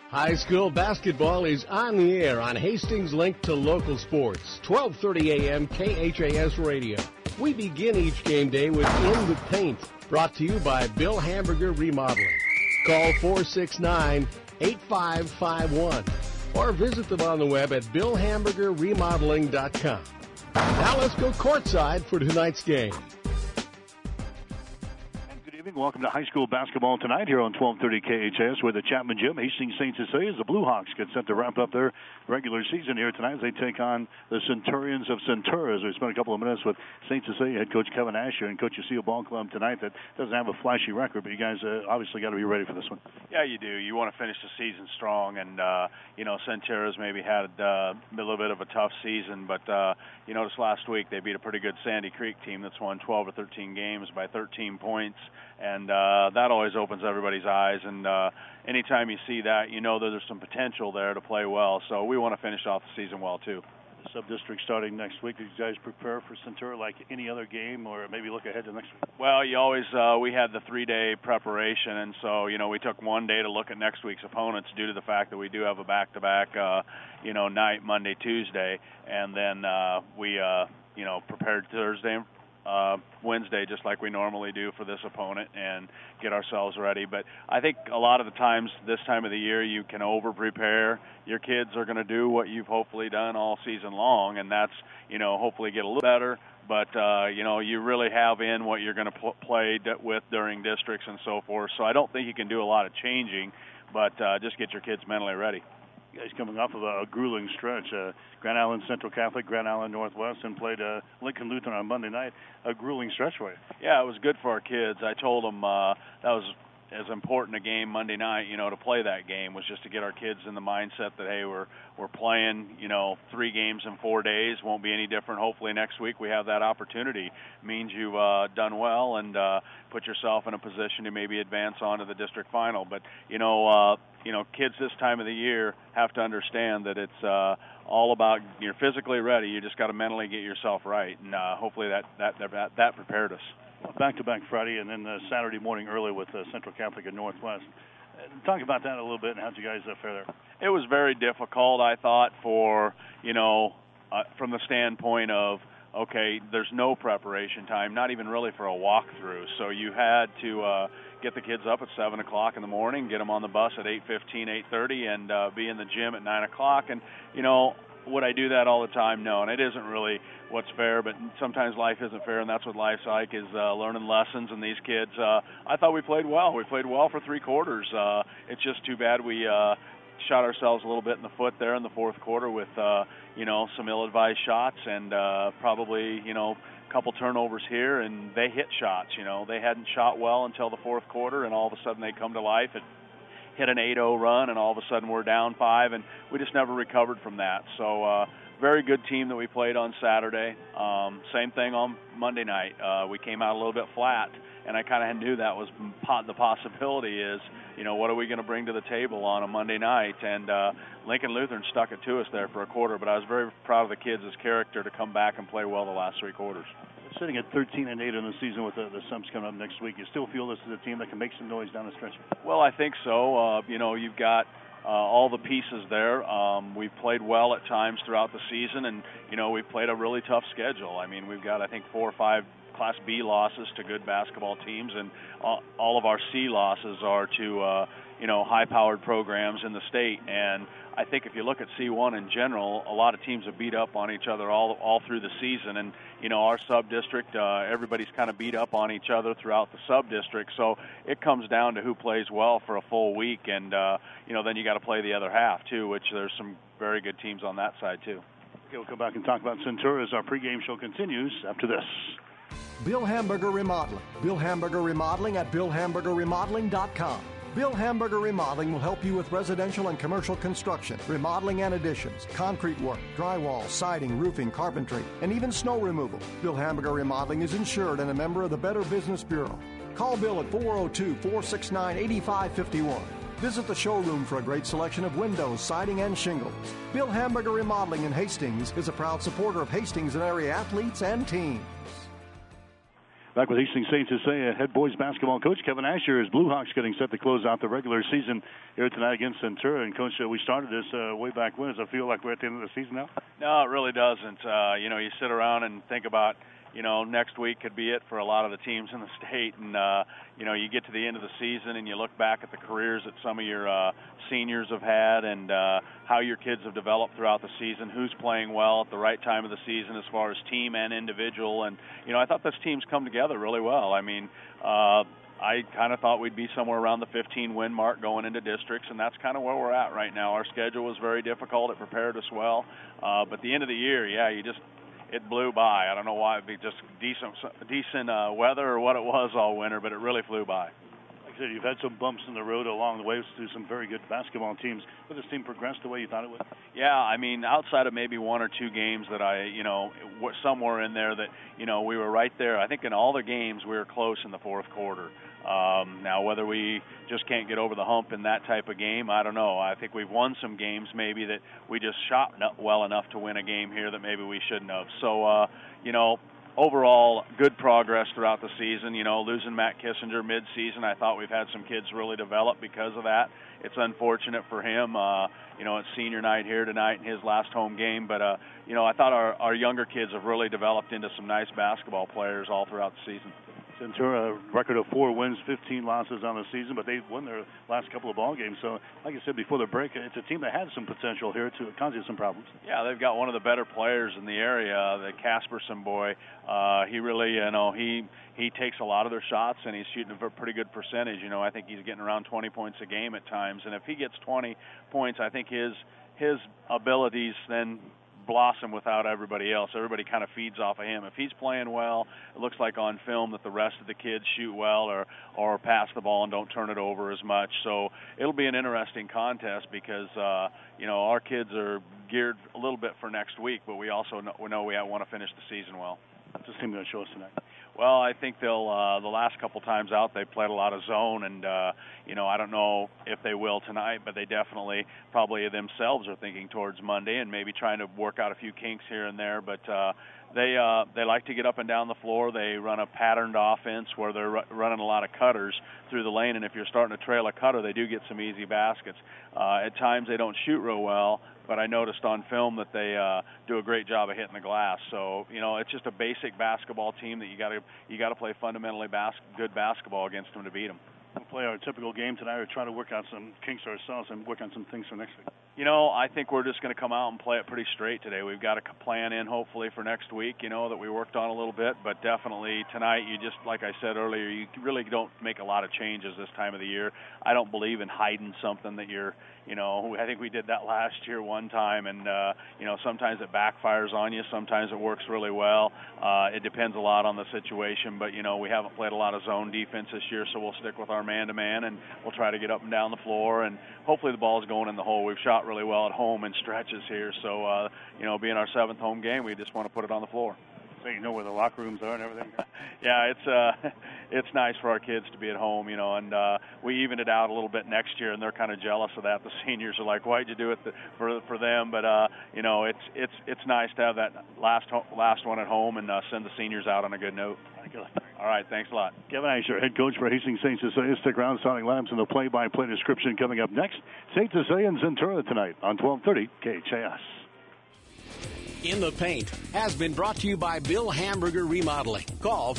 High school basketball is on the air on Hastings Link to Local Sports, 1230 a.m. KHAS Radio. We begin each game day with In the Paint, brought to you by Bill Hamburger Remodeling. Call 469-8551 or visit them on the web at billhamburgerremodeling.com. Now let's go courtside for tonight's game. Welcome to high school basketball tonight here on 1230 KHS with the Chapman Gym. Hastings St. Cecilia as the Blue Hawks get set to wrap up their regular season here tonight as they take on the Centurions of Centura. We spent a couple of minutes with St. Cecilia head coach Kevin Asher and Coach Lucille Ball Club tonight that doesn't have a flashy record, but you guys obviously got to be ready for this one. Yeah, you do. You want to finish the season strong, and Centura's maybe had a little bit of a tough season, but this last week they beat a pretty good Sandy Creek team that's won 12 or 13 games by 13 points. And that always opens everybody's eyes. And anytime you see that, you know that there's some potential there to play well. So we want to finish off the season well, too. Sub-district starting next week. Do you guys prepare for Centura like any other game or maybe look ahead to next week? Well, you always we had the 3-day preparation, and so, we took one day to look at next week's opponents due to the fact that we do have a back-to-back, night, Monday, Tuesday. And then we prepared Thursday Wednesday, just like we normally do for this opponent, and get ourselves ready. But I think a lot of the times this time of the year you can over-prepare. Your kids are going to do what you've hopefully done all season long, and that's, hopefully get a little better. But, you really have in what you're going to play with during districts and so forth. So I don't think you can do a lot of changing, but just get your kids mentally ready. You guys coming off of a grueling stretch. Grand Island Central Catholic, Grand Island Northwest, and played Lincoln Lutheran on Monday night. A grueling stretch for you. Yeah, it was good for our kids. I told them that was as important a game Monday night, to play that game was just to get our kids in the mindset that, hey, we're playing, 3 games in 4 days. Won't be any different. Hopefully next week we have that opportunity. Means you've done well and put yourself in a position to maybe advance on to the district final. But, kids this time of the year have to understand that it's all about you're physically ready. You just got to mentally get yourself right, and hopefully that prepared us. Back-to-back Friday and then Saturday morning early with Central Catholic and Northwest. Talk about that a little bit and how'd you guys fare there? It was very difficult, I thought, for, from the standpoint of, okay, there's no preparation time, not even really for a walkthrough. So you had to get the kids up at 7 o'clock in the morning, get them on the bus at 8:15, 8:30, and be in the gym at 9 o'clock. And, would I do that all the time? No, and it isn't really what's fair, but sometimes life isn't fair, and that's what life's like, is learning lessons. And these kids, I thought we played well. We played well for 3 quarters. It's just too bad we shot ourselves a little bit in the foot there in the fourth quarter with, some ill-advised shots and probably, a couple turnovers here, and they hit shots. They hadn't shot well until the fourth quarter, and all of a sudden they come to life. Hit an 8-0 run, and all of a sudden we're down 5, and we just never recovered from that. So very good team that we played on Saturday. Same thing on Monday night. We came out a little bit flat, and I kind of knew that was the possibility is, what are we going to bring to the table on a Monday night? And Lincoln Lutheran stuck it to us there for a quarter, but I was very proud of the kids' character to come back and play well the last 3 quarters. Sitting at 13-8 in the season with the Subs coming up next week, you still feel this is a team that can make some noise down the stretch? Well, I think so. You've got all the pieces there. We've played well at times throughout the season, and, we've played a really tough schedule. I mean, we've got, I think, 4 or 5 Class B losses to good basketball teams, and all of our C losses are to, high-powered programs in the state. And I think if you look at C1 in general, a lot of teams have beat up on each other all through the season. And, our sub-district, everybody's kind of beat up on each other throughout the sub-district. So it comes down to who plays well for a full week. And, then you got to play the other half, too, which there's some very good teams on that side, too. Okay, we'll come back and talk about Centura as our pregame show continues after this. Bill Hamburger Remodeling. Bill Hamburger Remodeling at BillHamburgerRemodeling.com. Bill Hamburger Remodeling will help you with residential and commercial construction, remodeling and additions, concrete work, drywall, siding, roofing, carpentry, and even snow removal. Bill Hamburger Remodeling is insured and a member of the Better Business Bureau. Call Bill at 402-469-8551. Visit the showroom for a great selection of windows, siding, and shingles. Bill Hamburger Remodeling in Hastings is a proud supporter of Hastings and area athletes and teams. Back with Hastings St. Cecilia head boys basketball coach Kevin Asher as Blue Hawks getting set to close out the regular season here tonight against Centura. And, Coach, we started this way back when. Does it feel like we're at the end of the season now? No, it really doesn't. You sit around and think about, next week could be it for a lot of the teams in the state. And, you get to the end of the season and you look back at the careers that some of your seniors have had and how your kids have developed throughout the season, who's playing well at the right time of the season as far as team and individual. And, I thought this team's come together really well. I mean, I kind of thought we'd be somewhere around the 15-win mark going into districts, and that's kind of where we're at right now. Our schedule was very difficult. It prepared us well. But at the end of the year, it blew by. I don't know why. It'd be just decent weather or what it was all winter, but it really flew by. Like I said, you've had some bumps in the road along the way through some very good basketball teams. But this team progressed the way you thought it would? Yeah, I mean, outside of maybe one or two games that somewhere in there that, we were right there. I think in all the games we were close in the fourth quarter. Now, whether we just can't get over the hump in that type of game, I don't know. I think we've won some games maybe that we just shot well enough to win a game here that maybe we shouldn't have. So, overall, good progress throughout the season. Losing Matt Kissinger mid-season, I thought we've had some kids really develop because of that. It's unfortunate for him. It's senior night here tonight in his last home game. But, I thought our younger kids have really developed into some nice basketball players all throughout the season. Centura, a record of 4 wins, 15 losses on the season, but they won their last couple of ball games. So, like I said before the break, it's a team that had some potential here to cause you some problems. Yeah, they've got one of the better players in the area, the Casperson boy. He really, he takes a lot of their shots, and he's shooting a pretty good percentage. I think he's getting around 20 points a game at times. And if he gets 20 points, I think his abilities then blossom without everybody else. Everybody kind of feeds off of him. If he's playing well, it looks like on film that the rest of the kids shoot well or pass the ball and don't turn it over as much. So it'll be an interesting contest because our kids are geared a little bit for next week, but we also know we want to finish the season well. What's this team going to show us tonight? Well, I think they'll the last couple times out they played a lot of zone, and I don't know if they will tonight, but they definitely probably themselves are thinking towards Monday and maybe trying to work out a few kinks here and there. But they like to get up and down the floor. They run a patterned offense where they're running a lot of cutters through the lane, and if you're starting to trail a cutter, they do get some easy baskets. At times they don't shoot real well, but I noticed on film that they do a great job of hitting the glass. So, it's just a basic basketball team that you got to play fundamentally good basketball against them to beat them. We'll play our typical game tonight or try to work out some kinks ourselves and work on some things for next week. I think we're just going to come out and play it pretty straight today. We've got a plan in hopefully for next week, that we worked on a little bit, but definitely tonight you just, like I said earlier, you really don't make a lot of changes this time of the year. I don't believe in hiding something that you're, I think we did that last year one time, and, sometimes it backfires on you. Sometimes it works really well. It depends a lot on the situation, but, we haven't played a lot of zone defense this year, so we'll stick with our man-to-man, and we'll try to get up and down the floor, and hopefully the ball's going in the hole. We've shot really well at home in stretches here, so, being our 7th home game, we just want to put it on the floor. So you know where the locker rooms are and everything? Yeah, it's nice for our kids to be at home, and we evened it out a little bit next year, and they're kind of jealous of that. The seniors are like, why'd you do it for them? But, it's nice to have that last one at home and send the seniors out on a good note. All right, thanks a lot. Kevin Asher, head coach for Hastings St. Cecilia. Stick around, Sonic Labs, and the play-by-play description coming up next. St. Cecilia and Centura tonight on 1230 KHAS. In the Paint has been brought to you by Bill Hamburger Remodeling. Call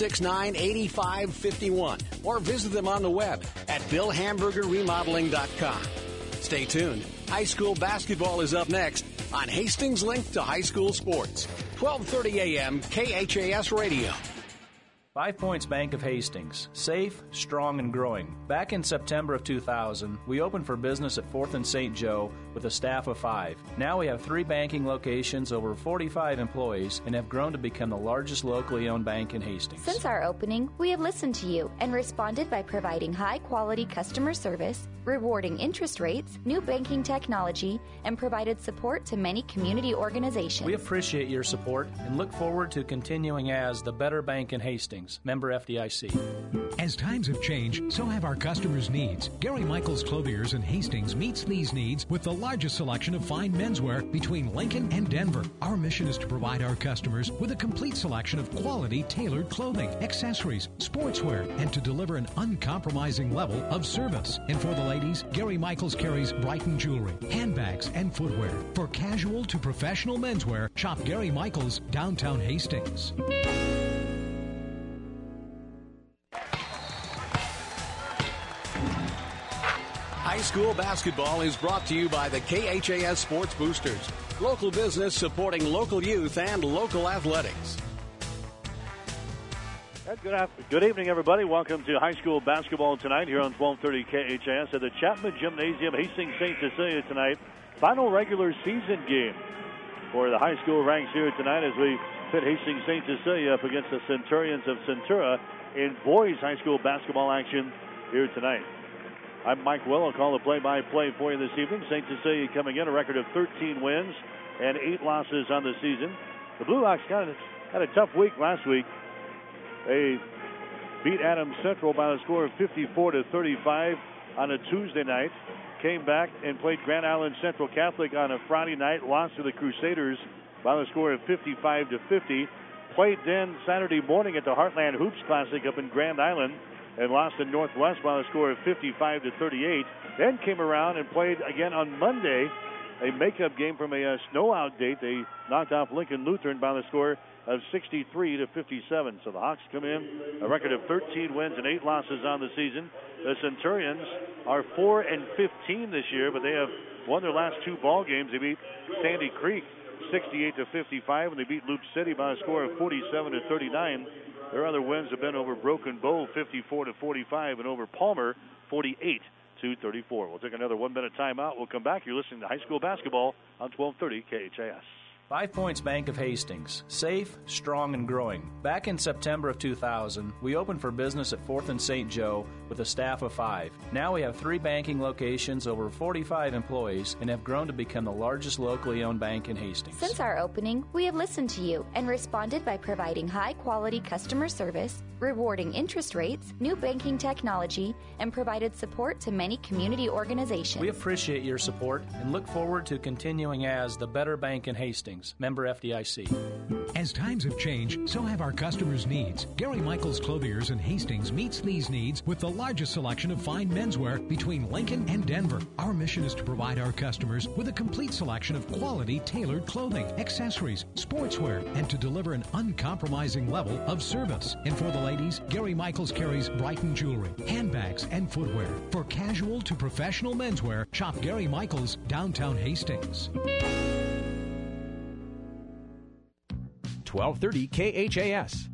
469-8551 or visit them on the web at BillHamburgerRemodeling.com. Stay tuned. High school basketball is up next on Hastings Link to High School Sports. 1230 a.m. KHAS Radio. 5 Points Bank of Hastings. Safe, strong, and growing. Back in September of 2000, we opened for business at 4th and St. Joe with a staff of 5. Now we have 3 banking locations, over 45 employees, and have grown to become the largest locally owned bank in Hastings. Since our opening, we have listened to you and responded by providing high-quality customer service, rewarding interest rates, new banking technology, and provided support to many community organizations. We appreciate your support and look forward to continuing as the better bank in Hastings. Hastings. Member FDIC. As times have changed, so have our customers' needs. Gary Michaels Clothiers in Hastings meets these needs with the largest selection of fine menswear between Lincoln and Denver. Our mission is to provide our customers with a complete selection of quality tailored clothing, accessories, sportswear, and to deliver an uncompromising level of service. And for the ladies, Gary Michaels carries Brighton jewelry, handbags, and footwear. For casual to professional menswear, shop Gary Michaels, downtown Hastings. High school basketball is brought to you by the KHAS Sports Boosters. Local business supporting local youth and local athletics. Good evening, everybody. Welcome to high school basketball tonight here on 1230 KHAS at the Chapman Gymnasium, Hastings St. Cecilia tonight. Final regular season game for the high school ranks here tonight as we pit Hastings St. Cecilia up against the Centurions of Centura in boys high school basketball action here tonight. I'm Mike Will. I'll call the play-by-play for you this evening. St. Cecilia coming in a record of 13 wins and 8 losses on the season. The Blue Hawks had a tough week last week. They beat Adams Central by a score of 54-35 on a Tuesday night. Came back and played Grand Island Central Catholic on a Friday night. Lost to the Crusaders by a score of 55-50. Played then Saturday morning at the Heartland Hoops Classic up in Grand Island and lost in Northwest by a score of 55-38. Then came around and played again on Monday, a makeup game from a snow out date. They knocked off Lincoln Lutheran by the score of 63-57. So the Hawks come in a record of 13 wins and 8 losses on the season. The Centurions are 4-15 this year, but they have won their last 2 ball games. They beat Sandy Creek 68-55, and they beat Loop City by a score of 47-39. Their other wins have been over Broken Bow 54-45 and over Palmer 48-34. We'll take another 1-minute timeout. We'll come back. You're listening to high school basketball on 1230 KHAS. 5 Points Bank of Hastings. Safe, strong, and growing. Back in September of 2000, we opened for business at 4th and St. Joe with a staff of 5. Now we have 3 banking locations, over 45 employees, and have grown to become the largest locally owned bank in Hastings. Since our opening, we have listened to you and responded by providing high-quality customer service, rewarding interest rates, new banking technology, and provided support to many community organizations. We appreciate your support and look forward to continuing as the better bank in Hastings. Member FDIC. As times have changed, so have our customers' needs. Gary Michaels Clothiers in Hastings meets these needs with the largest selection of fine menswear between Lincoln and Denver. Our mission is to provide our customers with a complete selection of quality tailored clothing, accessories, sportswear, and to deliver an uncompromising level of service. And for the ladies, Gary Michaels carries Brighton jewelry, handbags, and footwear. For casual to professional menswear, shop Gary Michaels, downtown Hastings. 1230 KHAS.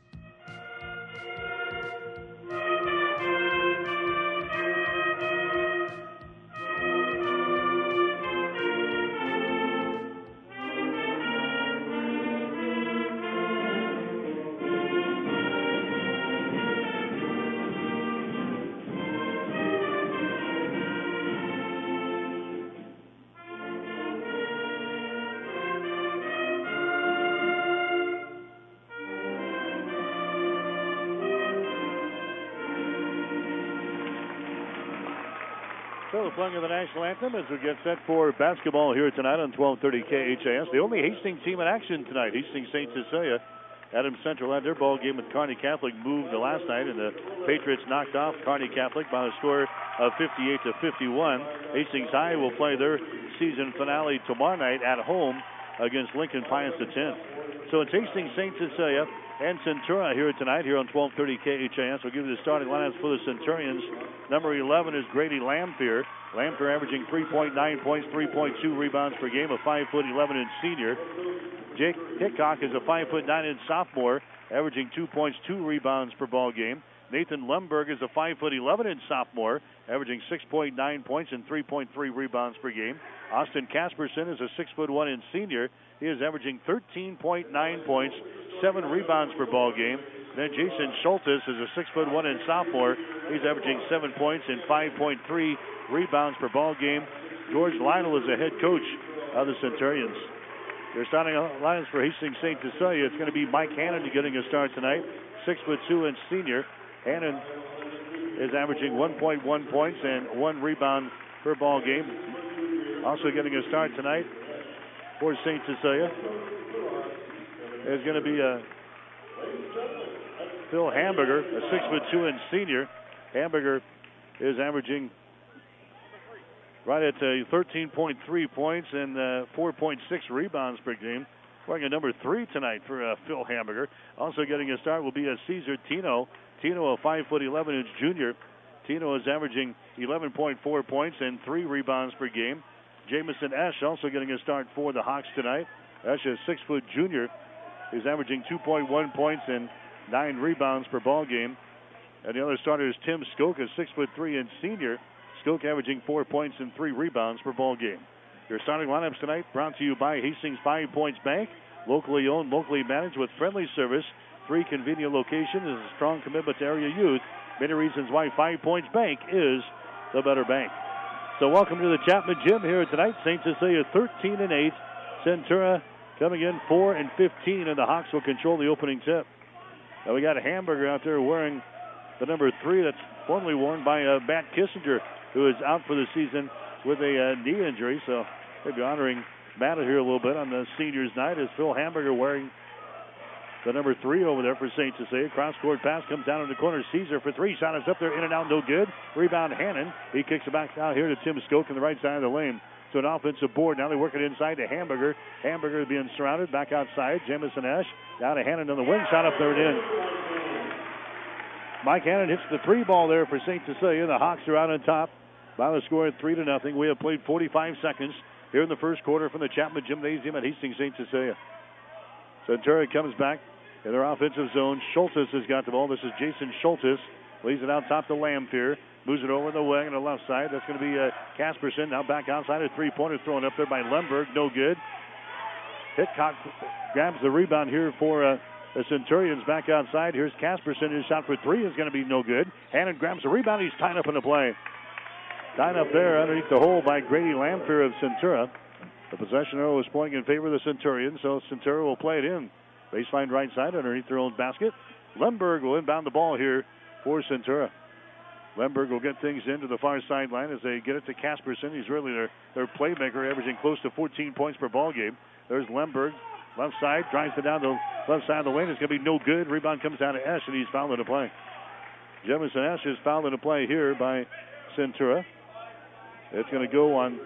The playing of the national anthem as we get set for basketball here tonight on 1230 KHAS. The only Hastings team in action tonight, Hastings St. Cecilia. Adams Central had their ball game with Kearney Catholic moved to last night, and the Patriots knocked off Kearney Catholic by a score of 58-51. Hastings High will play their season finale tomorrow night at home against Lincoln Pius X. So it's Hastings St. Cecilia and Centura here tonight here on 1230 KHAS. We'll give you the starting lineups for the Centurions. Number 11 is Grady Lamphere. Lamphere averaging 3.9 points, 3.2 rebounds per game, a 5'11" senior. Jake Hickok is a 5'9" sophomore, averaging 2 points, 2 rebounds per ball game. Nathan Lumberg is a 5'11" sophomore, averaging 6.9 points and 3.3 rebounds per game. Austin Casperson is a 6'1" senior. He is averaging 13.9 points, 7 rebounds per ball game. Then Jason Schultes is a 6'1" sophomore. He's averaging 7 points and 5.3 rebounds per ball game. George Lionel is the head coach of the Centurions. Your starting lines for Hastings St. Cecilia, it's going to be Mike Hannon getting a start tonight, 6'2" and senior. Hannon is averaging 1.1 points and 1 rebound per ball game. Also getting a start tonight for St. Cecilia is going to be Phil Hamburger, a 6'2" and senior. Hamburger is averaging right at 13.3 points and 4.6 rebounds per game. Wearing a number 3 tonight for Phil Hamburger. Also getting a start will be Caesar Tino. Tino, a 5'11" junior. Tino is averaging 11.4 points and 3 rebounds per game. Jamison Esch also getting a start for the Hawks tonight. Esch, a 6' junior, is averaging 2.1 points and 9 rebounds per ball game. And the other starter is Tim Skoke, a 6'3" and senior. Skoke averaging 4 points and 3 rebounds per ball game. Your starting lineups tonight brought to you by Hastings 5 Points Bank. Locally owned, locally managed with friendly service. 3 convenient locations and a strong commitment to area youth. Many reasons why 5 Points Bank is the better bank. So welcome to the Chapman Gym here tonight. St. Cecilia 13-8. Centura coming in 4-15, and the Hawks will control the opening tip. Now we got a Hamburger out there wearing the number 3 that's formerly worn by Matt Kissinger, who is out for the season with a knee injury. So they'll be honoring Matt here a little bit on the seniors' night as Phil Hamburger wearing the number 3 over there for St. Cecilia. Cross-court pass comes down in the corner. Caesar for 3. Shot is up there, in and out, no good. Rebound Hannon. He kicks it back out here to Tim Skoke on the right side of the lane. So an offensive board. Now they work it inside to Hamburger. Hamburger being surrounded back outside. Jamison Esch down to Hannon on the wing. Shot up there and in. Mike Hannon hits the 3 ball there for St. Cecilia. The Hawks are out on top by the score at 3-0. We have played 45 seconds here in the first quarter from the Chapman Gymnasium at Hastings St. Cecilia. Centura comes back in their offensive zone. Schultes has got the ball. This is Jason Schultes. Leaves it out top to Lamphere. Moves it over the wing on the left side. That's going to be Casperson. Now back outside. A 3-pointer thrown up there by Lemberg. No good. Hickok grabs the rebound here for the Centurions back outside. Here's Casperson. His shot for 3 is going to be no good. Hannon grabs the rebound. He's tied up in the play. Tied up there underneath the hole by Grady Lamphere of Centura. The possession arrow is pointing in favor of the Centurions, so Centura will play it in. Baseline right side underneath their own basket. Lemberg will inbound the ball here for Centura. Lemberg will get things into the far sideline as they get it to Casperson. He's really their playmaker, averaging close to 14 points per ball game. There's Lemberg. Left side, drives it down the left side of the lane. It's going to be no good. Rebound comes down to Esch, and he's fouled in the play. Jemison Esch is fouled in the play here by Centura. It's going to go on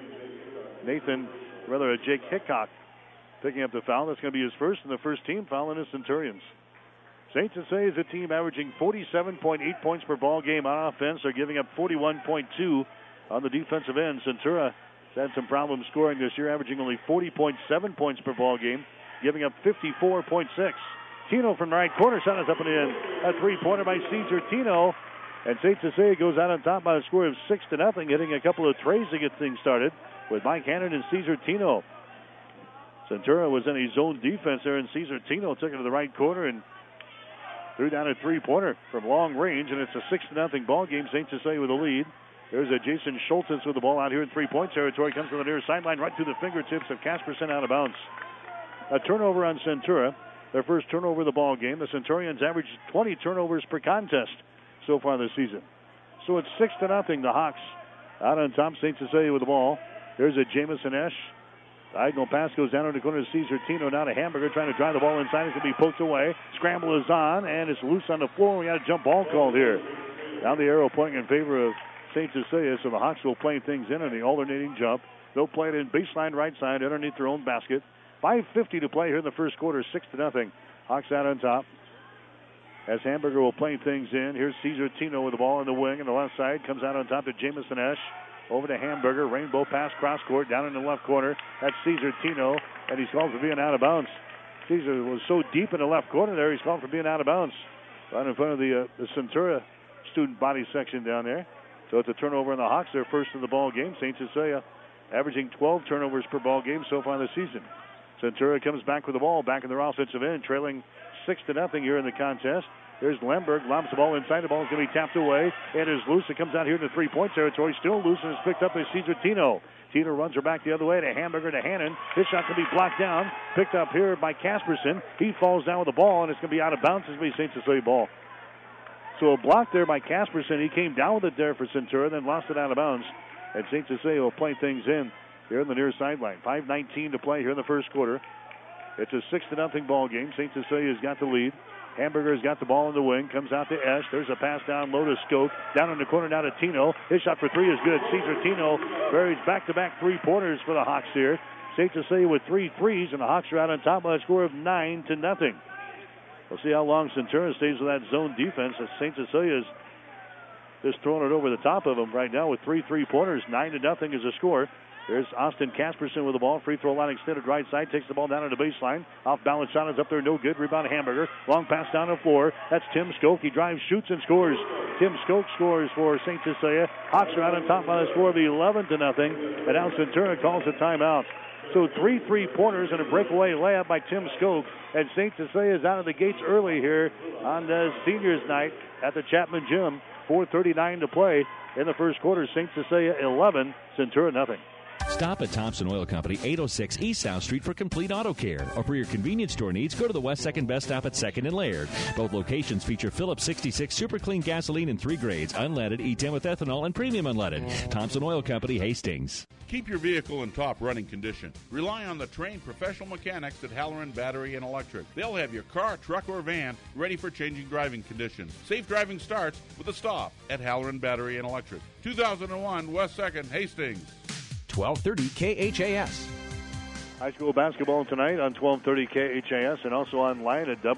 Jake Hickok picking up the foul. That's going to be his first, and the first team foul in the Centurions. St. Cecilia is a team averaging 47.8 points per ball game on offense. They're giving up 41.2 on the defensive end. Centura has had some problems scoring this year, averaging only 40.7 points per ball game, giving up 54.6. Tino from the right corner, shot is up and in. A 3-pointer by Caesar Tino. And St. Cecilia goes out on top by a score of 6-0, hitting a couple of trays to get things started with Mike Hannon and Caesar Tino. Centura was in a zone defense there, and Caesar Tino took it to the right corner and threw down a 3-pointer from long range, and it's a 6-0 ball game. St. Cecilia with the lead. There's a Jason Schultes with the ball out here in 3-point territory. Comes from the near sideline right through the fingertips of Casperson out of bounds. A turnover on Centura. Their first turnover of the ball game. The Centurions averaged 20 turnovers per contest so far this season. So it's 6-0. The Hawks out on top. St. Cecilia with the ball. There's a Jamison Esch. Diagonal pass goes down in the corner to Caesar Tino. Now to Hamburger trying to drive the ball inside. It's going to be poked away. Scramble is on, and it's loose on the floor. We got a jump ball called here. Now the arrow pointing in favor of St. Cecilia, so the Hawks will play things in the alternating jump. They'll play it in baseline right side underneath their own basket. 5:50 to play here in the first quarter, 6-0. Hawks out on top. As Hamburger will play things in. Here's Caesar Tino with the ball in the wing on the left side. Comes out on top to Jamison Esch. Over to Hamburger. Rainbow pass cross court down in the left corner. That's Caesar Tino, and he's called for being out of bounds. Caesar was so deep in the left corner there, he's called for being out of bounds. Right in front of the Centura student body section down there. So it's a turnover on the Hawks. They're first in the ball game. St. Cecilia averaging 12 turnovers per ball game so far this season. Centura comes back with the ball back in their offensive end, trailing 6-0 here in the contest. Here's Lemberg, lobs the ball inside. The ball is going to be tapped away. It is loose. It comes out here to three-point territory. Still loose, and it's picked up by Cesar Tino. Tino runs her back the other way to Hamburger to Hannon. His shot can be blocked down. Picked up here by Casperson. He falls down with the ball, and it's going to be out of bounds. It's going to be St. Cecilia ball. So a block there by Casperson. He came down with it there for Centura, then lost it out of bounds. And St. Cecilia will play things in here in the near sideline. 5:19 to play here in the first quarter. It's a 6-0 ball game. St. Cecilia's got the lead. Hamburger's got the ball in the wing. Comes out to Esch. There's a pass down low to Skoke. Down in the corner now to Tino. His shot for three is good. Cesar Tino buries back-to-back three-pointers for the Hawks here. St. Cecilia with 3 threes, and the Hawks are out on top by a score of 9-0. We'll see how long Centura stays with that zone defense. As St. Cecilia's just throwing it over the top of them right now with 3 3-pointers. 9-0 is the score. There's Austin Casperson with the ball. Free throw line extended right side. Takes the ball down to the baseline. Off balance shot is up there. No good. Rebound Hamburger. Long pass down the floor. That's Tim Skoke. He drives, shoots, and scores. Tim Skoke scores for St. Cecilia. Hawks are out on top by the score of 11-0. And now Centura calls a timeout. So 3 3-pointers and a breakaway layup by Tim Skoke. And St. Cecilia is out of the gates early here on the seniors night at the Chapman Gym. 4:39 to play in the first quarter. St. Cecilia 11, Centura nothing. Stop at Thompson Oil Company, 806 East South Street for complete auto care. Or for your convenience store needs, go to the West 2nd Best Stop at 2nd and Laird. Both locations feature Phillips 66 Super Clean gasoline in 3 grades, unleaded, E10 with ethanol, and premium unleaded. Thompson Oil Company, Hastings. Keep your vehicle in top running condition. Rely on the trained professional mechanics at Halloran Battery and Electric. They'll have your car, truck, or van ready for changing driving conditions. Safe driving starts with a stop at Halloran Battery and Electric. 2001 West 2nd, Hastings. 1230 KHAS. High school basketball tonight on 1230 KHAS and also online at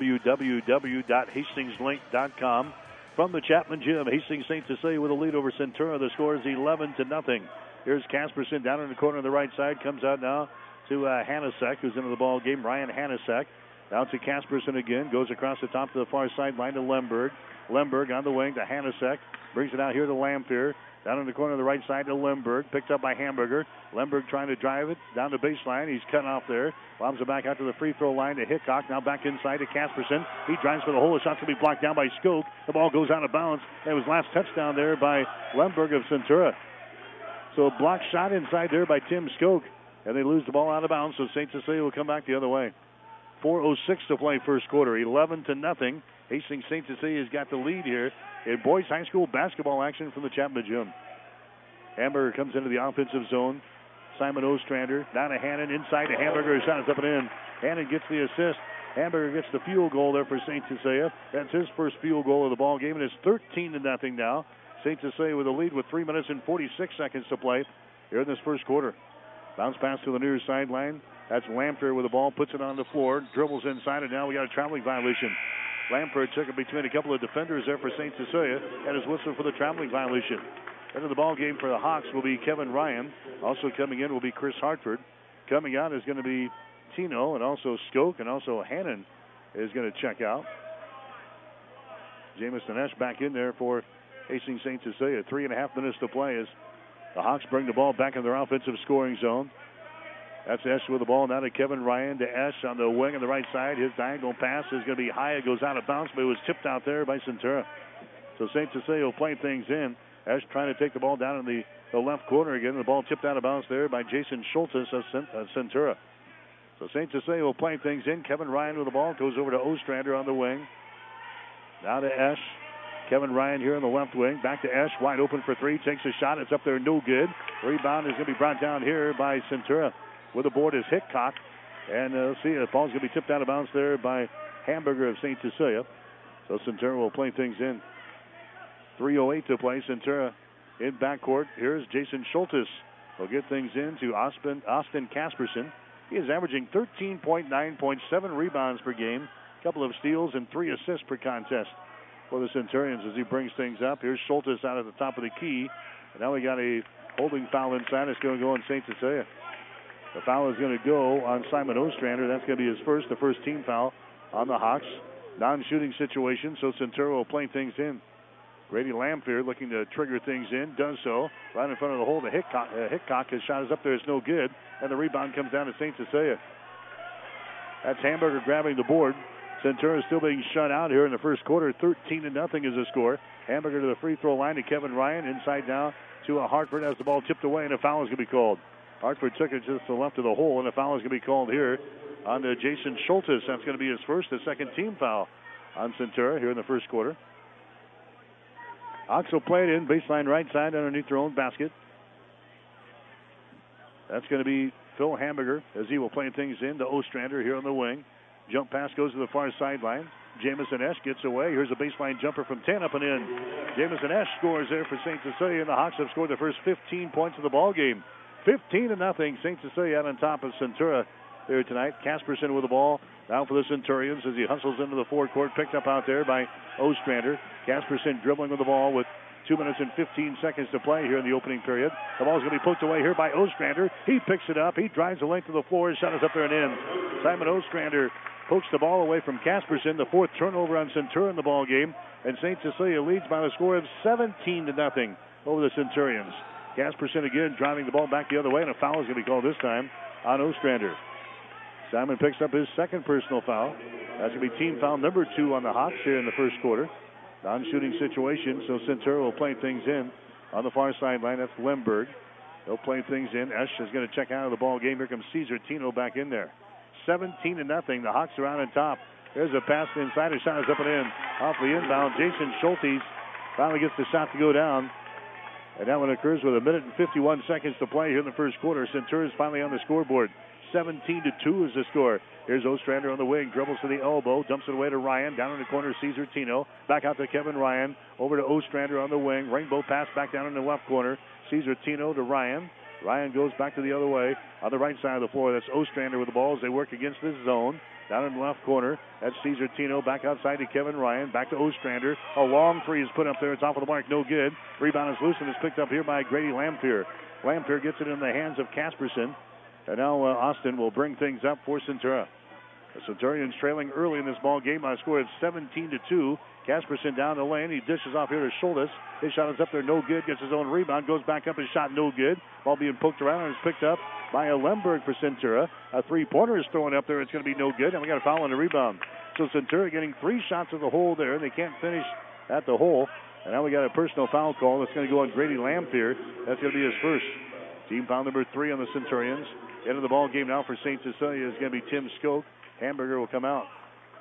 www.hastingslink.com. From the Chapman Gym, Hastings St. Cecilia with a lead over Centura. The score is 11-0. Here's Casperson down in the corner on the right side. Comes out now to Hanasek, who's into the ball game. Ryan Hanasek. Now to Casperson again. Goes across the top to the far sideline to Lemberg. Lemberg on the wing to Hanasek. Brings it out here to Lamphere. Down in the corner on the right side to Lemberg. Picked up by Hamburger. Lemberg trying to drive it down the baseline. He's cut off there. Lobs it back out to the free throw line to Hickok. Now back inside to Casperson. He drives for the hole. The shot's going to be blocked down by Skoke. The ball goes out of bounds. It was last touchdown there by Lemberg of Centura. So a block shot inside there by Tim Skoke. And they lose the ball out of bounds, so St. Cecilia will come back the other way. 4:06 to play first quarter. 11-0. Hastings St. Cecilia's got the lead here in boys high school basketball action from the Chapman Gym. Hamburger comes into the offensive zone. Simon Ostrander down to Hannon, inside to Hamburger. His shot is up and in. Hannon gets the assist. Hamburger gets the field goal there for St. Cecilia. That's his first field goal of the ball game, and it's 13-0 now. St. Cecilia with a lead with 3 minutes and 46 seconds to play here in this first quarter. Bounce pass to the near sideline. That's Lamphere with the ball, puts it on the floor, dribbles inside, and now we got a traveling violation. Lamphere took it between a couple of defenders there for St. Cecilia and is whistled for the traveling violation. Into the ball game for the Hawks will be Kevin Ryan. Also coming in will be Chris Hartford. Coming out is going to be Tino and also Skoke, and also Hannon is going to check out. Jamison Esch back in there for Hastings St. Cecilia. 3.5 minutes to play as the Hawks bring the ball back in their offensive scoring zone. That's Esch with the ball now to Kevin Ryan to Esch on the wing on the right side. His diagonal pass is going to be high. It goes out of bounds, but it was tipped out there by Centura. So St. Cecilia will play things in. Esch trying to take the ball down in the left corner again. The ball tipped out of bounds there by Jason Schultes of Centura. So St. Cecilia will play things in. Kevin Ryan with the ball. Goes over to Ostrander on the wing. Now to Esch. Kevin Ryan here on the left wing. Back to Esch. Wide open for three. Takes a shot. It's up there. No good. Rebound is going to be brought down here by Centura. With the board is Hickok. And let's see. The ball's going to be tipped out of bounds there by Hamburger of St. Cecilia. So Centura will play things in. 3:08 to play. Centura in backcourt. Here's Jason Schultes. Will get things in to Austin Casperson. He is averaging 13.9 points, 7 rebounds per game, a couple of steals, and 3 assists per contest for the Centurions as he brings things up. Here's Schultes out at the top of the key. And now we got a holding foul inside. It's going to go on St. Cecilia. The foul is going to go on Simon Ostrander. That's going to be his the first team foul on the Hawks. Non-shooting situation, so Centura will play things in. Grady Lamphere looking to trigger things in, does so. Right in front of the hole to Hickok. His shot is up there, it's no good. And the rebound comes down to St. Cecilia. That's Hamburger grabbing the board. Centura is still being shut out here in the first quarter. 13-0 is the score. Hamburger to the free throw line to Kevin Ryan. Inside now to Hartford as the ball tipped away, and a foul is going to be called. Hartford took it just to the left of the hole, and a foul is going to be called here on Jason Schultes. That's going to be his first, the second team foul on Centura here in the first quarter. Hawks will play it in, baseline right side underneath their own basket. That's going to be Phil Hamburger as he will play things in to Ostrander here on the wing. Jump pass goes to the far sideline. Jamison Esch gets away. Here's a baseline jumper from 10 up and in. Jamison Esch scores there for St. Cecilia, and the Hawks have scored the first 15 points of the ball game. 15-0. St. Cecilia out on top of Centura there tonight. Casperson with the ball now for the Centurions as he hustles into the forecourt. Picked up out there by Ostrander. Casperson dribbling with the ball with 2 minutes and 15 seconds to play here in the opening period. The ball's going to be poked away here by Ostrander. He picks it up. He drives the length of the floor. His shot is up there and in. Simon Ostrander pokes the ball away from Casperson. The fourth turnover on Centura in the ball game. And St. Cecilia leads by the score of 17-0 over the Centurions. Casperson again driving the ball back the other way, and a foul is going to be called this time on Ostrander. Simon picks up his second personal foul. That's going to be team foul number 2 on the Hawks here in the first quarter. Non-shooting situation, so Centura will play things in on the far sideline. That's Lemberg. They'll play things in. Esch is going to check out of the ball game. Here comes Cesar Tino back in there. 17-0. The Hawks are out on top. There's a pass inside. His shot is up and in. Off the inbound. Jason Schultes finally gets the shot to go down. And that one occurs with 1 minute and 51 seconds to play here in the first quarter. Centura is finally on the scoreboard. 17-2 is the score. Here's Ostrander on the wing, dribbles to the elbow, dumps it away to Ryan. Down in the corner, Cesar Tino. Back out to Kevin Ryan. Over to Ostrander on the wing. Rainbow pass back down in the left corner. Cesar Tino to Ryan. Ryan goes back to the other way. On the right side of the floor, that's Ostrander with the ball as they work against this zone. Down in the left corner, that's Cesar Tino. Back outside to Kevin Ryan. Back to Ostrander. A long three is put up there. It's off of the mark. No good. Rebound is loose and is picked up here by Grady Lamphere. Lamphere gets it in the hands of Casperson. And now Austin will bring things up for Centura. The Centurions trailing early in this ball game by a score of 17-2. Casperson down the lane. He dishes off here to Schultes. His shot is up there, no good. Gets his own rebound. Goes back up. His shot, no good. Ball being poked around and is picked up by a Lemberg for Centura. A three-pointer is thrown up there. It's going to be no good. And we got a foul on the rebound. So Centura getting 3 shots at the hole there. They can't finish at the hole. And now we got a personal foul call. That's going to go on Grady Lamphere. That's going to be his first. Team foul number 3 on the Centurions. Into the ball game now for St. Cecilia is going to be Tim Skoke. Hamburger will come out.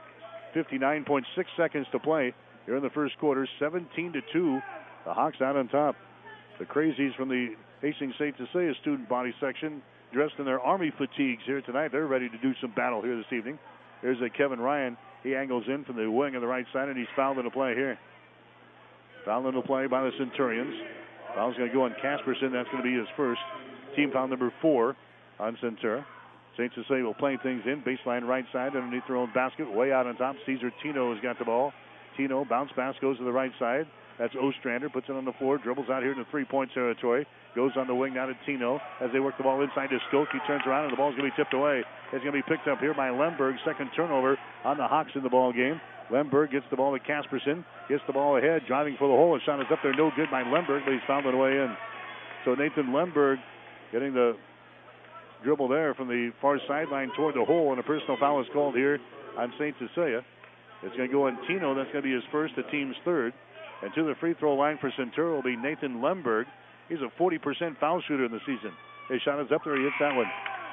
59.6 seconds to play here in the first quarter. 17-2. The Hawks out on top. The Crazies from the Hastings St. Cecilia student body section dressed in their Army fatigues here tonight. They're ready to do some battle here this evening. Here's Kevin Ryan. He angles in from the wing on the right side, and he's fouled into play here. Fouled into play by the Centurions. Foul's going to go on Casperson. That's going to be his first. Team foul number 4 on Centura. St. Cecilia will play things in. Baseline right side underneath their own basket. Way out on top. Cesar Tino has got the ball. Tino, bounce pass, goes to the right side. That's Ostrander. Puts it on the floor. Dribbles out here in the three-point territory. Goes on the wing now to Tino. As they work the ball inside to Skoke. He turns around and the ball's going to be tipped away. It's going to be picked up here by Lemberg. Second turnover on the Hawks in the ball game. Lemberg gets the ball to Casperson. Gets the ball ahead. Driving for the hole. His shot is up there. No good by Lemberg, but he's fouled on the way in. So Nathan Lemberg getting the dribble there from the far sideline toward the hole, and a personal foul is called here on St. Cecilia. It's going to go on Tino. That's going to be his first, the team's third. And to the free throw line for Centura will be Nathan Lemberg. He's a 40% foul shooter in the season. His shot is up there. He hits that one.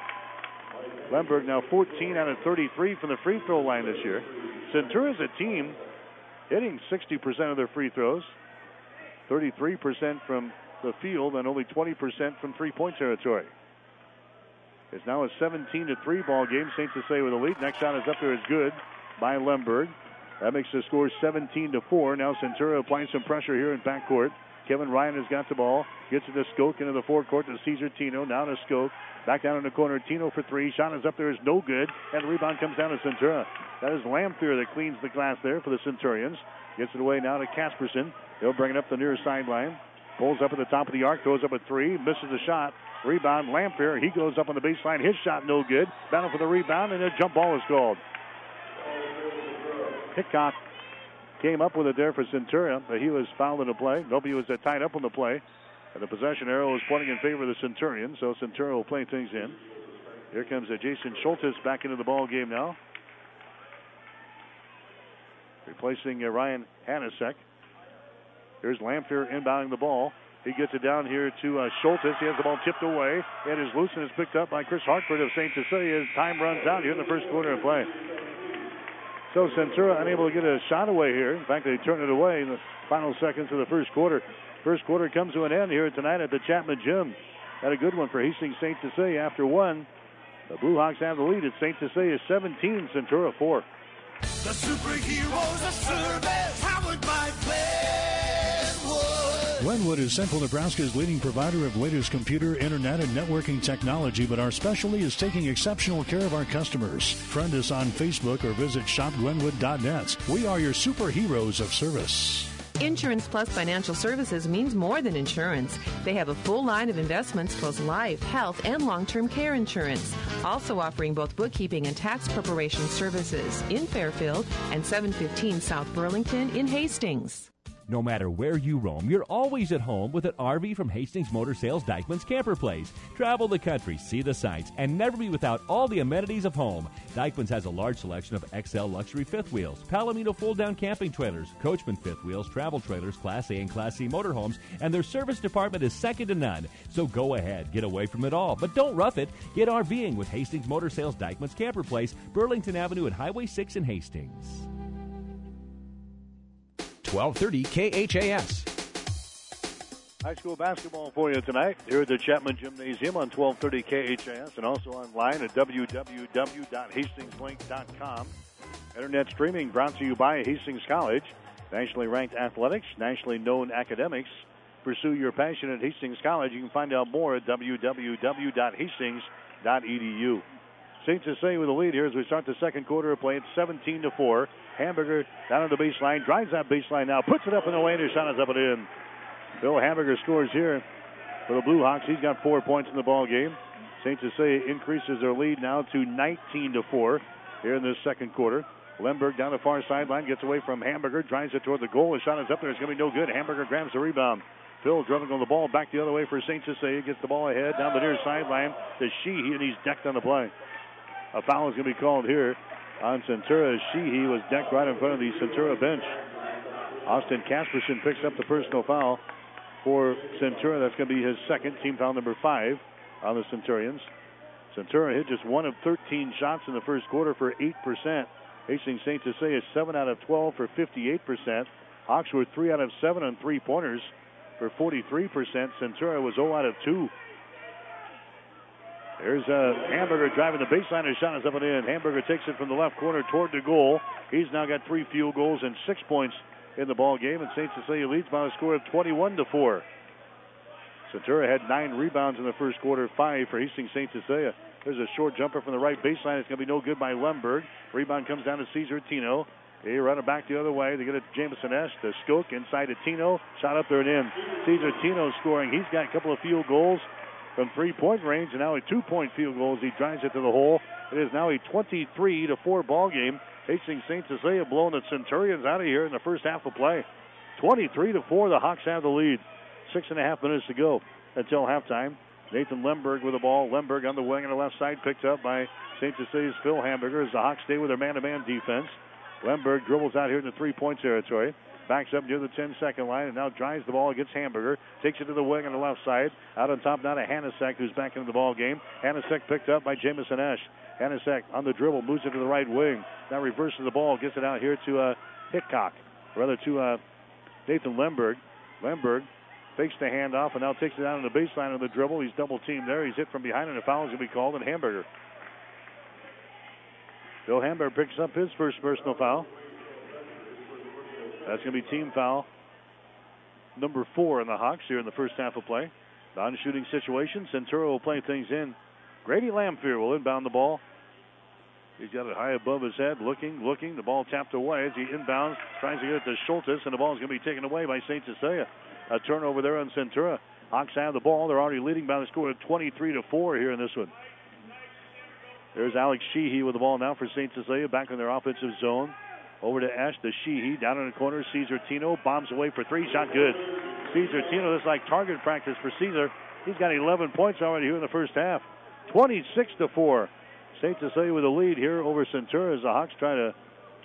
Lemberg now 14 out of 33 from the free throw line this year. Centura is a team hitting 60% of their free throws, 33% from the field, and only 20% from three-point territory. It's now a 17-3 ball game. St. Cecilia with a lead. Next shot is up there. Is good by Lemberg. That makes the score 17-4. Now Centura applying some pressure here in backcourt. Kevin Ryan has got the ball. Gets it to Skoke into the forecourt to Cesar Tino. Now to Skoke. Back down in the corner. Tino for 3. Shot is up there. Is no good. And the rebound comes down to Centura. That is Lamphere that cleans the glass there for the Centurions. Gets it away now to Casperson. He'll bring it up the near sideline. Pulls up at the top of the arc. Throws up a 3. Misses the shot. Rebound, Lamphere. He goes up on the baseline. His shot no good. Battle for the rebound, and a jump ball is called. Hickok came up with it there for Centura, but he was fouled in the play. Nobody was tied up on the play. And the possession arrow is pointing in favor of the Centurions, so Centura will play things in. Here comes Jason Schultes back into the ball game now. replacing Ryan Hanasek. Here's Lamphere inbounding the ball. He gets it down here to Schultz. He has the ball tipped away. It is loose and is picked up by Chris Hartford of St. Cecilia as time runs out here in the first quarter of play. So Centura unable to get a shot away here. In fact, they turn it away in the final seconds of the first quarter. First quarter comes to an end here tonight at the Chapman Gym. Had a good one for Hastings St. Cecilia after one. The Blue Hawks have the lead at St. Cecilia 17, Centura 4. The superheroes of service, powered by Glenwood. Glenwood is Central Nebraska's leading provider of latest computer, internet, and networking technology, but our specialty is taking exceptional care of our customers. Friend us on Facebook or visit shopglenwood.net. We are your superheroes of service. Insurance Plus Financial Services means more than insurance. They have a full line of investments plus life, health, and long-term care insurance. Also offering both bookkeeping and tax preparation services in Fairfield and 715 South Burlington in Hastings. No matter where you roam, you're always at home with an RV from Hastings Motor Sales Dykeman's Camper Place. Travel the country, see the sights, and never be without all the amenities of home. Dykeman's has a large selection of XL luxury fifth wheels, Palomino fold-down camping trailers, Coachman fifth wheels, travel trailers, Class A and Class C motorhomes, and their service department is second to none. So go ahead, get away from it all, but don't rough it. Get RVing with Hastings Motor Sales Dykeman's Camper Place, Burlington Avenue and Highway 6 in Hastings. 1230 KHAS. High school basketball for you tonight here at the Chapman Gymnasium on 1230 KHAS and also online at www.hastingslink.com. Internet streaming brought to you by Hastings College. Nationally ranked athletics, nationally known academics. Pursue your passion at Hastings College. You can find out more at www.hastings.edu. St. Cecilia with the lead here as we start the second quarter of play. It's 17-4. Hamburger down on the baseline, drives that baseline now, puts it up in the lane. His shot is up and in. Bill Hamburger scores here for the Blue Hawks. He's got 4 points in the ball game. St. Cecilia increases their lead now to 19-4 here in this second quarter. Lemberg down the far sideline, gets away from Hamburger, drives it toward the goal. His shot is up there. It's going to be no good. Hamburger grabs the rebound. Phil dribbling on the ball back the other way for St. Cecilia. Gets the ball ahead down the near sideline to Sheehy, and he's decked on the play. A foul is going to be called here on Centura. Sheehy was decked right in front of the Centura bench. Austin Casperson picks up the personal foul for Centura. That's going to be his second, team foul number 5 on the Centurions. Centura hit just 1 of 13 shots in the first quarter for 8%. Hastings St. Cecilia 7 out of 12 for 58%. Hawks were 3 out of 7 on three-pointers for 43%. Centura was 0 out of 2. There's Hamburger driving the baseline. His shot is up and in. Hamburger takes it from the left corner toward the goal. He's now got 3 field goals and 6 points in the ball game, and St. Cecilia leads by a score of 21-4. Centura had 9 rebounds in the first quarter, 5 for Hastings St. Cecilia. There's a short jumper from the right baseline. It's going to be no good by Lemberg. Rebound comes down to Cesar Tino. He run it back the other way. They get it to Jamison S. to Skook inside to Tino. Shot up there and in. Cesar Tino scoring. He's got a couple of field goals from 3-point range, and now a 2-point field goal as he drives it to the hole. It is now a 23-4 ball game. Hastings St. Cecilia blowing the Centurions out of here in the first half of play. 23-4, the Hawks have the lead. 6.5 minutes to go until halftime. Nathan Lemberg with the ball. Lemberg on the wing on the left side, picked up by St. Cecilia's Phil Hamburger as the Hawks stay with their man-to-man defense. Lemberg dribbles out here in the 3-point territory. Backs up near the 10-second line and now drives the ball against Hamburger. Takes it to the wing on the left side. Out on top now to Hanasek, who's back into the ball game. Hanasek picked up by Jamison Esch. Hanasek on the dribble, moves it to the right wing. Now reverses the ball, gets it out here to Hitchcock. Rather to Nathan Lemberg. Lemberg fakes the handoff and now takes it out on the baseline on the dribble. He's double-teamed there. He's hit from behind, and a foul is going to be called on Hamburger. Bill Hamburger picks up his first personal foul. That's going to be team foul number 4 on the Hawks here in the first half of play. Non-shooting situation. Centura will play things in. Grady Lamphere will inbound the ball. He's got it high above his head, looking. The ball tapped away as he inbounds, tries to get it to Schultes, and the ball is going to be taken away by St. Cecilia. A turnover there on Centura. Hawks have the ball. They're already leading by the score of 23-4 here in this one. There's Alex Sheehy with the ball now for St. Cecilia, back in their offensive zone. Over to Ash, to Sheehy, down in the corner. Cesar Tino bombs away for 3, shot good. Cesar Tino, this is like target practice for Cesar. He's got 11 points already here in the first half. 26-4. St. Cecilia with a lead here over Centura as the Hawks try to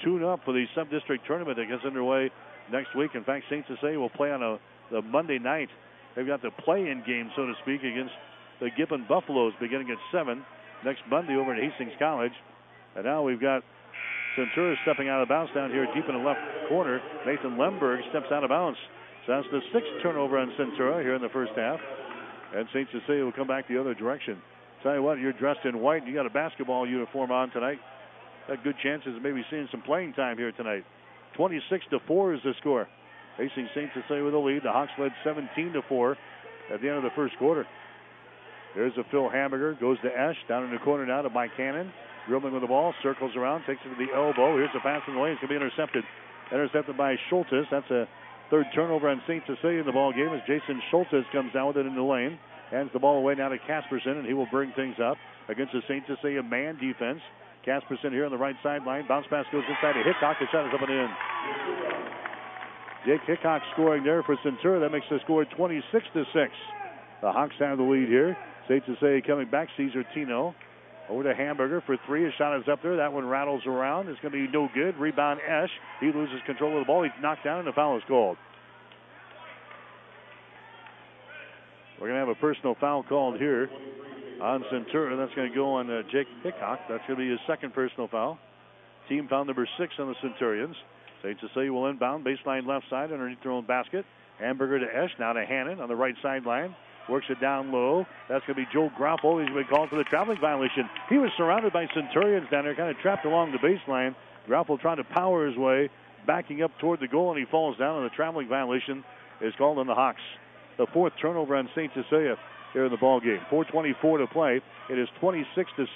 tune up for the sub-district tournament that gets underway next week. In fact, St. Cecilia will play on the Monday night. They've got the play-in game, so to speak, against the Gibbon Buffaloes beginning at 7 next Monday over at Hastings College. And now we've got Centura stepping out of bounds down here deep in the left corner. Nathan Lemberg steps out of bounds. So that's the 6th turnover on Centura here in the first half. And St. Cecilia will come back the other direction. Tell you what, you're dressed in white and you got a basketball uniform on tonight. Got good chances of maybe seeing some playing time here tonight. 26-4 is the score. Hastings St. Cecilia with the lead. The Hawks led 17-4 at the end of the first quarter. There's a Phil Hamburger. Goes to Esch. Down in the corner now to Mike Cannon. Dribbling with the ball. Circles around. Takes it to the elbow. Here's a pass in the lane. It's going to be intercepted. Intercepted by Schultes. That's a third turnover on St. Cecilia in the ball game as Jason Schultes comes down with it in the lane. Hands the ball away now to Casperson, and he will bring things up against the St. Cecilia man defense. Casperson here on the right sideline. Bounce pass goes inside to Hickok. The shot is up and in. Jake Hickok scoring there for Centura. That makes the score 26-6. The Hawks have the lead here. St. Cecilia coming back. Cesar Tino over to Hamburger for 3. His shot is up there. That one rattles around. It's going to be no good. Rebound Esch. He loses control of the ball. He's knocked down and the foul is called. We're going to have a personal foul called here on Centura. That's going to go on Jake Hickok. That's going to be his second personal foul. Team foul number 6 on the Centurions. St. Cecilia will inbound, baseline left side underneath their own basket. Hamburger to Esch, now to Hannon on the right sideline. Works it down low. That's going to be Joe Groffo. He's been called for the traveling violation. He was surrounded by Centurions down there, kind of trapped along the baseline. Groffo trying to power his way, backing up toward the goal, and he falls down, and the traveling violation is called on the Hawks. The 4th turnover on St. Cecilia here in the ball game. 4:24 to play. It is 26-6.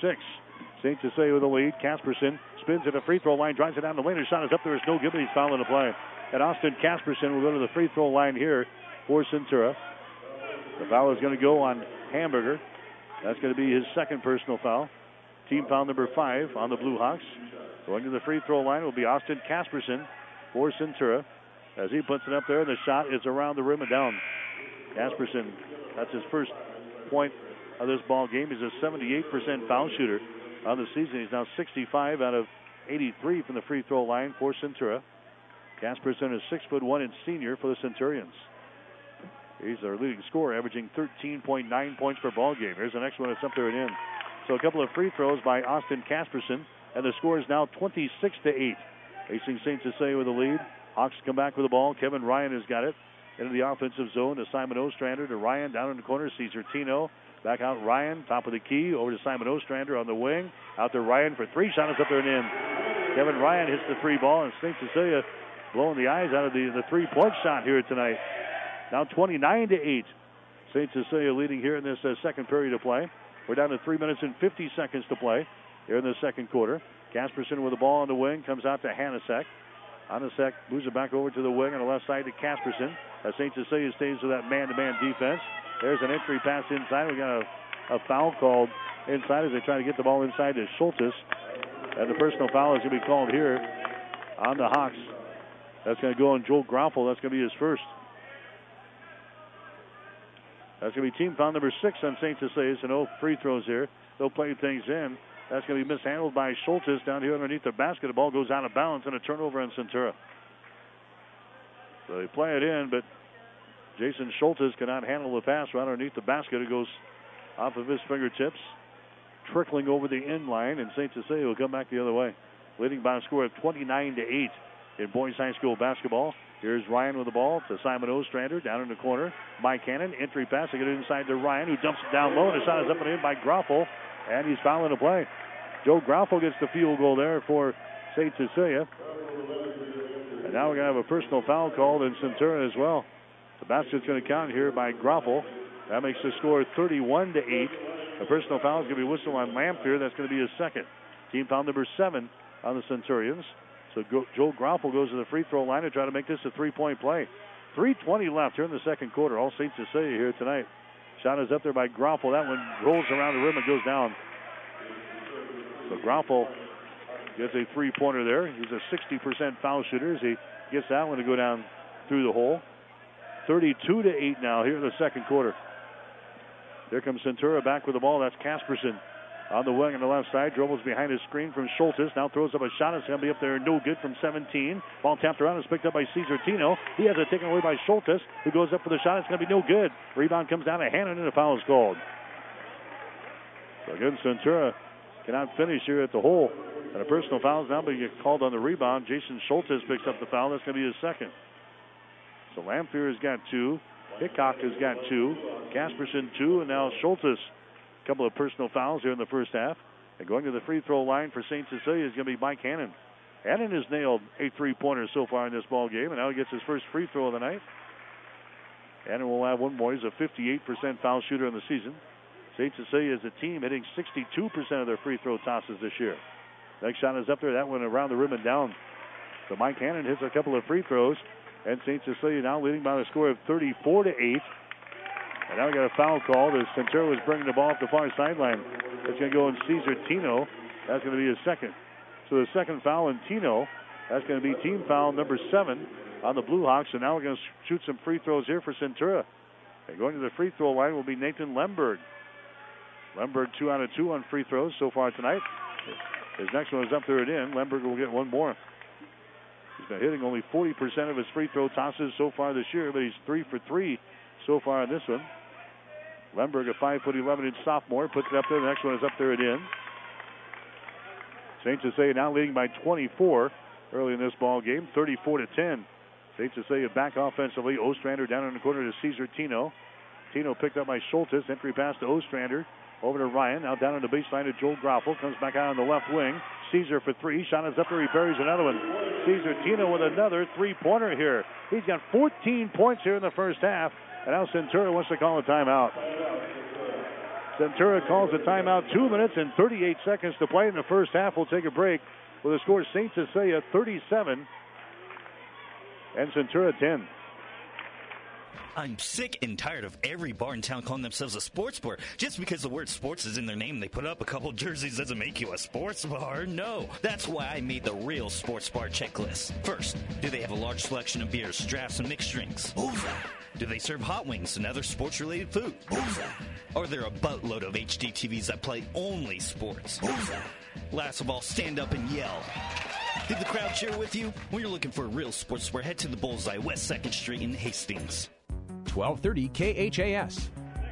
St. Cecilia with the lead. Casperson spins at the free throw line, drives it down the lane. His shot is up there. It's no good, but he's fouling the play. And Austin Casperson will go to the free throw line here for Centura. The foul is going to go on Hamburger. That's going to be his second personal foul. Team foul number 5 on the Blue Hawks. Going to the free throw line will be Austin Casperson for Centura. As he puts it up there, the shot is around the rim and down. Casperson, that's his first point of this ball game. He's a 78% foul shooter on the season. He's now 65 out of 83 from the free throw line for Centura. Casperson is 6'1" and senior for the Centurions. He's their leading scorer, averaging 13.9 points per ball game. Here's the next one. It's up there and in. So a couple of free throws by Austin Casperson, and the score is now 26-8. Hastings St. Cecilia with the lead. Hawks come back with the ball. Kevin Ryan has got it into the offensive zone to Simon Ostrander, to Ryan down in the corner. Cesar Tino back out. Ryan, top of the key, over to Simon Ostrander on the wing. Out to Ryan for 3. Shot is up there and in. Kevin Ryan hits the 3 ball, and St. Cecilia blowing the eyes out of the 3-point shot here tonight. Now 29-8. St. Cecilia leading here in this second period of play. We're down to 3 minutes and 50 seconds to play here in the second quarter. Casperson with the ball on the wing comes out to Hanasek. Hanasek moves it back over to the wing on the left side to Casperson. As St. Cecilia stays with that man-to-man defense. There's an entry pass inside. We got a foul called inside as they try to get the ball inside to Schultes. And the personal foul is going to be called here on the Hawks. That's going to go on Joel Groffel. That's going to be his first. That's going to be team foul number 6 on St. Cecilia. So no free throws here. They'll play things in. That's going to be mishandled by Schultes down here underneath the basket. The ball goes out of bounds and a turnover on Centura. So they play it in, but Jason Schultes cannot handle the pass right underneath the basket. It goes off of his fingertips, trickling over the end line, and St. Cecilia will come back the other way, leading by a score of 29-8 in boys high school basketball. Here's Ryan with the ball to Simon Ostrander down in the corner. Mike Cannon, entry pass to get it inside to Ryan, who dumps it down low, and the shot is up and in by Groffel, and he's fouling the play. Joe Groffel gets the field goal there for St. Cecilia. And now we're going to have a personal foul called in Centura as well. The basket's going to count here by Groffel. That makes the score 31-8. The personal foul is going to be whistled on Lamphere. That's going to be his second. Team foul number 7 on the Centurions. So Joe Groffel goes to the free throw line to try to make this a 3-point play. 3:20 left here in the second quarter. All St. Cecilia here tonight. Shot is up there by Groffel. That one rolls around the rim and goes down. So Groffel gets a 3-pointer there. He's a 60% foul shooter as he gets that one to go down through the hole. 32-8 now here in the second quarter. Here comes Centura back with the ball. That's Casperson. on the wing on the left side. Dribbles behind his screen from Schultes. Now throws up a shot. It's going to be up there. No good from 17. Ball tapped around. It's picked up by Cesar Tino. He has it taken away by Schultes, who goes up for the shot. It's going to be no good. Rebound comes down to Hannon, and a foul is called. So again, Centura cannot finish here at the hole. And a personal foul is now being called on the rebound. Jason Schultes picks up the foul. That's going to be his second. So Lamphere has got 2. Hickok has got 2. Casperson 2. And now Schultes. A couple of personal fouls here in the first half. And going to the free throw line for St. Cecilia is going to be Mike Hannon. Hannon has nailed 8 3-pointers so far in this ball game. And now he gets his first free throw of the night. Hannon will have one more. He's a 58% foul shooter in the season. St. Cecilia is a team hitting 62% of their free throw tosses this year. Next shot is up there. That one around the rim and down. So Mike Hannon hits a couple of free throws. And St. Cecilia now leading by the score of 34-8. And now we got a foul call as Centura was bringing the ball up the far sideline. It's going to go in Cesar Tino. That's going to be his second. So the second foul in Tino. That's going to be team foul number 7 on the Blue Hawks. And now we're going to shoot some free throws here for Centura. And going to the free throw line will be Nathan Lemberg. Lemberg 2 out of 2 on free throws so far tonight. His next one is up there and in. Lemberg will get one more. He's been hitting only 40% of his free throw tosses so far this year, but he's 3 for 3 so far in this one. Lemberg, a 5'11" sophomore, puts it up there. The next one is up there and in. St. Cecilia now leading by 24 early in this ball game, 34-10. St. Cecilia back offensively. Ostrander down in the corner to Cesar Tino. Tino picked up by Schultes. Entry pass to Ostrander. Over to Ryan. Now down on the baseline to Joel Groffel. Comes back out on the left wing. Caesar for 3. Shot is up there. He buries another one. Cesar Tino with another 3-pointer here. He's got 14 points here in the first half. And now Centura wants to call a timeout. Centura calls a timeout. 2 minutes and 38 seconds to play in the first half. We'll take a break with the score St. Cecilia 37 and Centura 10. I'm sick and tired of every bar in town calling themselves a sports bar. Just because the word sports is in their name, they put up a couple jerseys doesn't make you a sports bar. No, that's why I made the real sports bar checklist. First, do they have a large selection of beers, drafts, and mixed drinks? Do they serve hot wings and other sports-related food? Are there a boatload of HD TVs that play only sports? Last of all, stand up and yell. Did the crowd cheer with you? When you're looking for a real sports bar, head to the Bullseye, West 2nd Street in Hastings. 1230 KHAS.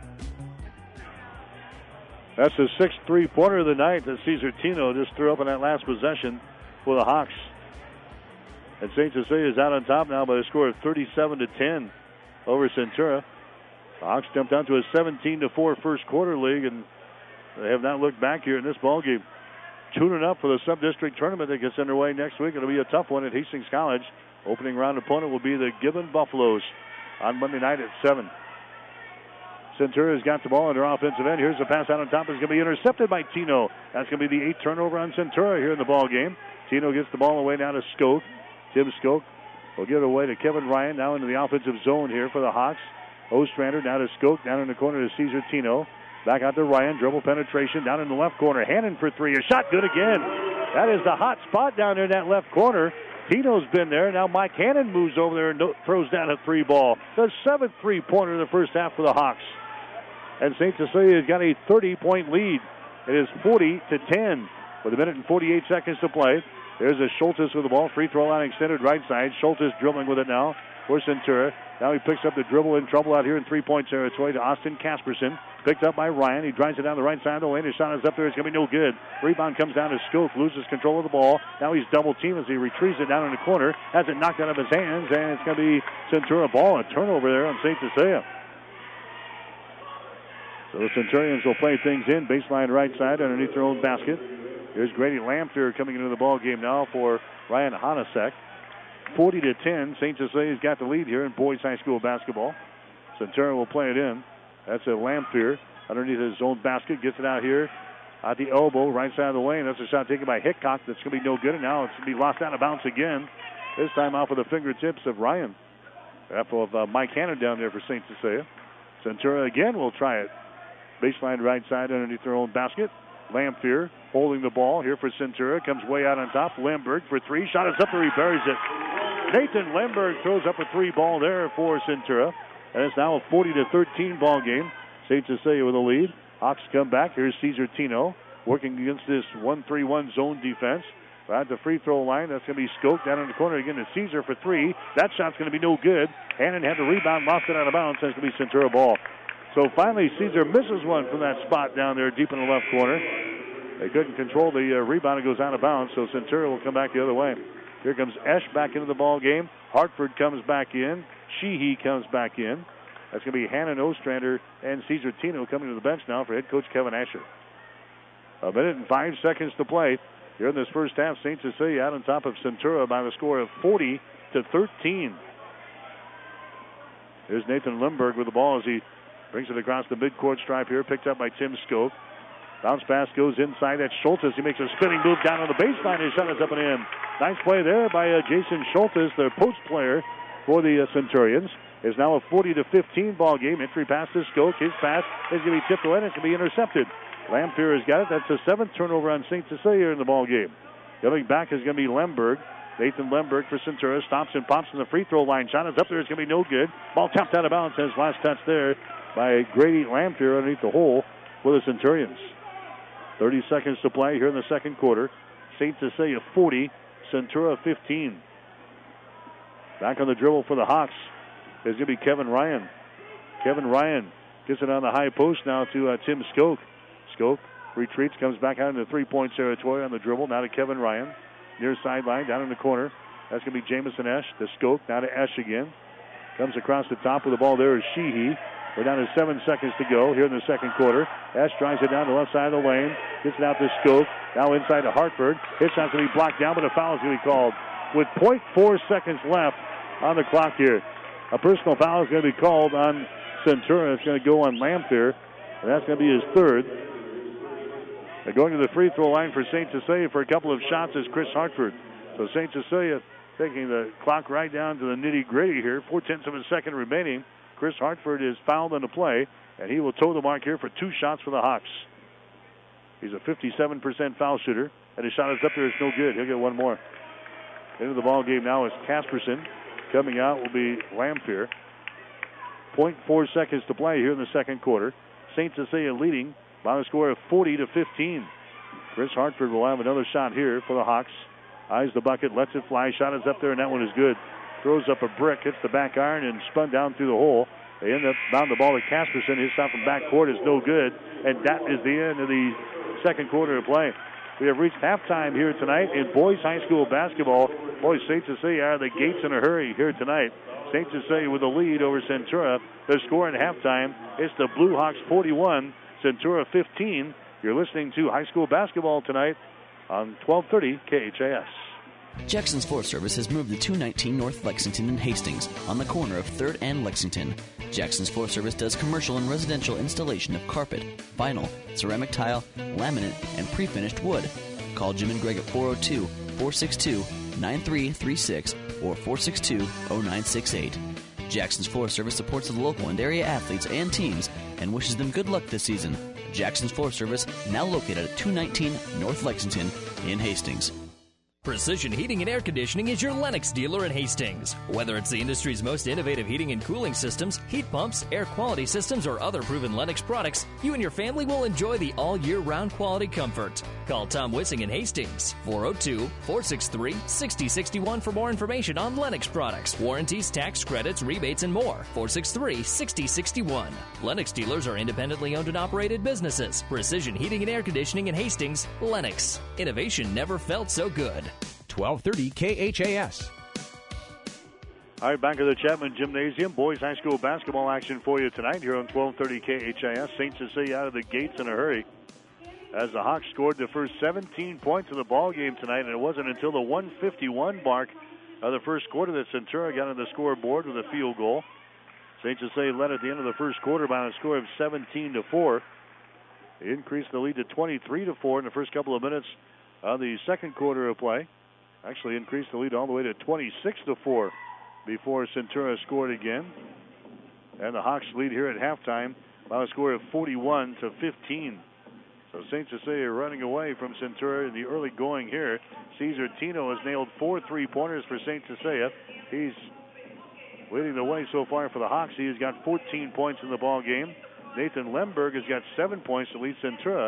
That's the 6th 3-pointer of the night that Cesar Tino just threw up in that last possession for the Hawks. And St. Cecilia is out on top now by a score of 37-10 over Centura. The Hawks jumped down to a 17-4 first quarter league, and they have not looked back here in this ballgame. Tuning up for the sub-district tournament that gets underway next week. It'll be a tough one at Hastings College. Opening round opponent will be the Gibbon Buffaloes on Monday night at 7. Centura's got the ball on their offensive end. Here's the pass out on top. It's going to be intercepted by Tino. That's going to be the 8th turnover on Centura here in the ball game. Tino gets the ball away now to Skoke. Tim Skoke will give it away to Kevin Ryan. Now into the offensive zone here for the Hawks. Ostrander now to Skoke. Down in the corner to Cesar Tino. Back out to Ryan. Dribble penetration down in the left corner. Hannon for 3. A shot good again. That is the hot spot down there in that left corner. Tino's been there. Now Mike Hannon moves over there and throws down a 3 ball. The 7th 3-pointer in the first half for the Hawks. And St. Cecilia has got a 30-point lead. It is 40-10 with 1 minute and 48 seconds to play. There's a Schultes with the ball. Free throw line extended right side. Schultes dribbling with it now for Centura. Now he picks up the dribble in trouble out here in 3-point territory to Austin Casperson. Picked up by Ryan. He drives it down the right side of the lane. His shot is up there. It's going to be no good. Rebound comes down to Skoke. Loses control of the ball. Now he's double-teamed as he retrieves it down in the corner. Has it knocked out of his hands, and it's going to be Centura ball. A turnover there on St. Cecilia. So the Centurions will play things in. Baseline right side underneath their own basket. Here's Grady Lamphere coming into the ball game now for Ryan Honasek. 40-10. St. Cecilia's got the lead here in boys high school basketball. Centura will play it in. That's a Lamphere underneath his own basket. Gets it out here at the elbow, right side of the lane. That's a shot taken by Hickok. That's going to be no good. And now it's going to be lost out of bounds again. This time off of the fingertips of Ryan. Half of Mike Hannon down there for St. Cecilia. Centura again will try it. Baseline right side underneath their own basket. Lamphere holding the ball here for Centura. Comes way out on top. Lemberg for 3. Shot is up there. He buries it. Nathan Lemberg throws up a 3 ball there for Centura. And it's now a 40-13 ball game. St. Cecilia with a lead. Hawks come back. Here's Cesar Tino. working against this 1-3-1 zone defense. At the free throw line, that's going to be Skoke down in the corner again to Caesar for three. That shot's going to be no good. Hannon had the rebound, lost it out of bounds. That's going to be Centura ball. So finally, Caesar misses one from that spot down there deep in the left corner. They couldn't control the rebound. It goes out of bounds, so Centura will come back the other way. Here comes Esch back into the ball game. Hartford comes back in. Sheehy comes back in. That's going to be Hannon Ostrander and Caesar Tino coming to the bench now for head coach Kevin Asher. 1 minute and 5 seconds to play. Here in this first half, St. Cecilia out on top of Centura by the score of 40-13. Here's Nathan Lemberg with the ball as he brings it across the midcourt stripe here, picked up by Tim Skoke. Bounce pass goes inside. That's Schultes. He makes a spinning move down on the baseline. His shot is up and in. Nice play there by Jason Schultes, their post player for the Centurions. It's now a 40-15 ball game. Entry pass to Skoke. His pass is going to be tipped away and it's going to be intercepted. Lamphere has got it. That's the 7th turnover on St. Cecilia in the ball game. Coming back is going to be Lemberg. Nathan Lemberg for Centura. Stops and pops in the free throw line. Shot is up there. It's going to be no good. Ball tapped out of bounds. His last touch there by Grady Lamphere underneath the hole for the Centurions. 30 seconds to play here in the second quarter. St. Cecilia 40, Centura 15. Back on the dribble for the Hawks is going to be Kevin Ryan. Kevin Ryan gets it on the high post now to Tim Skoke. Skoke retreats, comes back out into three-point territory on the dribble. Now to Kevin Ryan. Near sideline, down in the corner. That's going to be Jamison Esch to Skoke. Now to Esch again. Comes across the top with the ball there is Sheehy. We're down to 7 seconds to go here in the second quarter. Esch drives it down the left side of the lane. Gets it out to Skoke. Now inside to Hartford. His shot's going to be blocked down, but a foul is going to be called. With 0.4 seconds left on the clock here. A personal foul is going to be called on Centura. It's going to go on Lamphere, and that's going to be his third. They're going to the free throw line for St. Cecilia for a couple of shots is Chris Hartford. So St. Cecilia taking the clock right down to the nitty-gritty here. 0.4 of a second remaining. Chris Hartford is fouled on the play, and he will toe the mark here for 2 shots for the Hawks. He's a 57% foul shooter, and his shot is up there. It's no good. He'll get one more. Into the ball game now is Casperson. Coming out will be Lamphere. 0.4 seconds to play here in the second quarter. St. Cecilia leading by a score of 40-15. Chris Hartford will have another shot here for the Hawks. Eyes the bucket, lets it fly. Shot is up there, and that one is good. Throws up a brick, hits the back iron, and spun down through the hole. They end up bound the ball to Casperson. His shot from backcourt is no good, and that is the end of the second quarter of play. We have reached halftime here tonight in boys high school basketball. Boys, St. Cecilia out of the gates in a hurry here tonight. St. Cecilia with a lead over Centura. Their score at halftime is the Blue Hawks 41, Centura 15. You're listening to high school basketball tonight on 1230 KHAS. Jackson's Forest Service has moved to 219 North Lexington in Hastings on the corner of 3rd and Lexington. Jackson's Forest Service does commercial and residential installation of carpet, vinyl, ceramic tile, laminate, and pre-finished wood. Call Jim and Greg at 402-462-9336 or 462-0968. Jackson's Forest Service supports the local and area athletes and teams and wishes them good luck this season. Jackson's Forest Service, now located at 219 North Lexington in Hastings. Precision Heating and Air Conditioning is your Lennox dealer in Hastings. Whether it's the industry's most innovative heating and cooling systems, heat pumps, air quality systems, or other proven Lennox products, you and your family will enjoy the all-year-round quality comfort. Call Tom Wissing in Hastings, 402-463-6061 for more information on Lennox products, warranties, tax credits, rebates, and more. 463-6061. Lennox dealers are independently owned and operated businesses. Precision Heating and Air Conditioning in Hastings, Lennox. Innovation never felt so good. 1230 KHAS. All right, back at the Chapman Gymnasium. Boys high school basketball action for you tonight here on 1230 KHAS. St. Cecilia out of the gates in a hurry as the Hawks scored the first 17 points of the ball game tonight, and it wasn't until the 151 mark of the first quarter that Centura got on the scoreboard with a field goal. St. Cecilia led at the end of the first quarter by a score of 17-4. They increased the lead to 23-4 in the first couple of minutes of the second quarter of play. Actually increased the lead all the way to 26-4 before Centura scored again. And the Hawks lead here at halftime by a score of 41-15. So St. Cecilia running away from Centura in the early going here. Caesar Tino has nailed 4 3-pointers for St. Cecilia. He's leading the way so far for the Hawks. He has got 14 points in the ball game. Nathan Lemberg has got 7 points to lead Centura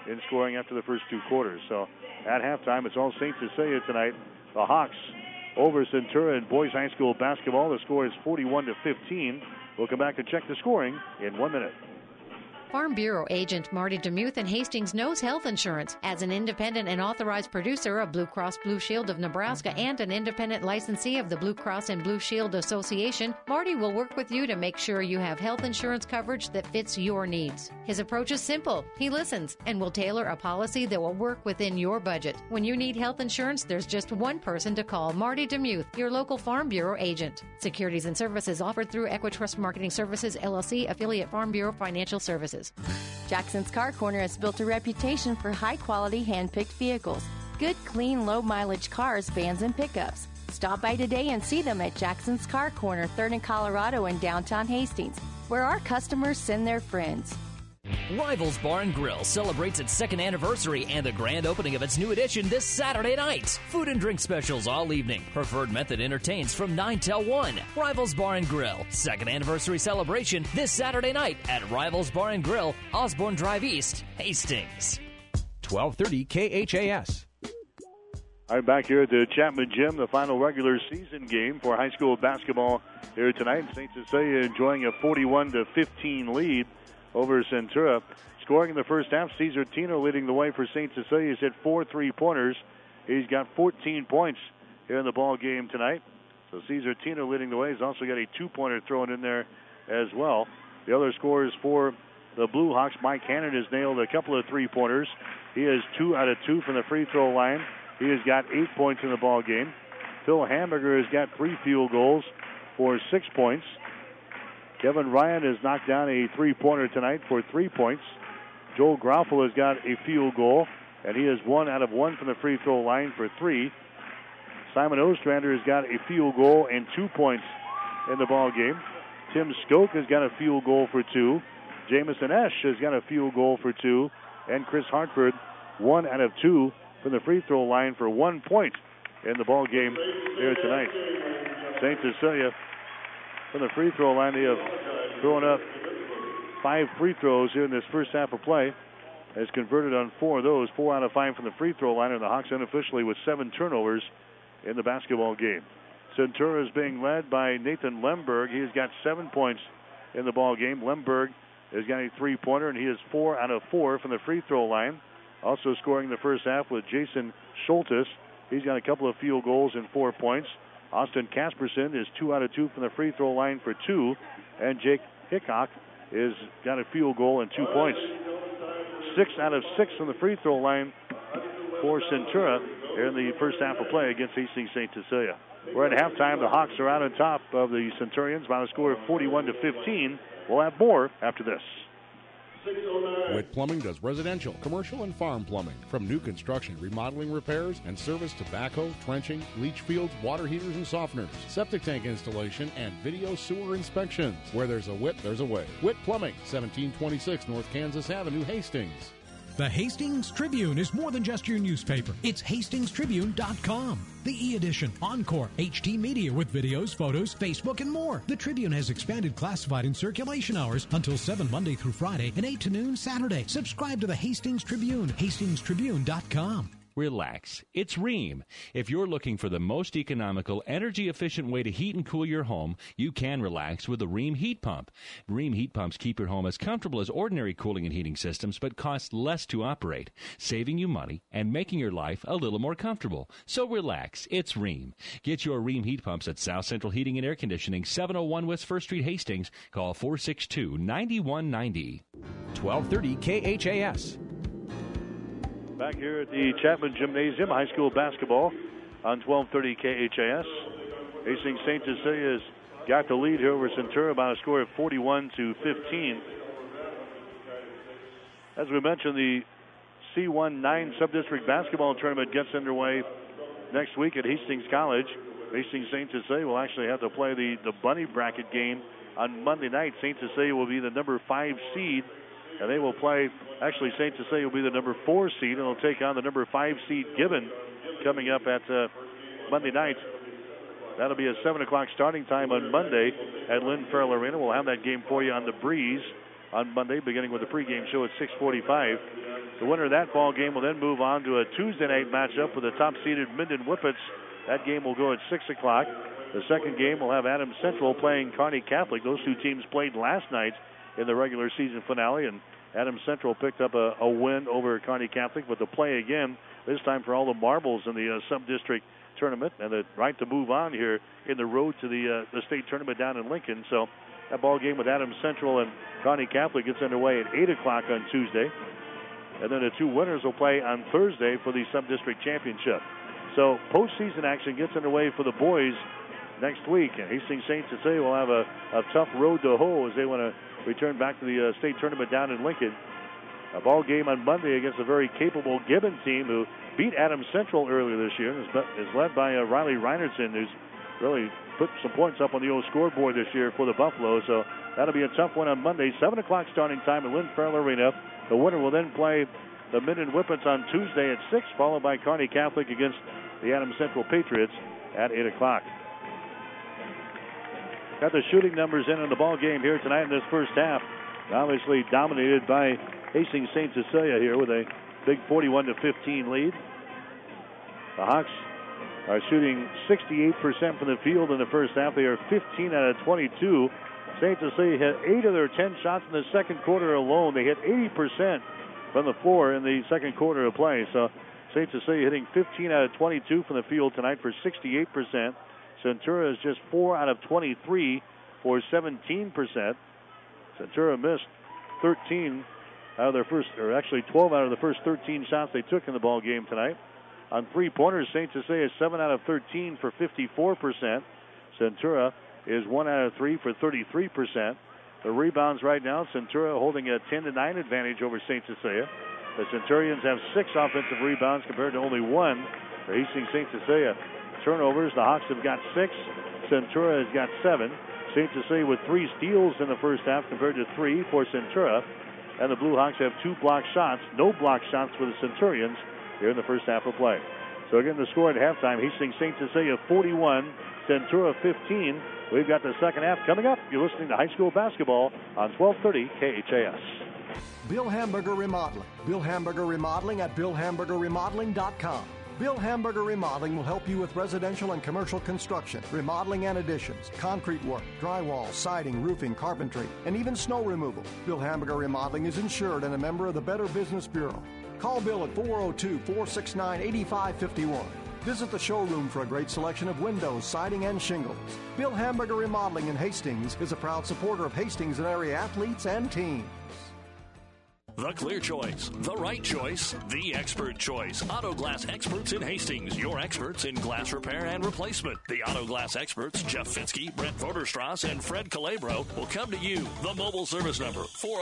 in scoring after the first two quarters. So at halftime, it's all St. Cecilia tonight. The Hawks over Centura in boys high school basketball. The score is 41-15. We'll come back and check the scoring in 1 minute. Farm Bureau agent Marty DeMuth in Hastings knows health insurance. As an independent and authorized producer of Blue Cross Blue Shield of Nebraska and an independent licensee of the Blue Cross and Blue Shield Association, Marty will work with you to make sure you have health insurance coverage that fits your needs. His approach is simple. He listens and will tailor a policy that will work within your budget. When you need health insurance, there's just one person to call, Marty DeMuth, your local Farm Bureau agent. Securities and services offered through Equitrust Marketing Services, LLC, affiliate Farm Bureau Financial Services. Jackson's Car Corner has built a reputation for high-quality, hand-picked vehicles. Good, clean, low-mileage cars, vans, and pickups. Stop by today and see them at Jackson's Car Corner, 3rd and Colorado in downtown Hastings, where our customers send their friends. Rivals Bar and Grill celebrates its second anniversary and the grand opening of its new edition this Saturday night. Food and drink specials all evening. Preferred Method entertains from 9 till 1. Rivals Bar and Grill, second anniversary celebration this Saturday night at Rivals Bar and Grill, Osborne Drive East, Hastings. 1230 KHAS. I'm back here at the Chapman Gym, the final regular season game for high school basketball here tonight. St. Cecilia enjoying a 41-15 lead over Centura. Scoring in the first half, Cesar Tino leading the way for St. Cecilia. He's hit 4 3-pointers. He's got 14 points here in the ball game tonight. So Cesar Tino leading the way. He's also got a 2-pointer thrown in there as well. The other scorers for the Blue Hawks, Mike Hannon has nailed a couple of 3-pointers. He has 2 out of 2 from the free throw line. He has got 8 points in the ball game. Phil Hamburger has got 3 field goals for 6 points. Kevin Ryan has knocked down a 3-pointer tonight for 3 points. Joel Groffel has got a field goal, and he is 1 out of 1 from the free throw line for 3. Simon Ostrander has got a field goal and 2 points in the ball game. Tim Skoke has got a field goal for 2. Jamison Esch has got a field goal for 2. And Chris Hartford, 1 out of 2 from the free throw line for 1 point in the ball game here tonight. St. Cecilia, from the free throw line, they have thrown up 5 free throws here in this first half of play. Has converted on 4 of those, 4 out of 5 from the free throw line, and the Hawks unofficially with 7 turnovers in the basketball game. Centura is being led by Nathan Lemberg. He has got 7 points in the ball game. Lemberg has got a 3-pointer, and he is 4 out of 4 from the free throw line. Also scoring the first half with Jason Schultes. He's got a couple of field goals and 4 points. Austin Casperson is 2 out of 2 from the free throw line for 2. And Jake Hickok is got a field goal and 2 points. 6 out of 6 from the free throw line for Centura in the first half of play against Hastings St. Cecilia. We're at halftime. The Hawks are out on top of the Centurions by a score of 41-15. We'll have more after this. Witt Plumbing does residential, commercial, and farm plumbing. From new construction, remodeling, repairs, and service to backhoe, trenching, leach fields, water heaters, and softeners, septic tank installation, and video sewer inspections. Where there's a Witt, there's a way. Witt Plumbing, 1726 North Kansas Avenue, Hastings. The Hastings Tribune is more than just your newspaper. It's hastingstribune.com. The e-edition, Encore, HT Media with videos, photos, Facebook, and more. The Tribune has expanded classified and circulation hours until 7 Monday through Friday and 8 to noon Saturday. Subscribe to the Hastings Tribune, hastingstribune.com. Relax. It's Rheem. If you're looking for the most economical, energy-efficient way to heat and cool your home, you can relax with the Rheem heat pump. Rheem heat pumps keep your home as comfortable as ordinary cooling and heating systems, but cost less to operate, saving you money and making your life a little more comfortable. So relax. It's Rheem. Get your Rheem heat pumps at South Central Heating and Air Conditioning, 701 West 1st Street, Hastings. Call 462-9190. 1230 KHAS. Back here at the Chapman Gymnasium, high school basketball on 1230 KHAS. Hastings St. Cecilia's got the lead here over Centura by a score of 41-15. As we mentioned, the C19 Sub-District Basketball Tournament gets underway next week at Hastings College. Hastings St. Cecilia will actually have to play the bunny bracket game on Monday night. St. Cecilia will be the number 5 seed. And they will play, actually St. Cecilia will be the number 4 seed, and they'll take on the number 5 seed Gibbon coming up at Monday night. That'll be a 7 o'clock starting time on Monday at Lynn Farrell Arena. We'll have that game for you on the Breeze on Monday, beginning with the pregame show at 6:45. The winner of that ball game will then move on to a Tuesday night matchup with the top-seeded Minden Whippets. That game will go at 6 o'clock. The second game will have Adams Central playing Kearney Catholic. Those two teams played last night in the regular season finale, and Adams Central picked up a win over Kearney Catholic, but to play again, this time for all the marbles in the sub-district tournament, and the right to move on here in the road to the state tournament down in Lincoln. So that ball game with Adams Central and Kearney Catholic gets underway at 8 o'clock on Tuesday. And then the two winners will play on Thursday for the sub-district championship. So postseason action gets underway for the boys next week. And Hastings St. Cecilia will have a tough road to hoe as they want to return back to the state tournament down in Lincoln. A ball game on Monday against a very capable Gibbon team who beat Adams Central earlier this year and is led by Riley Reinertson, who's really put some points up on the old scoreboard this year for the Buffalo. So that'll be a tough one on Monday. 7 o'clock starting time at Lynn Farrell Arena. The winner will then play the Minden Whippets on Tuesday at 6, followed by Kearney Catholic against the Adams Central Patriots at 8 o'clock. Got the shooting numbers in the ball game here tonight in this first half. Obviously dominated by Hastings St. Cecilia here with a big 41-15 lead. The Hawks are shooting 68% from the field in the first half. They are 15 out of 22. St. Cecilia hit 8 of their 10 shots in the second quarter alone. They hit 80% from the floor in the second quarter of play. So St. Cecilia hitting 15 out of 22 from the field tonight for 68%. Centura is just 4 out of 23 for 17%. Centura missed 13 out of their first, or actually 12 out of the first 13 shots they took in the ball game tonight. On three-pointers, St. Cecilia is 7 out of 13 for 54%. Centura is 1 out of 3 for 33%. The rebounds right now, Centura holding a 10-9 advantage over St. Cecilia. The Centurions have 6 offensive rebounds compared to only 1 for Hastings St. Cecilia. Turnovers, the Hawks have got 6. Centura has got 7. St. Cecilia with 3 steals in the first half compared to 3 for Centura. And the Blue Hawks have 2 block shots, no block shots for the Centurions here in the first half of play. So again, the score at halftime, Hastings St. Cecilia 41, Centura 15. We've got the second half coming up. You're listening to high school basketball on 1230 KHAS. Bill Hamburger Remodeling. Bill Hamburger Remodeling at BillHamburgerRemodeling.com. Bill Hamburger Remodeling will help you with residential and commercial construction, remodeling and additions, concrete work, drywall, siding, roofing, carpentry, and even snow removal. Bill Hamburger Remodeling is insured and a member of the Better Business Bureau. Call Bill at 402-469-8551. Visit the showroom for a great selection of windows, siding, and shingles. Bill Hamburger Remodeling in Hastings is a proud supporter of Hastings and area athletes and teams. The clear choice, the right choice, the expert choice. Auto Glass Experts in Hastings, your experts in glass repair and replacement. The Auto Glass Experts, Jeff Fitzke, Brent Voderstrass, and Fred Calabro will come to you. The mobile service number,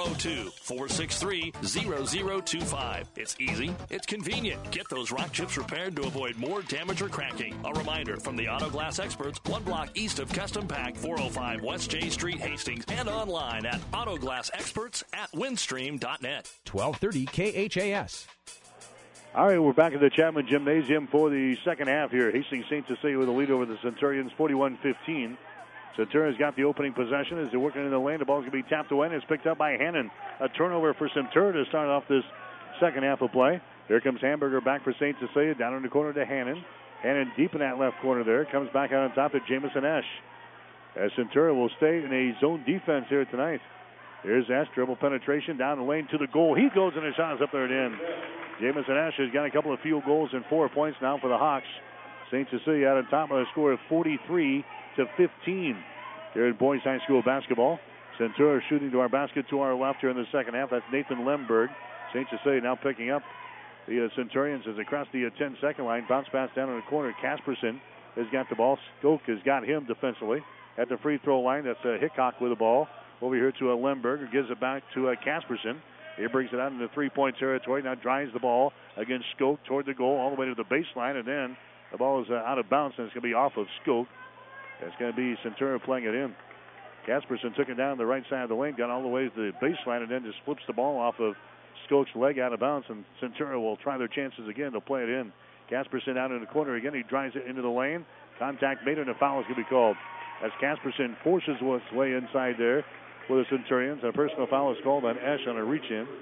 402-463-0025. It's easy, it's convenient. Get those rock chips repaired to avoid more damage or cracking. A reminder from the Auto Glass Experts, 1 block east of Custom Pack, 405 West J Street, Hastings, and online at autoglassexperts@windstream.net. 1230 KHAS. All right, we're back at the Chapman Gymnasium for the second half here. Hastings St. Cecilia with a lead over the Centurions, 41-15. Centurions got the opening possession as they're working in the lane. The ball's going to be tapped away, and it's picked up by Hannon. A turnover for Centura to start off this second half of play. Here comes Hamburger back for St. Cecilia, down in the corner to Hannon. Hannon deep in that left corner there. Comes back out on top to Jamison Esch. As Centura will stay in a zone defense here tonight. Here's Esch, dribble penetration down the lane to the goal. He goes and his shot is up there and in. Jamison Esch has got a couple of field goals and 4 points now for the Hawks. St. Cecilia out on top of a score of 43-15 here in boys high school basketball. Centura shooting to our basket to our left here in the second half. That's Nathan Lemberg. St. Cecilia now picking up the Centurions as they cross the 10-second line. Bounce pass down in the corner. Casperson has got the ball. Skoke has got him defensively. At the free throw line, that's Hickok with the ball. Over here to Lemberg, who gives it back to Casperson. He brings it out into three-point territory. Now drives the ball against Skoke toward the goal all the way to the baseline, and then the ball is out of bounds, and it's going to be off of Skoke. It's going to be Centura playing it in. Casperson took it down the right side of the lane, got all the way to the baseline, and then just flips the ball off of Skoke's leg out of bounds, and Centura will try their chances again. They'll play it in. Casperson out in the corner again. He drives it into the lane. Contact made, and a foul is going to be called. As Casperson forces his way inside there for the Centurions. A personal foul is called on Esch on a reach-in.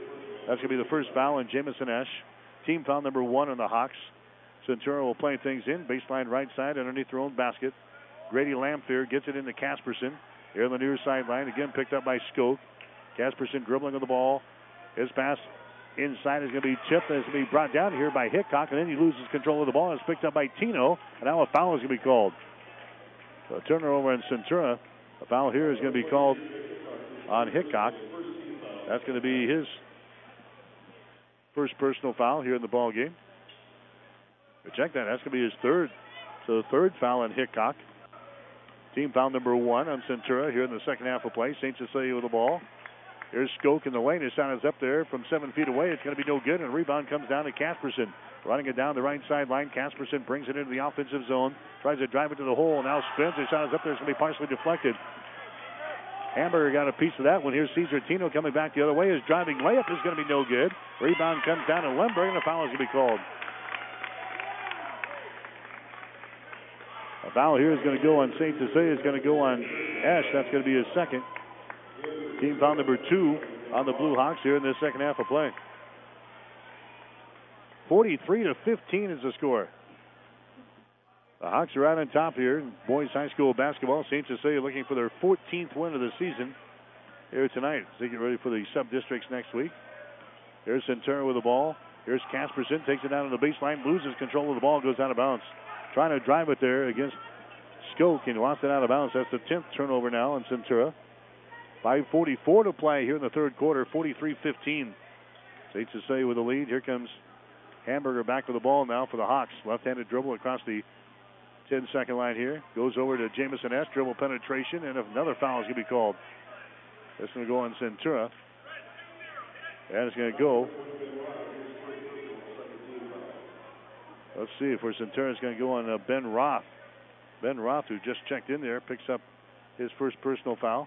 That's going to be the first foul on Jamison Esch. Team foul number 1 on the Hawks. Centura will play things in. Baseline right side underneath their own basket. Grady Lamphere gets it into Casperson. Here on the near sideline. Again picked up by Skoke. Casperson dribbling on the ball. His pass inside is going to be tipped. And it's going to be brought down here by Hickok. And then he loses control of the ball. It's picked up by Tino. And now a foul is going to be called. So a turnover in Centura. A foul here is going to be called on Hickok. That's going to be his first personal foul here in the ball game. But check that. That's going to be his third. So the third foul on Hickok. Team foul number 1 on Centura here in the second half of play. St. Cecilia with the ball. Here's Skoke in the lane. His shot is up there from 7 feet away. It's going to be no good. And the rebound comes down to Casperson. Running it down the right sideline. Casperson brings it into the offensive zone. Tries to drive it to the hole. Now spins. His shot is up there. It's going to be partially deflected. Hamburger got a piece of that one. Here's Cesar Tino coming back the other way. His driving layup is going to be no good. Rebound comes down to Lemberg, and a foul is going to be called. A foul here is going to go on St. Cecilia. It's going to go on Esch. That's going to be his second. Team foul number 2 on the Blue Hawks here in this second half of play. 43-15 is the score. The Hawks are out on top here in boys high school basketball. St. Cecilia looking for their 14th win of the season here tonight as they get ready for the sub-districts next week. Here's Centura with the ball. Here's Casperson, takes it down to the baseline, loses control of the ball, goes out of bounds. Trying to drive it there against Skoke and lost it out of bounds. That's the 10th turnover now on Centura. 5:44 to play here in the third quarter, 43-15. St. Cecilia with the lead. Here comes Hamburger back with the ball now for the Hawks. Left-handed dribble across the 10-second line here. Goes over to Jamison S. Dribble penetration, and another foul is going to be called. That's going to go on Centura. And it's going to go. Let's see if for Centura is going to go on Ben Roth. Ben Roth, who just checked in there, picks up his first personal foul.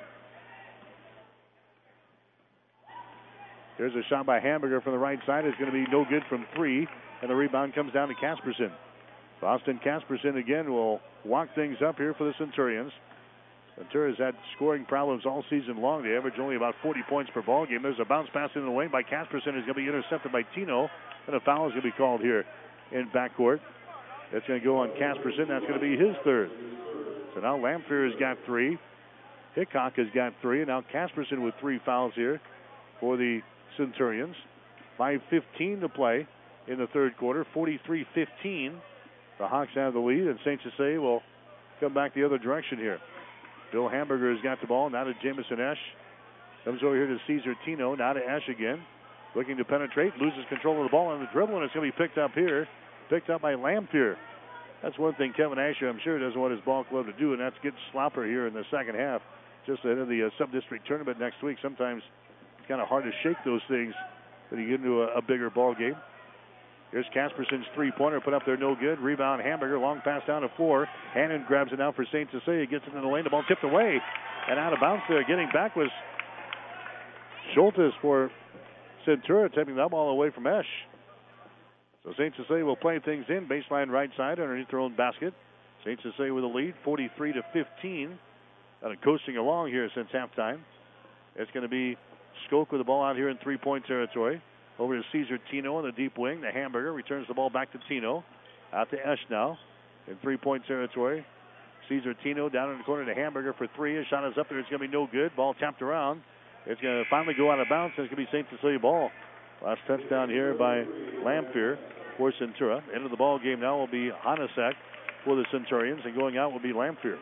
There's a shot by Hamburger from the right side. It's going to be no good from 3, and the rebound comes down to Casperson. Austin Casperson again will walk things up here for the Centurions. Centurions had scoring problems all season long. They average only about 40 points per ball game. There's a bounce pass in the lane by Casperson. It's going to be intercepted by Tino, and a foul is going to be called here in backcourt. It's going to go on Casperson. That's going to be his third. So now Lamphere has got 3. Hickok has got 3, and now Casperson with 3 fouls here for the Centurions. 5:15 to play in the third quarter. 43-15. The Hawks have the lead, and St. Cecilia will come back the other direction here. Bill Hamburger has got the ball. Now to Jamison Esch. Comes over here to Cesar Tino. Now to Esch again. Looking to penetrate. Loses control of the ball on the dribble, and it's going to be picked up here. Picked up by Lamphere. That's one thing Kevin Asher, I'm sure, doesn't want his ball club to do, and that's get slopper here in the second half. Just ahead of the sub-district tournament next week. Sometimes it's kind of hard to shake those things when you get into a bigger ball game. Here's Casperson's three-pointer put up there, no good. Rebound, Hamburger, long pass down the floor. Hannon grabs it now for St. Cecilia, gets it in the lane. The ball tipped away and out of bounds there. Getting back was Schultes for Centura, tipping that ball away from Esch. So St. Cecilia will play things in. Baseline right side underneath their own basket. St. Cecilia with a lead, 43-15. Kind of coasting along here since halftime. It's going to be Skoke with the ball out here in three-point territory. Over to Cesar Tino in the deep wing. The Hamburger returns the ball back to Tino. Out to Esch now in three-point territory. Cesar Tino down in the corner to Hamburger for 3. His shot is up there. It's going to be no good. Ball tapped around. It's going to finally go out of bounds. It's going to be St. Cecilia ball. Last touchdown here by Lamphere for Centura. End of the ball game now will be Hanasek for the Centurions, and going out will be Lamphere.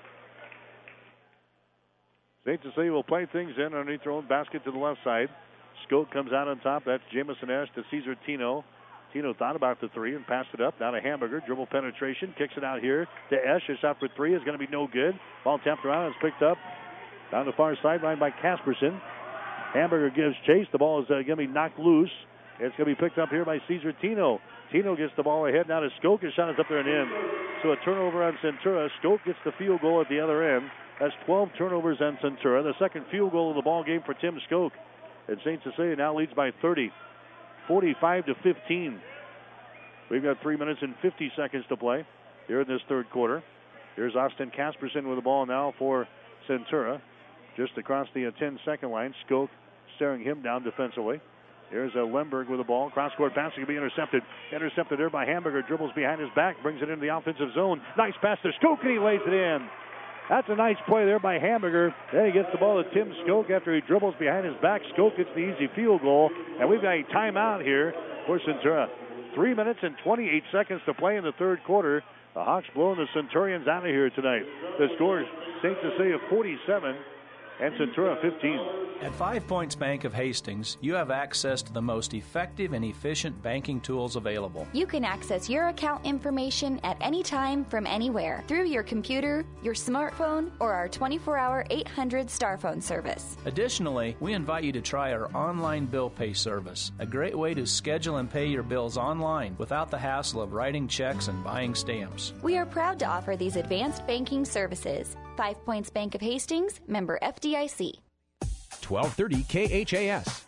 St. Cecilia will play things in underneath their own basket to the left side. Skoke comes out on top. That's Jamison Esch to Cesar Tino. Tino thought about the 3 and passed it up. Now to Hamburger. Dribble penetration. Kicks it out here to Esch. His shot for 3 is going to be no good. Ball tapped around and it's picked up down the far sideline by Casperson. Hamburger gives chase. The ball is going to be knocked loose. It's going to be picked up here by Cesar Tino. Tino gets the ball ahead now to Skoke. His shot is up there and in. So a turnover on Centura. Skoke gets the field goal at the other end. That's 12 turnovers on Centura. The second field goal of the ball game for Tim Skoke. And St. Cecilia now leads by 30, 45-15. We've got 3 minutes and 50 seconds to play here in this third quarter. Here's Austin Casperson with the ball now for Centura. Just across the 10-second line. Skoke staring him down defensively. Here's Lemberg with the ball. Cross-court pass can be intercepted. Intercepted there by Hamburger. Dribbles behind his back. Brings it into the offensive zone. Nice pass to Skoke, and he lays it in. That's a nice play there by Hamburger. Then he gets the ball to Tim Skoke after he dribbles behind his back. Skoke gets the easy field goal. And we've got a timeout here for Centura. 3 minutes and 28 seconds to play in the third quarter. The Hawks blowing the Centurions out of here tonight. The score is St. Cecilia 47 and Centura 15. At 5 Points Bank of Hastings, you have access to the most effective and efficient banking tools available. You can access your account information at any time from anywhere through your computer, your smartphone, or our 24-hour 800-star phone service. Additionally, we invite you to try our online bill pay service, a great way to schedule and pay your bills online without the hassle of writing checks and buying stamps. We are proud to offer these advanced banking services. 5 Points Bank of Hastings, member FDIC. 1230 KHAS.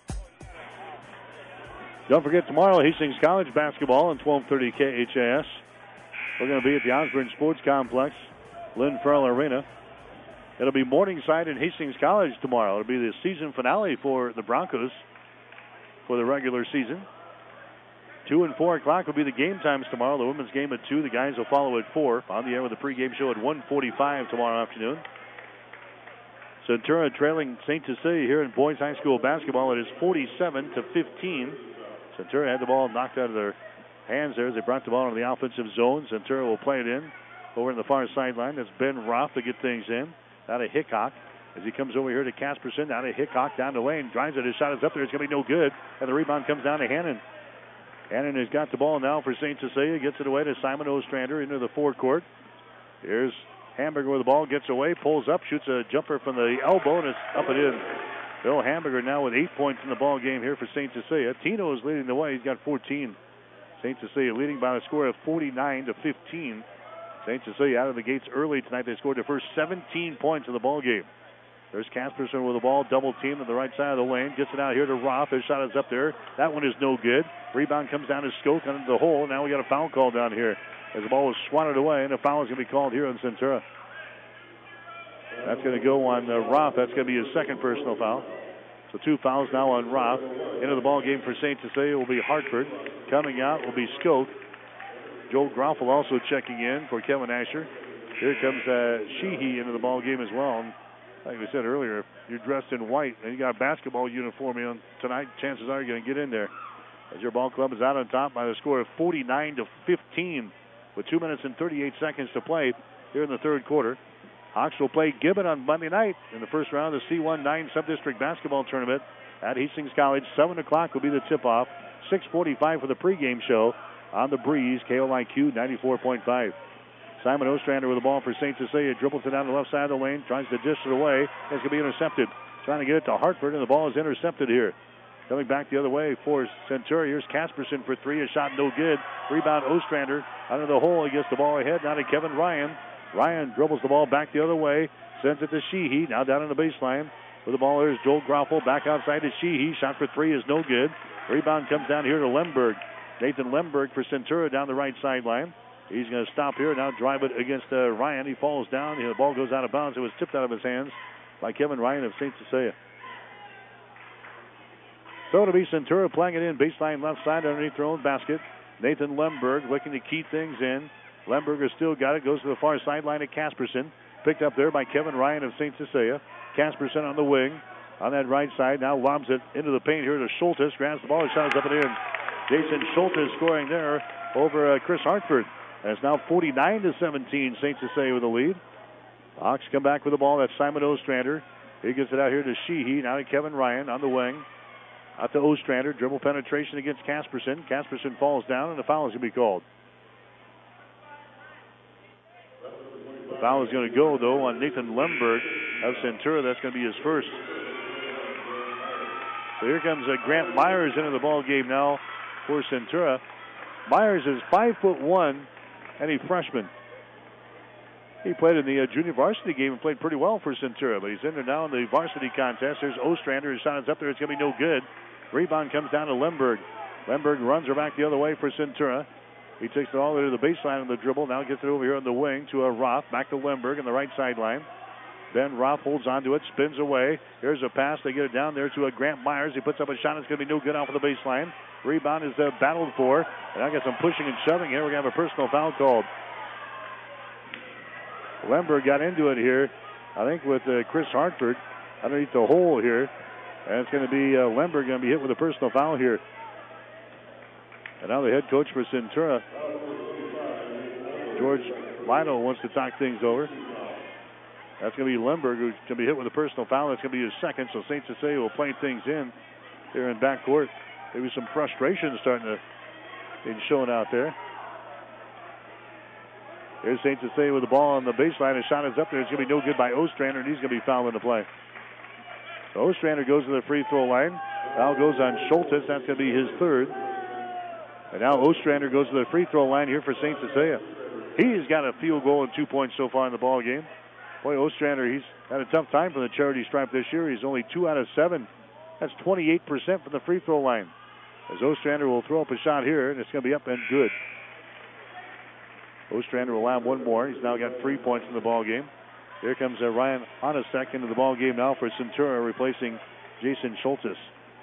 Don't forget tomorrow, Hastings College basketball on 1230 KHAS. We're going to be at the Osborne Sports Complex, Lynn Farrell Arena. It'll be Morningside and Hastings College tomorrow. It'll be the season finale for the Broncos for the regular season. 2 and 4 o'clock will be the game times tomorrow. The women's game at 2. The guys will follow at 4. On the air with the pregame show at 1:45 tomorrow afternoon. Centura trailing St. Cecilia here in boys high school basketball. It is 47-15. Centura had the ball knocked out of their hands there as they brought the ball into the offensive zone. Centura will play it in over in the far sideline. That's Ben Roth to get things in. Out of Hickok. As he comes over here to Casperson. Out of Hickok down the lane. Drives it. His shot is up there. It's going to be no good. And the rebound comes down to Hannon. Hannon has got the ball now for St. Cecilia. Gets it away to Simon Ostrander into the forecourt. Here's Hamburger with the ball. Gets away. Pulls up. Shoots a jumper from the elbow. And it's up and in. Bill Hamburger now with 8 points in the ball game here for St. Cecilia. Tino is leading the way. He's got 14. St. Cecilia leading by a score of 49-15. St. Cecilia out of the gates early tonight. They scored their first 17 points in the ball game. There's Casperson with the ball, double team on the right side of the lane. Gets it out here to Roth. His shot is up there. That one is no good. Rebound comes down to Skoke under the hole. Now we got a foul call down here as the ball was swatted away, and a foul is going to be called here on Centura. That's going to go on Roth. That's going to be his second personal foul. So 2 fouls now on Roth. Into the ball game for St. Cecilia will be Hartford. Coming out will be Skoke. Joel Groffel also checking in for Kevin Asher. Here comes Sheehy into the ball game as well. And like we said earlier, if you're dressed in white and you got a basketball uniform on tonight, chances are you're going to get in there. As your ball club is out on top by the score of 49-15 with 2 minutes and 38 seconds to play here in the third quarter. Hawks will play Gibbon on Monday night in the first round of the C1-9 Sub-District Basketball Tournament at Hastings College. 7 o'clock will be the tip-off. 6:45 for the pregame show on the Breeze, KOIQ 94.5. Simon Ostrander with the ball for St. Cecilia. Dribbles it down the left side of the lane. Tries to dish it away. It's going to be intercepted. Trying to get it to Hartford, and the ball is intercepted here. Coming back the other way for Centura. Here's Casperson for 3. A shot no good. Rebound Ostrander under the hole. He gets the ball ahead. Now to Kevin Ryan. Ryan dribbles the ball back the other way. Sends it to Sheehy. Now down on the baseline. With the ball, there's Joel Groffel. Back outside to Sheehy. Shot for 3 is no good. Rebound comes down here to Lemberg. Nathan Lemberg for Centura down the right sideline. He's going to stop here. Now drive it against Ryan. He falls down. The ball goes out of bounds. It was tipped out of his hands by Kevin Ryan of St. Cecilia. So it'll be Centura playing it in. Baseline left side underneath their own basket. Nathan Lemberg looking to key things in. Lemberg has still got it. Goes to the far sideline at Casperson. Picked up there by Kevin Ryan of St. Cecilia. Casperson on the wing. On that right side. Now lobs it into the paint here to Schultes. Grabs the ball. His shot is up and in. Jason Schultes scoring there over Chris Hartford. And it's now 49-17. St. Cecilia with the lead. The Hawks come back with the ball. That's Simon Ostrander. He gets it out here to Sheehy. Now to Kevin Ryan on the wing. Out to Ostrander. Dribble penetration against Casperson. Casperson falls down, and the foul is going to be called. The foul is going to go, though, on Nathan Lemberg of Centura. That's going to be his first. So here comes Grant Myers into the ball game now for Centura. Myers is 5'1", and a freshman. He played in the junior varsity game and played pretty well for Centura, but he's in there now in the varsity contest. There's Ostrander. His shot is up there. It's going to be no good. Rebound comes down to Lemberg. Lemberg runs her back the other way for Centura. He takes it all the way to the baseline of the dribble. Now gets it over here on the wing to Roth. Back to Lemberg on the right sideline. Ben Roth holds onto it, spins away. Here's a pass. They get it down there to Grant Myers. He puts up a shot. It's going to be no good off of the baseline. Rebound is battled for. And I got some pushing and shoving here. We're going to have a personal foul called. Lemberg got into it here, I think, with Chris Hartford underneath the hole here. And it's going to be Lemberg going to be hit with a personal foul here. And now the head coach for Centura, George Lino, wants to talk things over. That's going to be Lemberg, who's going to be hit with a personal foul. That's going to be his second, so St. Cecilia will play things in here in backcourt. Maybe some frustration starting to be showing out there. Here's St. Cecilia with the ball on the baseline. His shot is up there. It's going to be no good by Ostrander, and he's going to be fouled in the play. So Ostrander goes to the free throw line. Foul goes on Schultes. That's going to be his third. And now Ostrander goes to the free throw line here for St. Cecilia. He's got a field goal and 2 points so far in the ball game. Boy, Ostrander, he's had a tough time from the charity stripe this year. He's only 2 out of 7. That's 28% from the free throw line. As Ostrander will throw up a shot here, and it's going to be up and good. Ostrander will have one more. He's now got 3 points in the ball game. Here comes Ryan Honasek into the ball game now for Centura, replacing Jason Schultes.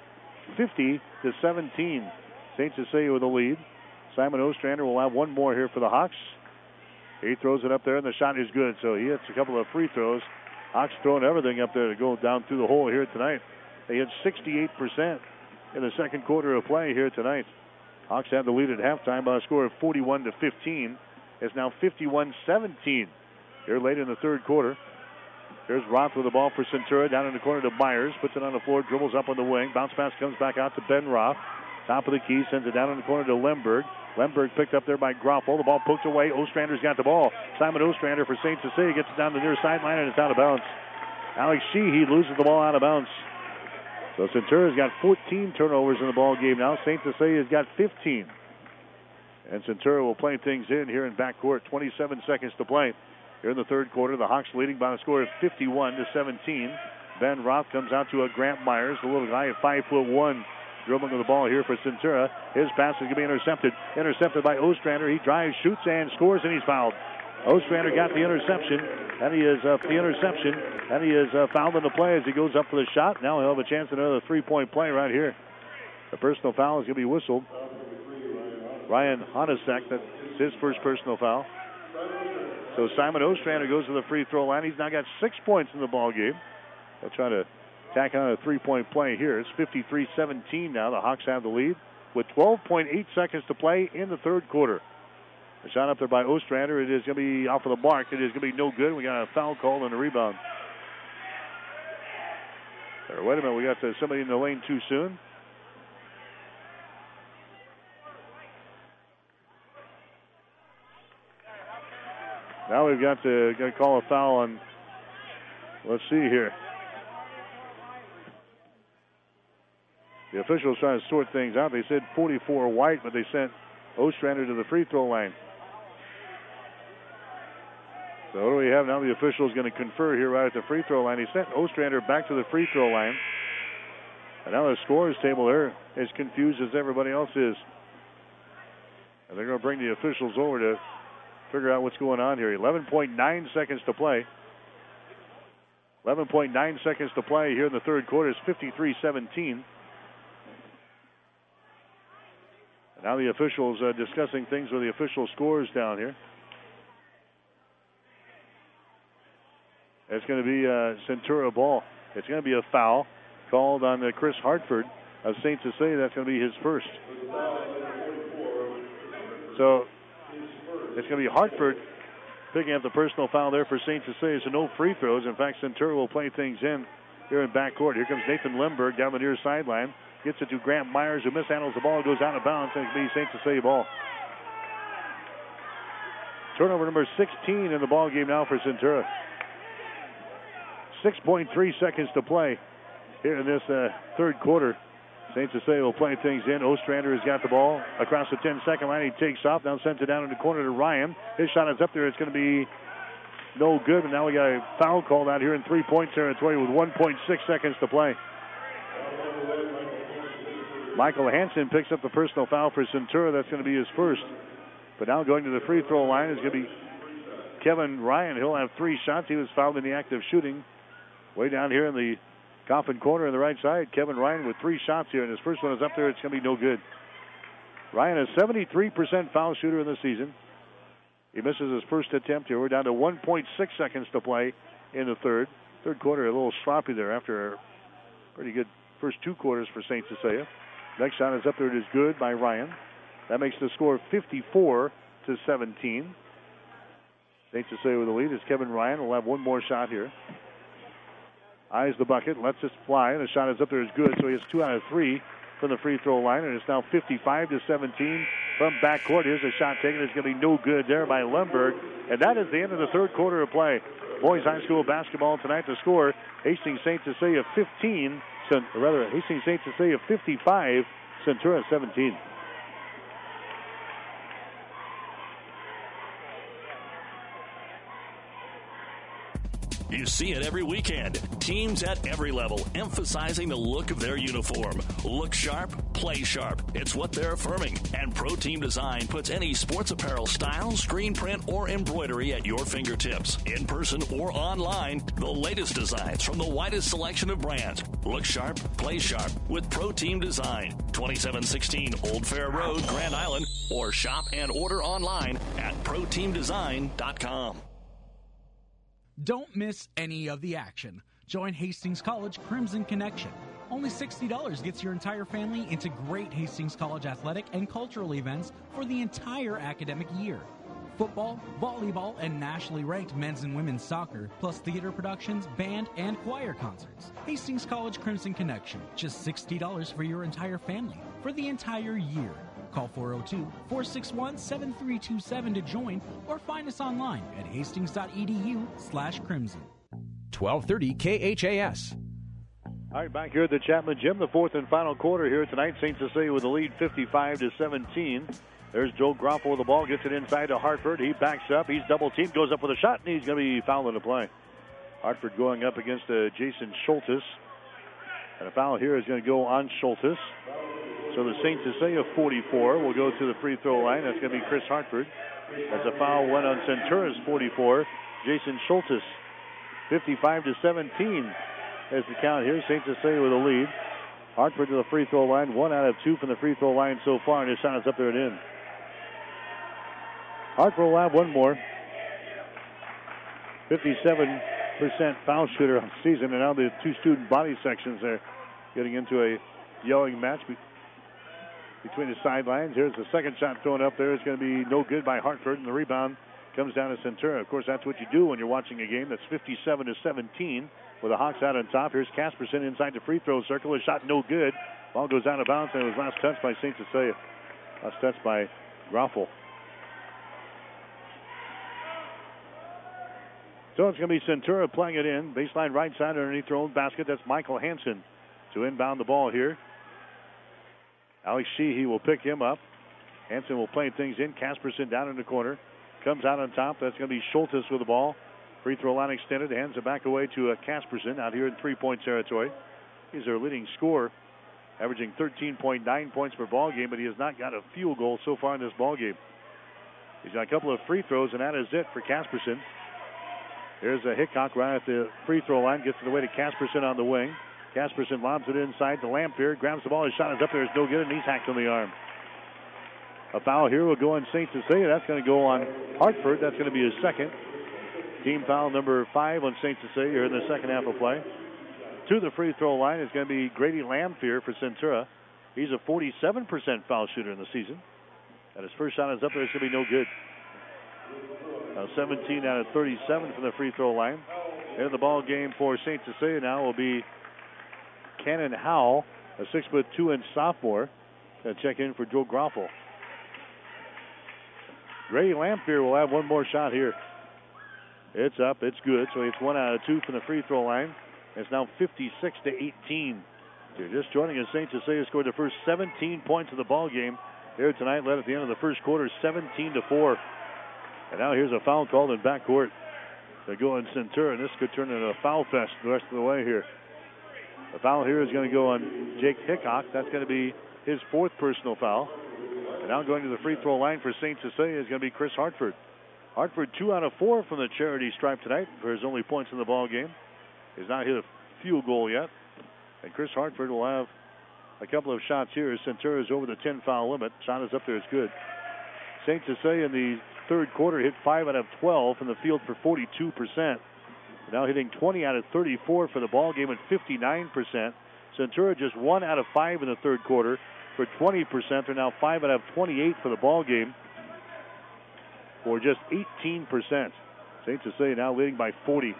50-17. St. Cecilia with the lead. Simon Ostrander will have one more here for the Hawks. He throws it up there, and the shot is good. So he hits a couple of free throws. Hawks throwing everything up there to go down through the hole here tonight. They hit 68% in the second quarter of play here tonight. Hawks had the lead at halftime by a score of 41-15. It's now 51-17 here late in the third quarter. Here's Roth with the ball for Centura. Down in the corner to Myers. Puts it on the floor, dribbles up on the wing. Bounce pass comes back out to Ben Roth. Top of the key, sends it down in the corner to Lemberg. Lemberg picked up there by Groffel. The ball poked away. Ostrander's got the ball. Simon Ostrander for St. Cecilia gets it down the near sideline, and it's out of bounds. Alex Sheehy loses the ball out of bounds. So Centura's got 14 turnovers in the ball game now. St. Cecilia's got 15. And Centura will play things in here in backcourt. 27 seconds to play. Here in the third quarter, the Hawks leading by a score of 51-17. Ben Roth comes out to Grant Myers, the little guy at 5'1", dribbling with the ball here for Centura. His pass is going to be intercepted. Intercepted by Ostrander. He drives, shoots, and scores, and he's fouled. Ostrander got the interception, and he is fouled in the play as he goes up for the shot. Now he'll have a chance at another three-point play right here. The personal foul is going to be whistled. Ryan Honasek, that's his first personal foul. So Simon Ostrander goes to the free throw line. He's now got 6 points in the ball game. They'll try to tack on a three-point play here. It's 53-17 now. The Hawks have the lead with 12.8 seconds to play in the third quarter. The shot up there by Ostrander. It is going to be off of the mark. It is going to be no good. We got a foul call and a rebound. Wait a minute. We got somebody in the lane too soon. Now we've got to call a foul on, let's see here. The officials trying to sort things out. They said 44 White, but they sent Ostrander to the free throw line. So what do we have now? The official is going to confer here right at the free throw line. He sent Ostrander back to the free throw line. And now the scorer's table there is confused as everybody else is. And they're going to bring the officials over to figure out what's going on here. 11.9 seconds to play. 11.9 seconds to play here in the third quarter. It's 53-17. And now the officials discussing things with the official scores down here. It's going to be Centura ball. It's going to be a foul called on Chris Hartford of St. Cecilia. That's going to be his first. So it's going to be Hartford picking up the personal foul there for St. Cecilia. So no free throws. In fact, Centura will play things in here in backcourt. Here comes Nathan Lemberg down the near sideline. Gets it to Grant Myers, who mishandles the ball, goes out of bounds, and it's going to be St. Cecilia ball. Turnover number 16 in the ball game now for Centura. 6.3 seconds to play here in this third quarter. St. Cecilia will play things in. Ostrander has got the ball across the 10-second line. He takes off, now sends it down in the corner to Ryan. His shot is up there. It's going to be no good, but now we got a foul called out here in three-point territory with 1.6 seconds to play. Michael Hansen picks up the personal foul for Centura. That's going to be his first. But now going to the free throw line is going to be Kevin Ryan. He'll have 3 shots. He was fouled in the act of shooting. Way down here in the Coffin corner on the right side, Kevin Ryan with 3 shots here, and his first one is up there. It's going to be no good. Ryan is 73% foul shooter in the season. He misses his first attempt here. We're down to 1.6 seconds to play in the third. Third quarter, a little sloppy there after a pretty good first 2 quarters for St. Cecilia. Next shot is up there. It is good by Ryan. That makes the score 54-17. St. Cecilia with the lead is Kevin Ryan. Will have one more shot here. Eyes the bucket, lets it fly, and the shot is up there. Is good, so he has 2 out of 3 from the free throw line, and it's now 55-17 from backcourt. Here's a shot taken. It's going to be no good there by Lemberg, and that is the end of the third quarter of play. Boys high school basketball tonight. The score: Hastings St. Cecilia 15, Hastings St. Cecilia 55, Centura 17. You see it every weekend. Teams at every level emphasizing the look of their uniform. Look sharp, play sharp. It's what they're affirming. And Pro Team Design puts any sports apparel style, screen print, or embroidery at your fingertips. In person or online, the latest designs from the widest selection of brands. Look sharp, play sharp with Pro Team Design. 2716 Old Fair Road, Grand Island, or shop and order online at ProTeamDesign.com. Don't miss any of the action. Join Hastings College Crimson Connection. Only $60 gets your entire family into great Hastings College athletic and cultural events for the entire academic year. Football, volleyball, and nationally ranked men's and women's soccer, plus theater productions, band, and choir concerts. Hastings College Crimson Connection. Just $60 for your entire family for the entire year. Call 402-461-7327 to join or find us online at hastings.edu/crimson. 1230 KHAS. All right, back here at the Chapman Gym, the fourth and final quarter here tonight. St. Cecilia with the lead 55-17. There's Joe Groffel with the ball, gets it inside to Hartford. He backs up, he's double-teamed, goes up with a shot, and he's going to be fouled in the play. Hartford going up against Jason Schultes. And a foul here is going to go on Schultes. So the St. Cecilia 44 will go to the free throw line. That's going to be Chris Hartford. As a foul went on Centura's 44, Jason Schultes. 55-17 as the count here. St. Cecilia with the lead. Hartford to the free throw line. 1 out of 2 from the free throw line so far, and his shot is up there and in. Hartford will have one more. 57% foul shooter on the season, and now the 2 student body sections are getting into a yelling match between the sidelines. Here's the second shot thrown up there. It's going to be no good by Hartford, and the rebound comes down to Centura. Of course, that's what you do when you're watching a game that's 57-17 with the Hawks out on top. Here's Casperson inside the free throw circle. His shot no good. Ball goes out of bounds, and it was last touched by St. Cecilia. Last touched by Groffel. So it's going to be Centura playing it in. Baseline right side underneath their own basket. That's Michael Hansen to inbound the ball here. Alex Sheehy will pick him up. Hansen will play things in. Casperson down in the corner. Comes out on top. That's going to be Schultes with the ball. Free throw line extended. Hands it back away to Casperson out here in three-point territory. He's their leading scorer, averaging 13.9 points per ball game, but he has not got a field goal so far in this ball game. He's got a couple of free throws, and that is it for Casperson. There's a Hickok right at the free throw line. Gets it away to Casperson on the wing. Casperson lobs it inside to Lamphere. Grabs the ball. His shot is up there. It's no good, and he's hacked on the arm. A foul here will go on St. Cecilia. That's going to go on Hartford. That's going to be his second. Team foul number 5 on St. Cecilia here in the second half of play. To the free throw line is going to be Grady Lamphere for Centura. He's a 47% foul shooter in the season. And his first shot is up there. It's going to be no good. Now 17 out of 37 from the free throw line. And the ball game for St. Cecilia now will be Cannon Howell, a 6'2" sophomore. Going to check in for Joe Groffel. Grady Lamphere will have one more shot here. It's up. It's good. So it's 1 out of 2 from the free throw line. It's now 56-18. You're just joining us. St. Cecilia scored the first 17 points of the ball game here tonight. Led at the end of the first quarter, 17-4. And now here's a foul called in backcourt. They go in Centura, and this could turn into a foul fest the rest of the way here. The foul here is going to go on Jake Hickok. That's going to be his 4th personal foul. And now going to the free throw line for St. Cecilia is going to be Chris Hartford. Hartford 2 out of 4 from the charity stripe tonight for his only points in the ball game. He's not hit a field goal yet. And Chris Hartford will have a couple of shots here. Centura is over the 10-foul limit. Shot is up there. It's good. St. Cecilia in the third quarter hit 5 out of 12 from the field for 42%. Now hitting 20 out of 34 for the ball game at 59%. Centura just 1 out of 5 in the third quarter for 20%. They're now 5 out of 28 for the ball game for just 18%. St. Cecilia now leading by 40,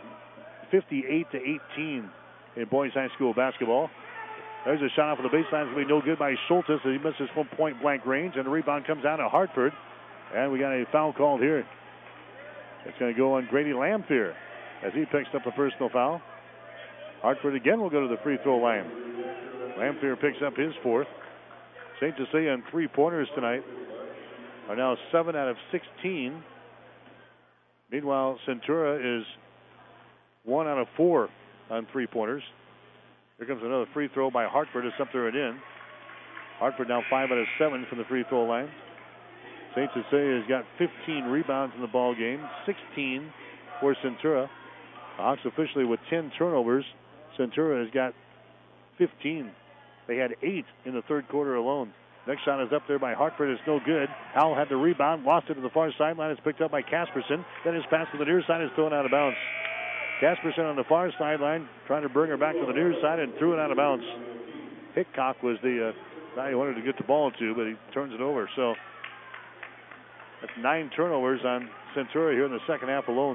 58-18 in boys high school basketball. There's a shot off of the baseline. It's going to be no good by Schultz as he misses from point-blank range, and the rebound comes down to Hartford. And we got a foul called here. It's going to go on Grady Lamphere as he picks up a personal foul. Hartford again will go to the free throw line. Lamphere picks up his fourth. St. Cecilia on three-pointers tonight are now 7 out of 16. Meanwhile, Centura is 1 out of 4 on three-pointers. Here comes another free throw by Hartford. It's up there and in. Hartford now 5 out of 7 from the free throw line. St. Cecilia has got 15 rebounds in the ball game, 16 for Centura. The Hawks officially with 10 turnovers. Centura has got 15. They had 8 in the third quarter alone. Next shot is up there by Hartford. It's no good. Howell had the rebound, lost it to the far sideline. It's picked up by Casperson. Then his pass to the near side is thrown out of bounds. Casperson on the far sideline trying to bring her back to the near side and threw it out of bounds. Hickok was the guy he wanted to get the ball to, but he turns it over. So that's 9 turnovers on Centura here in the second half alone.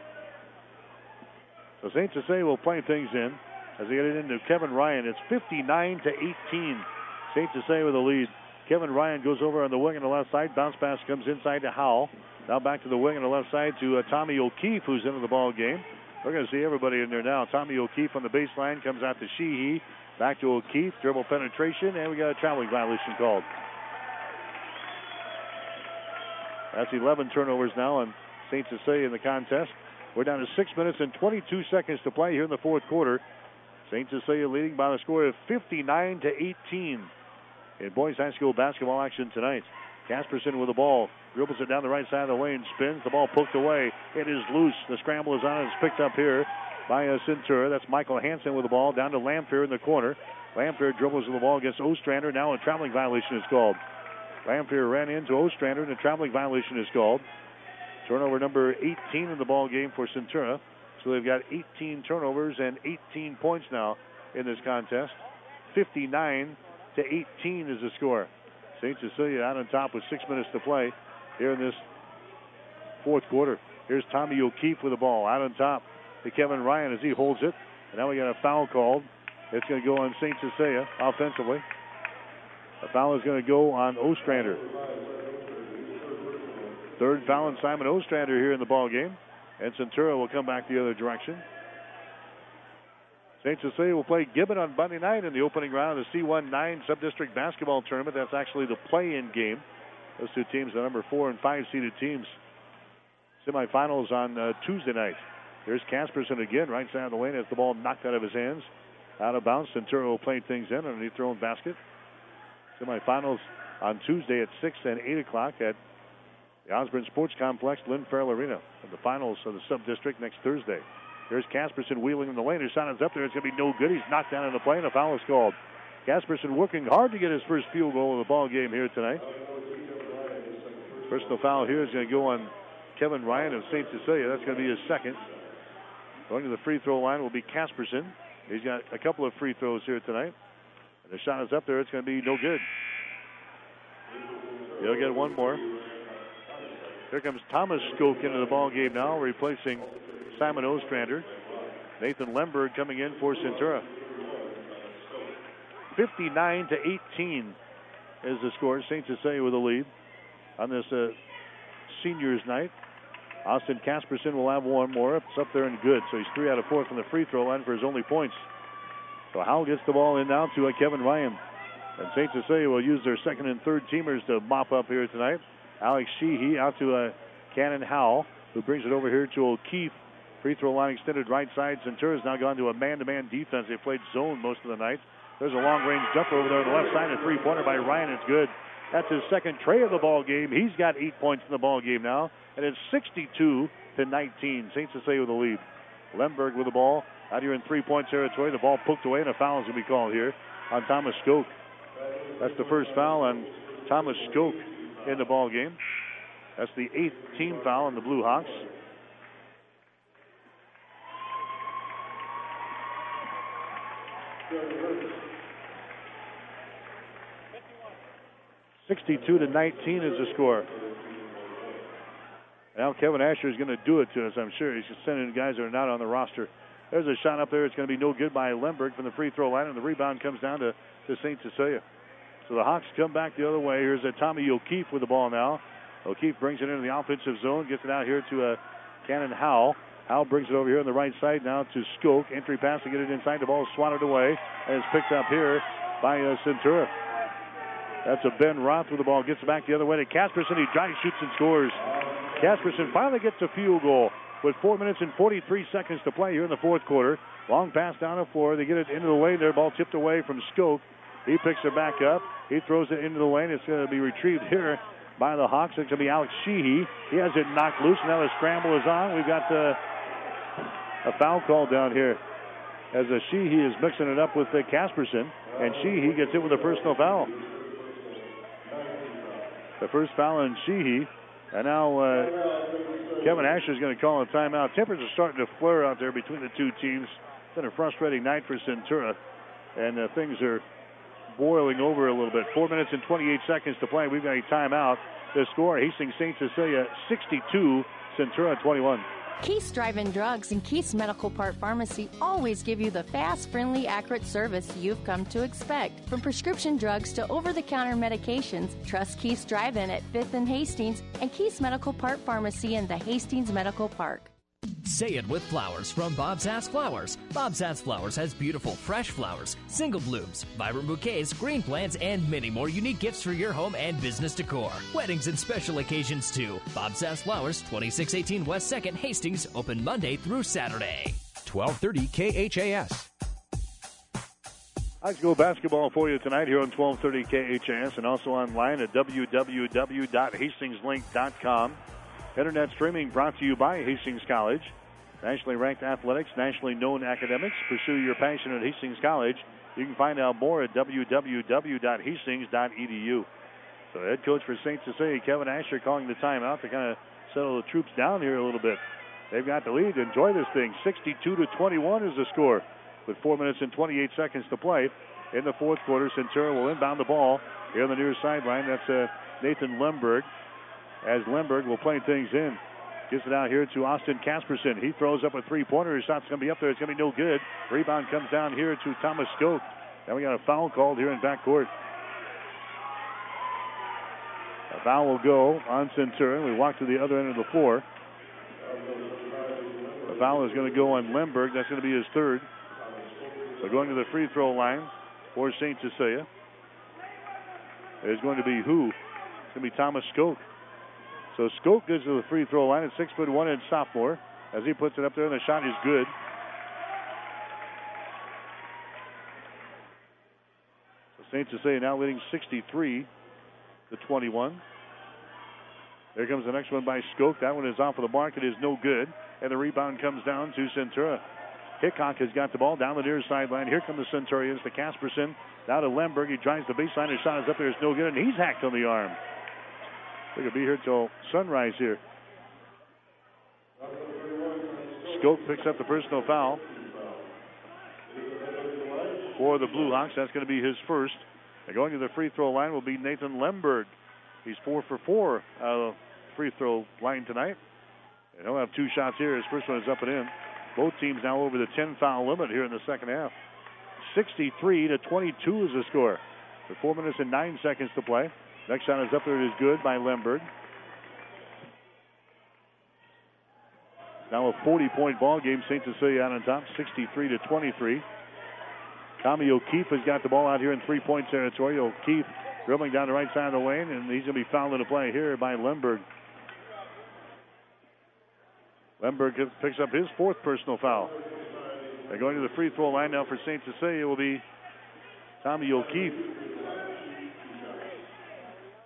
So St. Cecilia will play things in as they get it into Kevin Ryan. It's 59-18. St. Cecilia with the lead. Kevin Ryan goes over on the wing on the left side. Bounce pass comes inside to Howell. Now back to the wing on the left side to Tommy O'Keefe, who's into the ball game. We're going to see everybody in there now. Tommy O'Keefe on the baseline comes out to Sheehy. Back to O'Keefe. Dribble penetration, and we got a traveling violation called. That's 11 turnovers now on St. Cecilia in the contest. We're down to 6 minutes and 22 seconds to play here in the fourth quarter. St. Cecilia leading by the score of 59-18 in boys high school basketball action tonight. Casperson with the ball. Dribbles it down the right side of the lane. Spins. The ball poked away. It is loose. The scramble is on. It's picked up here by Centura. That's Michael Hansen with the ball. Down to Lamphere in the corner. Lamphere dribbles the ball against Ostrander. Now a traveling violation is called. Lamphere ran into Ostrander and a traveling violation is called. Turnover number 18 in the ball game for Centura. So they've got 18 turnovers and 18 points now in this contest. 59-18 is the score. St. Cecilia out on top with 6 minutes to play here in this fourth quarter. Here's Tommy O'Keefe with the ball out on top to Kevin Ryan as he holds it. And now we got a foul called. It's going to go on St. Cecilia offensively. A foul is going to go on Ostrander. Third foul on Simon Ostrander here in the ball game. And Centura will come back the other direction. St. Cecilia will play Gibbon on Monday night in the opening round of the C19 Sub-District Basketball Tournament. That's actually the play-in game. Those two teams, the number 4 and 5 seeded teams. Semifinals on Tuesday night. There's Casperson again, right side of the lane as the ball knocked out of his hands. Out of bounds. Centura will play things in underneath their own basket. Semifinals on Tuesday at 6 and 8 o'clock at the Osborne Sports Complex, Lynn Farrell Arena. And the finals of the Sub-District next Thursday. There's Casperson wheeling in the lane. His shot is up there. It's going to be no good. He's knocked down in the play, and a foul is called. Casperson working hard to get his first field goal of the ball game here tonight. Personal foul here is going to go on Kevin Ryan of St. Cecilia. That's going to be his second. Going to the free throw line will be Casperson. He's got a couple of free throws here tonight. And the shot is up there. It's going to be no good. He'll get one more. Here comes Thomas Skoke into the ball game now, replacing Simon Ostrander. Nathan Lemberg coming in for Centura. 59-18 is the score. St. Cecilia with the lead on this seniors night. Austin Casperson will have one more. It's up there and good. So he's 3 out of 4 from the free throw line for his only points. So Howell gets the ball in now to Kevin Ryan. And St. Cecilia will use their second and third teamers to mop up here tonight. Alex Sheehy out to Cannon Howell, who brings it over here to O'Keefe. Free throw line extended right side. Centura's now gone to a man-to-man defense. They played zone most of the night. There's a long-range jumper over there on the left side. A three-pointer by Ryan. It's good. That's his second tray of the ball game. He's got 8 points in the ball game now, and it's 62-19. St. Cecilia with the lead. Lemberg with the ball out here in 3-point territory. The ball poked away, and a foul is going to be called here on Thomas Skoke. That's the first foul on Thomas Skoke in the ball game. That's the 8th team foul on the Blue Hawks. (62-19) is the score. Now Kevin Asher is going to do it to us, I'm sure. He's sending guys that are not on the roster. There's a shot up there. It's going to be no good by Lemberg from the free throw line, and the rebound comes down to St. Cecilia. So the Hawks come back the other way. Here's Tommy O'Keefe with the ball now. O'Keefe brings it into the offensive zone, gets it out here to Cannon Howell. Howell brings it over here on the right side now to Skoke. Entry pass to get it inside. The ball is swatted away, and it's picked up here by Centura. That's a Ben Roth with the ball. Gets it back the other way to Casperson. He drives, shoots, and scores. Casperson finally gets a field goal with 4 minutes and 43 seconds to play here in the fourth quarter. Long pass down the floor. They get it into the lane there. Ball tipped away from Skoke. He picks it back up. He throws it into the lane. It's going to be retrieved here by the Hawks. It's going to be Alex Sheehy. He has it knocked loose. Now the scramble is on. We've got a foul call down here as Sheehy is mixing it up with Casperson. And Sheehy gets it with a personal foul. The first foul on Sheehy. And now Kevin Asher is going to call a timeout. Tempers are starting to flare out there between the two teams. It's been a frustrating night for Centura. And things are boiling over a little bit. 4 minutes and 28 seconds to play. We've got a timeout. The score, Hastings St. Cecilia 62, Centura 21. Keith's Drive-In Drugs and Keith's Medical Park Pharmacy always give you the fast, friendly, accurate service you've come to expect. From prescription drugs to over-the-counter medications, trust Keith's Drive-In at 5th and Hastings and Keith's Medical Park Pharmacy in the Hastings Medical Park. Say it with flowers from Bob's Ass Flowers. Bob's Ass Flowers has beautiful, fresh flowers, single blooms, vibrant bouquets, green plants, and many more unique gifts for your home and business decor. Weddings and special occasions, too. Bob's Ass Flowers, 2618 West 2nd, Hastings, open Monday through Saturday. 1230 KHAS. High school basketball for you tonight here on 1230 KHAS and also online at www.hastingslink.com. Internet streaming brought to you by Hastings College. Nationally ranked athletics, nationally known academics. Pursue your passion at Hastings College. You can find out more at www.hastings.edu. So head coach for St. Cecilia, Kevin Asher, calling the timeout to kind of settle the troops down here a little bit. They've got the lead. Enjoy this thing. 62-21 is the score with 4 minutes and 28 seconds to play. In the fourth quarter, Centura will inbound the ball here on the near sideline. That's Nathan Lemberg. As Lemberg will play things in. Gets it out here to Austin Casperson. He throws up a three-pointer. His shot's going to be up there. It's going to be no good. Rebound comes down here to Thomas Skoke. Now we got a foul called here in backcourt. A foul will go on Centura. We walk to the other end of the floor. The foul is going to go on Lemberg. That's going to be his third. So going to the free throw line for St. Cecilia is going to be who? It's going to be Thomas Skoke. So Skoke goes to the free throw line at 6'1" and sophomore. As he puts it up there, and the shot is good. So St. Cecilia now leading 63-21. There comes the next one by Skoke. That one is off of the mark. It is no good. And the rebound comes down to Centura. Hickok has got the ball down the near sideline. Here come the Centurions to Casperson. Now to Lemberg. He drives the baseline. His shot is up there. It's no good, and he's hacked on the arm. They're going to be here till sunrise here. Skoke picks up the personal foul for the Blue Hawks. That's going to be his first. And going to the free throw line will be Nathan Lemberg. He's 4 for 4 out of the free throw line tonight. And he'll have two shots here. His first one is up and in. Both teams now over the 10-foul limit here in the second half. 63-22 is the score. With 4 minutes and 9 seconds to play. Next shot is up there. It is good by Lemberg. Now a 40-point ball game. St. Cecilia out on top, 63-23. Tommy O'Keefe has got the ball out here in three-point territory. O'Keefe dribbling down the right side of the lane, and he's going to be fouled into play here by Lemberg. Lemberg picks up his fourth personal foul. They're going to the free throw line now for St. Cecilia will be Tommy O'Keefe.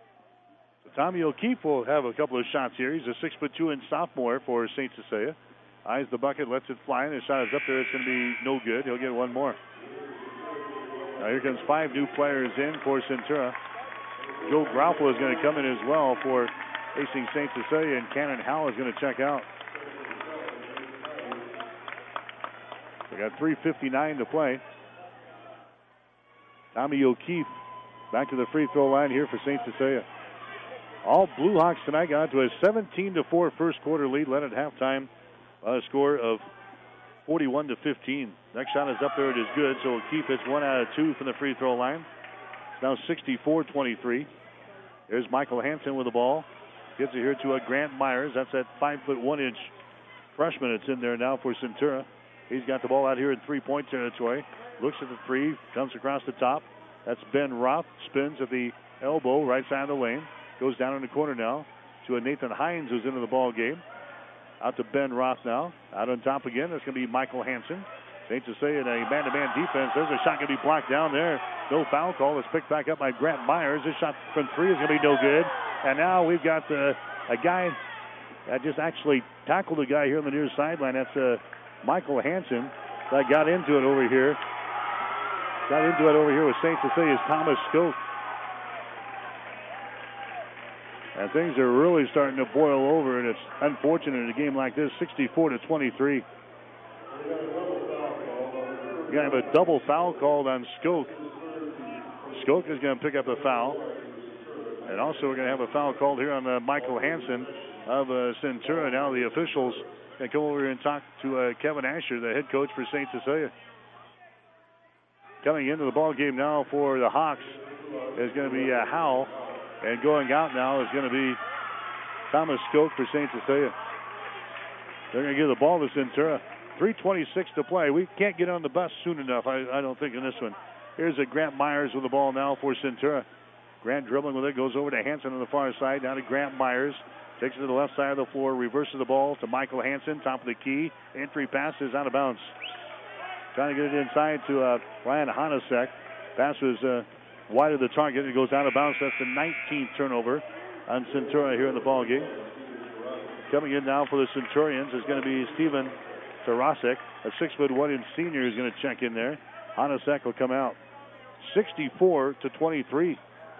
Tommy O'Keefe will have a couple of shots here. He's a 6'2" sophomore for St. Cecilia. Eyes the bucket, lets it fly, and his shot is up there. It's going to be no good. He'll get one more. Now here comes 5 new players in for Centura. Joe Graupel is going to come in as well for Hastings St. Cecilia, and Cannon Howell is going to check out. We got 3:59 to play. Tommy O'Keefe back to the free throw line here for St. Cecilia. All Blue Hawks tonight got to a 17-4 first quarter lead, led at halftime by a score of 41-15. Next shot is up there. It is good. So O'Keefe hits 1 out of 2 from the free throw line. It's now 64-23. There's Michael Hansen with the ball. Gets it here to Grant Myers. That's that 5'1" freshman that's in there now for Centura. He's got the ball out here in three-point territory. Looks at the three. Comes across the top. That's Ben Roth. Spins at the elbow, right side of the lane. Goes down in the corner now to a Nathan Hines who's into the ball game. Out to Ben Roth now. Out on top again. That's going to be Michael Hansen. St. Cecilia in a man-to-man defense. There's a shot going to be blocked down there. No foul call. It's picked back up by Grant Myers. This shot from three is going to be no good. And now we've got a guy that just actually tackled a guy here on the near sideline. That's Michael Hansen that got into it over here. Got into it over here with St. Cecilia's Thomas Skoke. And things are really starting to boil over, and it's unfortunate in a game like this, 64-23. You're going to have a double foul called on Skoke. Skoke is going to pick up a foul. And also we're going to have a foul called here on Michael Hansen of Centura. Now the officials can come over here and talk to Kevin Asher, the head coach for St. Cecilia. Coming into the ball game now for the Hawks is going to be Howell. And going out now is going to be Thomas Skoke for St. Cecilia. They're going to give the ball to Centura. 3:26 to play. We can't get on the bus soon enough, I don't think, in this one. Here's Grant Myers with the ball now for Centura. Grant dribbling with it, goes over to Hansen on the far side, down to Grant Myers. Takes it to the left side of the floor, reverses the ball to Michael Hansen, top of the key. Entry pass is out of bounds. Trying to get it inside to Ryan Honasek. Pass was wide of the target. It goes out of bounds. That's the 19th turnover on Centura here in the ball game. Coming in now for the Centurions is going to be Steven Tarasek, a 6'1" senior, is going to check in there. Honasek will come out. 64-23.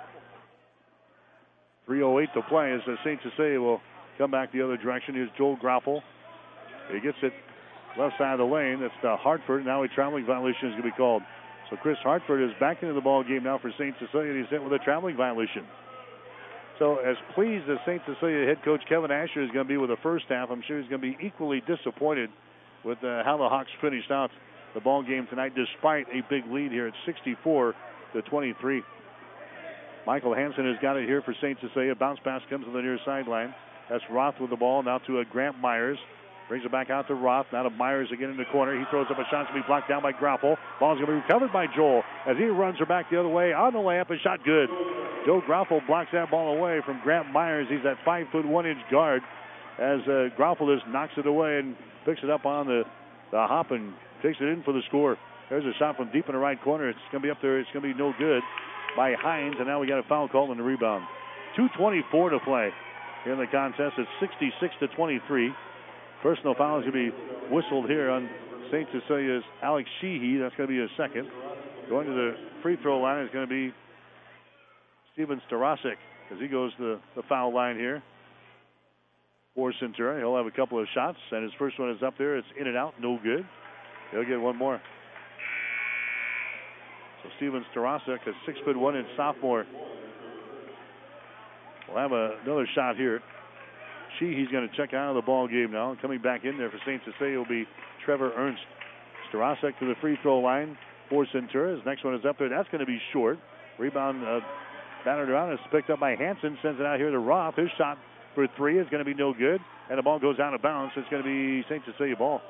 3:08 to play as St. Cecilia will come back the other direction. Here's Joel Graupel. He gets it left side of the lane. That's to Hartford. Now a traveling violation is going to be called. So Chris Hartford is back into the ball game now for St. Cecilia. He's hit with a traveling violation. So as pleased as St. Cecilia head coach Kevin Asher is going to be with the first half, I'm sure he's going to be equally disappointed with how the Hawks finished out the ball game tonight, despite a big lead here at 64-23. Michael Hansen has got it here for St. Cecilia. Bounce pass comes to the near sideline. That's Roth with the ball now to Grant Myers. Brings it back out to Roth. Now to Myers again in the corner. He throws up a shot to be blocked down by Graupel. Ball's going to be recovered by Joel as he runs her back the other way. On the layup, a shot good. Joe Graupel blocks that ball away from Grant Myers. He's that 5'1" guard as Graupel just knocks it away and picks it up on the hop and takes it in for the score. There's a shot from deep in the right corner. It's going to be up there. It's going to be no good by Hines, and now we got a foul call on the rebound. 2:24 to play here in the contest. It's 66-23. Personal foul is going to be whistled here on St. Cecilia's Alex Sheehy. That's going to be his second. Going to the free throw line is going to be Steven Starosik as he goes to the foul line here for Centura. He'll have a couple of shots, and his first one is up there. It's in and out, no good. He'll get one more. So Steven Starosik, a 6'1" sophomore, will have another shot here. He's going to check out of the ball game now. Coming back in there for St. Cecilia will be Trevor Ernst. Starosik to the free throw line for Centura. His next one is up there. That's going to be short. Rebound battered around. It's picked up by Hansen. Sends it out here to Roth. His shot for three is going to be no good. And the ball goes out of bounds. It's going to be St. Cecilia ball.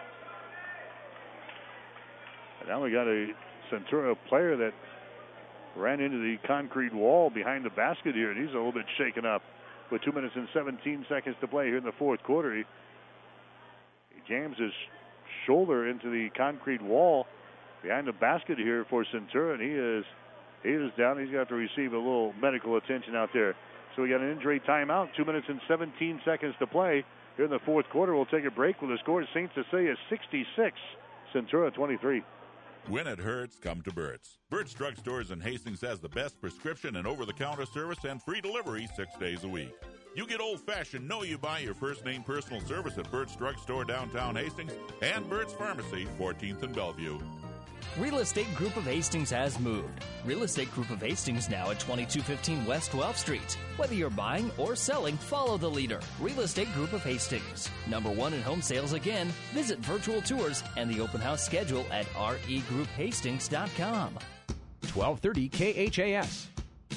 And now we got a Centura player that ran into the concrete wall behind the basket here. And he's a little bit shaken up. With 2 minutes and 17 seconds to play here in the fourth quarter, he jams his shoulder into the concrete wall behind the basket here for Centura, and he is down. He's got to receive a little medical attention out there. So we got an injury timeout. 2 minutes and 17 seconds to play here in the fourth quarter. We'll take a break with the score. St. Cecilia 66, Centura 23. When it hurts, come to Burt's. Burt's Drug Stores in Hastings has the best prescription and over-the-counter service and free delivery 6 days a week. You get old-fashioned, know you buy your first name personal service at Burt's Drug Store downtown Hastings and Burt's Pharmacy, 14th and Bellevue. Real Estate Group of Hastings has moved. Real Estate Group of Hastings now at 2215 West 12th Street. Whether you're buying or selling, follow the leader. Real Estate Group of Hastings. #1 in home sales again. Visit virtual tours and the open house schedule at regrouphastings.com. 1230 KHAS.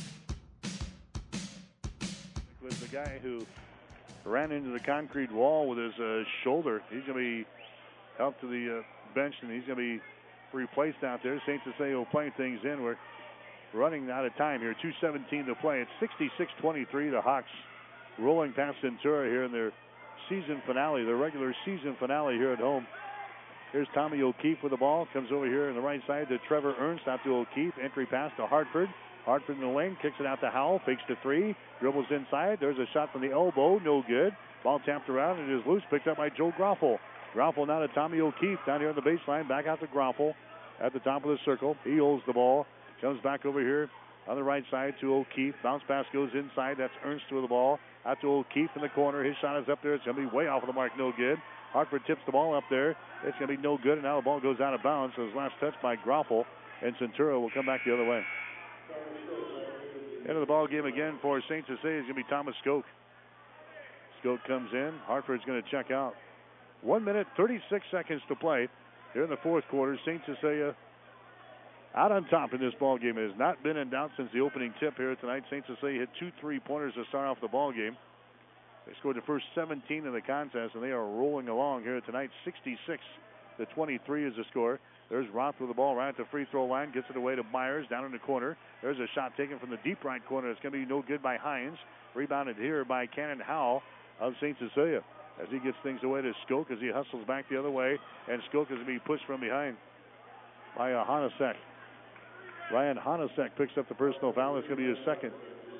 Was the guy who ran into the concrete wall with his shoulder. He's going to be helped to the bench, and he's going to be replaced out there. St. Cecilia will play things in. We're running out of time here. 2:17 to play. It's 66-23. The Hawks rolling past Centura here in their season finale, their regular season finale here at home. Here's Tommy O'Keefe with the ball. Comes over here on the right side to Trevor Ernst. Out to O'Keefe. Entry pass to Hartford. Hartford in the lane. Kicks it out to Howell. Fakes to three. Dribbles inside. There's a shot from the elbow. No good. Ball tapped around. It is loose. Picked up by Joe Groffel. Groffel now to Tommy O'Keefe down here on the baseline. Back out to Groffel at the top of the circle. He holds the ball. Comes back over here on the right side to O'Keefe. Bounce pass goes inside. That's Ernst with the ball. Out to O'Keefe in the corner. His shot is up there. It's going to be way off of the mark. No good. Hartford tips the ball up there. It's going to be no good. And now the ball goes out of bounds. So his last touch by Groffel. And Centura will come back the other way. End of the ball game again for St. Cecilia is going to be Thomas Skoke. Skoke comes in. Hartford's going to check out. 1 minute, 36 seconds to play here in the fourth quarter. St. Cecilia out on top in this ball game. It has not been in doubt since the opening tip here tonight. St. Cecilia hit 2 3-pointers to start off the ball game. They scored the first 17 in the contest, and they are rolling along here tonight. 66-23 is the score. There's Roth with the ball right at the free throw line. Gets it away to Myers down in the corner. There's a shot taken from the deep right corner. It's going to be no good by Hines. Rebounded here by Cannon Howell of St. Cecilia as he gets things away to Skoke as he hustles back the other way. And Skoke is going to be pushed from behind by Hanasek. Ryan Hanasek picks up the personal foul. It's going to be his second.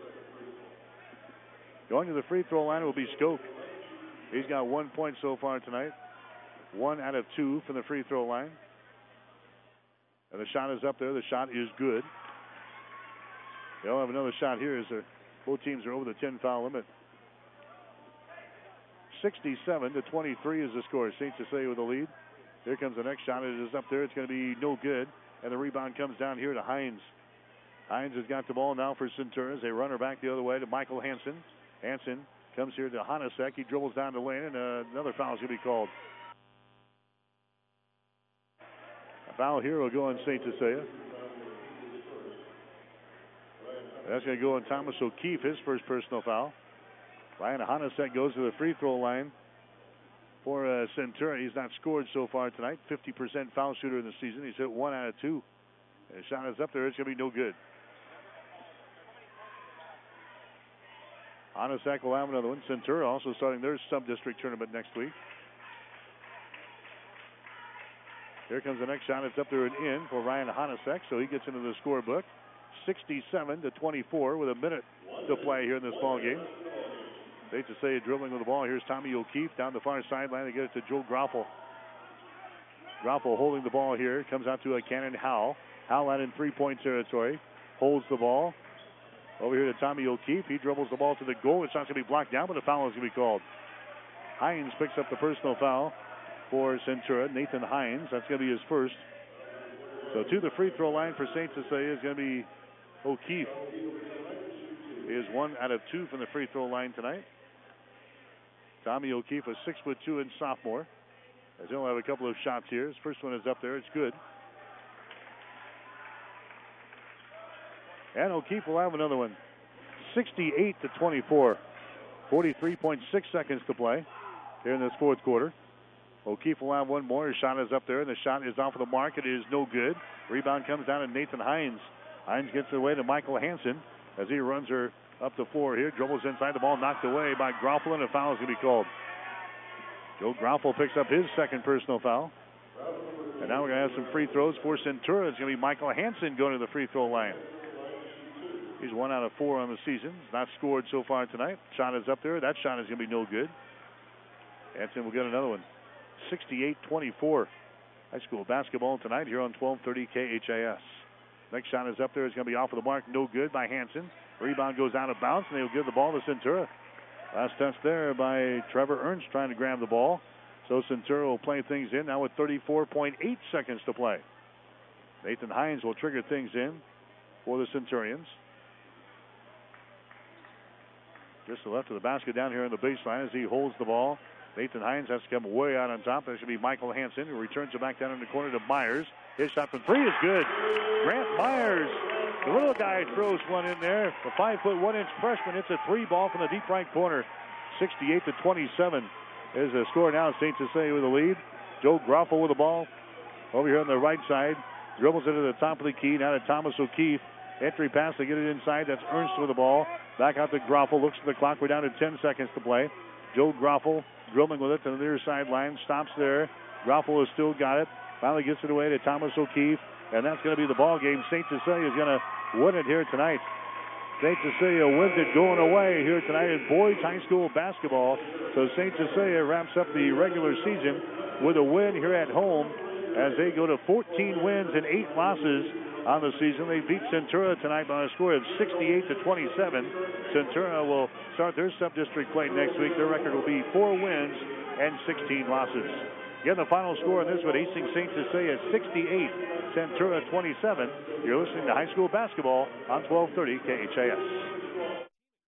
Going to the free throw line will be Skoke. He's got 1 point so far tonight. 1 out of 2 from the free throw line. And the shot is up there. The shot is good. They'll have another shot here as both teams are over the 10-foul limit. 67-23 is the score. St. Cecilia with the lead. Here comes the next shot. It is up there. It's going to be no good. And the rebound comes down here to Hines. Hines has got the ball now for Centura. They run her back the other way to Michael Hansen. Hansen comes here to Hanasek. He dribbles down the lane, and another foul is going to be called. A foul here will go on St. Cecilia. That's going to go on Thomas O'Keefe, his first personal foul. Ryan Hanasek goes to the free throw line for Centura. He's not scored so far tonight. 50% foul shooter in the season. He's hit 1 out of 2. And the shot is up there. It's going to be no good. Hanasek will have another one. Centura also starting their sub-district tournament next week. Here comes the next shot. It's up there and in for Ryan Hanasek, so he gets into the scorebook. 67-24 with a minute to play here in this ball game. St. Cecilia dribbling with the ball. Here's Tommy O'Keefe down the far sideline to get it to Joe Groffel. Groffel holding the ball here. Comes out to a Cannon Howell. Howell out in three-point territory. Holds the ball. Over here to Tommy O'Keefe. He dribbles the ball to the goal. It's not going to be blocked down, but a foul is going to be called. Hines picks up the personal foul for Centura. Nathan Hines. That's going to be his first. So to the free throw line for St. Cecilia is going to be O'Keefe. He is 1 out of 2 from the free throw line tonight. Tommy O'Keefe, a 6'2" and sophomore. As he'll have a couple of shots here. His first one is up there. It's good. And O'Keefe will have another one. 68-24. 43.6 seconds to play here in this fourth quarter. O'Keefe will have one more. His shot is up there, and the shot is off of the mark. It is no good. Rebound comes down to Nathan Hines. Hines gets it away to Michael Hansen as he runs her up the floor here. Dribbles inside. The ball knocked away by Groffel, and a foul is going to be called. Joe Groffel picks up his second personal foul. And now we're going to have some free throws for Centura. It's going to be Michael Hansen going to the free throw line. He's 1 out of 4 on the season. He's not scored so far tonight. Shot is up there. That shot is going to be no good. Hansen will get another one. 68-24. High school basketball tonight here on 1230 KHAS. Next shot is up there. It's going to be off of the mark. No good by Hansen. Rebound goes out of bounds, and they'll give the ball to Centura. Last touch there by Trevor Ernst trying to grab the ball. So Centura will play things in now with 34.8 seconds to play. Nathan Hines will trigger things in for the Centurions. Just to the left of the basket down here on the baseline as he holds the ball. Nathan Hines has to come way out on top. That should be Michael Hansen, who returns it back down in the corner to Myers. His shot from 3 is good. Grant Myers, the little guy, throws one in there. The 5'1" freshman hits a 3 ball from the deep right corner. 68-27 is the score now. St. Cecilia with the lead. Joe Groffel with the ball over here on the right side. Dribbles it to the top of the key. Now to Thomas O'Keefe. Entry pass to get it inside. That's Ernst with the ball. Back out to Groffel. Looks at the clock. We're down to 10 seconds to play. Joe Groffel dribbling with it to the near sideline. Stops there. Groffel has still got it. Finally gets it away to Thomas O'Keefe. And that's going to be the ball game. St. Cecilia is going to win it here tonight. St. Cecilia wins it going away here tonight in boys high school basketball. So St. Cecilia wraps up the regular season with a win here at home as they go to 14 wins and 8 losses on the season. They beat Centura tonight by a score of 68-27. Centura will start their sub-district play next week. Their record will be 4 wins and 16 losses. Again, the final score on this one, Hastings St. Cecilia 68, Centura 27. You're listening to high school basketball on 1230 KHAS.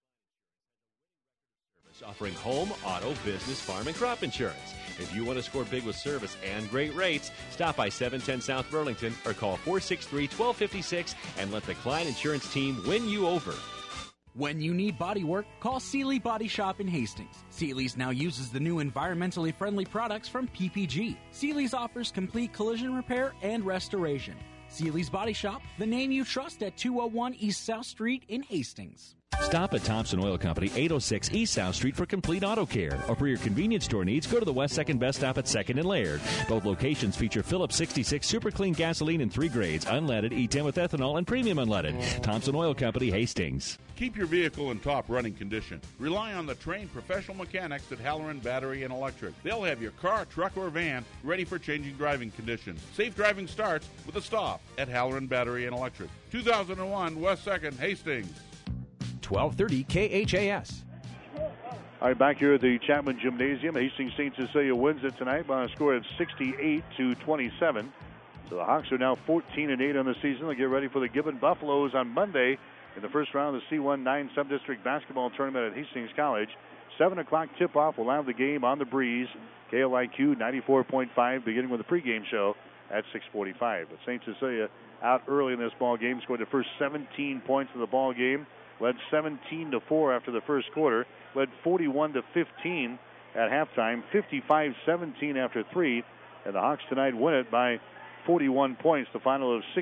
Offering home, auto, business, farm, and crop insurance. If you want to score big with service and great rates, stop by 710 South Burlington or call 463-1256 and let the Klein Insurance team win you over. When you need body work, call Seeley Body Shop in Hastings. Seeley's now uses the new environmentally friendly products from PPG. Seeley's offers complete collision repair and restoration. Seeley's Body Shop, the name you trust at 201 East South Street in Hastings. Stop at Thompson Oil Company, 806 East South Street for complete auto care. Or for your convenience store needs, go to the West 2nd Best Stop at 2nd and Laird. Both locations feature Phillips 66 Super Clean gasoline in 3 grades, unleaded, E10 with ethanol, and premium unleaded. Thompson Oil Company, Hastings. Keep your vehicle in top running condition. Rely on the trained professional mechanics at Halloran Battery and Electric. They'll have your car, truck, or van ready for changing driving conditions. Safe driving starts with a stop at Halloran Battery and Electric. 2001 West 2nd, Hastings. 1230 KHAS. All right, back here at the Chapman Gymnasium, Hastings St. Cecilia wins it tonight by a score of 68-27. So the Hawks are now 14-8 on the season. They'll get ready for the Gibbon Buffaloes on Monday in the first round of the C1-9 Sub-District Basketball Tournament at Hastings College. 7 o'clock tip-off will have the game on the breeze. KLIQ 94.5, beginning with the pregame show at 6:45. But St. Cecilia out early in this ball game, scored the first 17 points of the ball game. Led 17-4 after the first quarter. Led 41-15 at halftime. 55-17 after 3. And the Hawks tonight win it by 41 points. The final of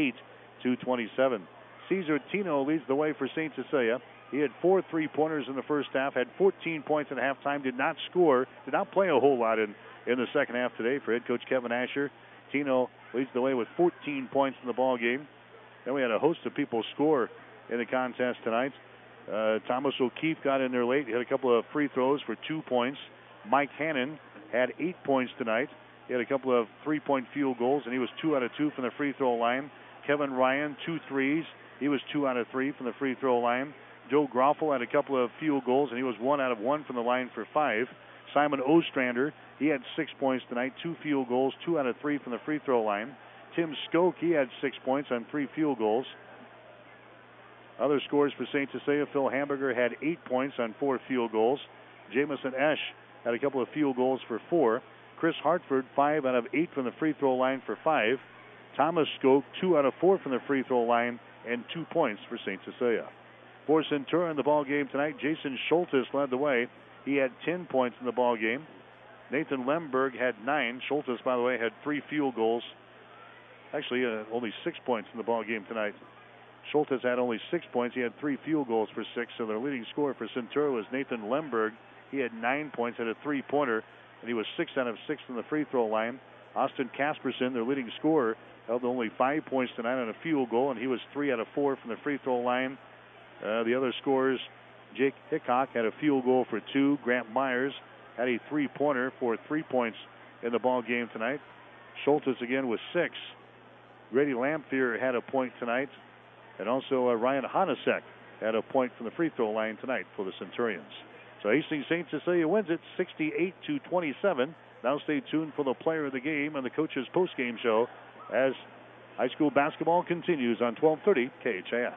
68-27. Cesar Tino leads the way for St. Cecilia. He had 4 3-pointers in the first half. Had 14 points at halftime. Did not score. Did not play a whole lot in the second half today for head coach Kevin Asher. Tino leads the way with 14 points in the ball game. Then we had a host of people score in the contest tonight. Thomas O'Keefe got in there late. He had a couple of free throws for 2 points. Mike Hannon had 8 points tonight. He had a couple of 3-point field goals, and he was 2 out of 2 from the free throw line. Kevin Ryan, 2 threes. He was 2 out of 3 from the free throw line. Joe Groffel had a couple of field goals, and he was 1 out of 1 from the line for 5. Simon Ostrander, he had 6 points tonight, 2 field goals, 2 out of 3 from the free throw line. Tim Skoke, he had 6 points on 3 field goals. Other scores for St. Cecilia, Phil Hamburger had 8 points on 4 field goals. Jamison Esch had a couple of field goals for 4. Chris Hartford, 5 out of 8 from the free throw line for 5. Thomas Skoke, 2 out of 4 from the free throw line and 2 points for St. Cecilia. For Centura in the ball game tonight, Jason Schultes led the way. He had 10 points in the ball game. Nathan Lemberg had 9. Schultes, by the way, had 3 field goals. Actually, only 6 points in the ball game tonight. Schultes had only 6 points. He had 3 field goals for 6. So their leading scorer for Centura was Nathan Lemberg. He had 9 points, had a 3-pointer, and he was 6 out of 6 from the free throw line. Austin Casperson, their leading scorer, held only 5 points tonight on a field goal, and he was 3 out of 4 from the free throw line. The other scores, Jake Hickok had a field goal for 2. Grant Myers had a 3-pointer for 3 points in the ball game tonight. Schultes again with 6. Grady Lamphere had a point tonight. And also Ryan Honasek had a point from the free throw line tonight for the Centurions. So Hastings St. Cecilia wins it 68-27. Now stay tuned for the player of the game and the coach's postgame show as high school basketball continues on 1230 KHAS.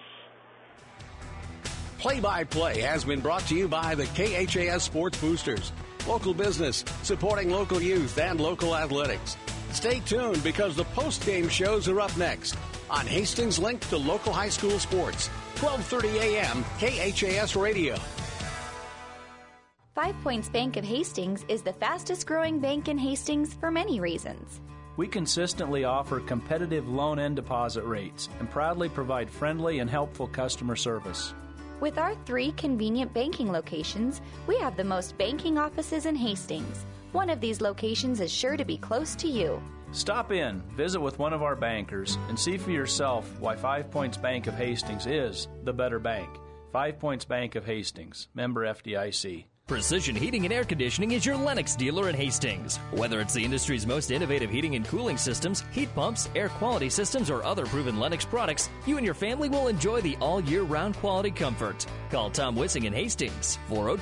Play-by-play has been brought to you by the KHAS Sports Boosters. Local business, supporting local youth and local athletics. Stay tuned because the post-game shows are up next on Hastings Link to Local High School Sports, 1230 a.m. KHAS Radio. 5 Points Bank of Hastings is the fastest growing bank in Hastings for many reasons. We consistently offer competitive loan and deposit rates and proudly provide friendly and helpful customer service. With our 3 convenient banking locations, we have the most banking offices in Hastings. One of these locations is sure to be close to you. Stop in, visit with one of our bankers, and see for yourself why 5 Points Bank of Hastings is the better bank. 5 Points Bank of Hastings, member FDIC. Precision Heating and Air Conditioning is your Lennox dealer in Hastings. Whether it's the industry's most innovative heating and cooling systems, heat pumps, air quality systems, or other proven Lennox products, you and your family will enjoy the all-year-round quality comfort. Call Tom Wissing in Hastings,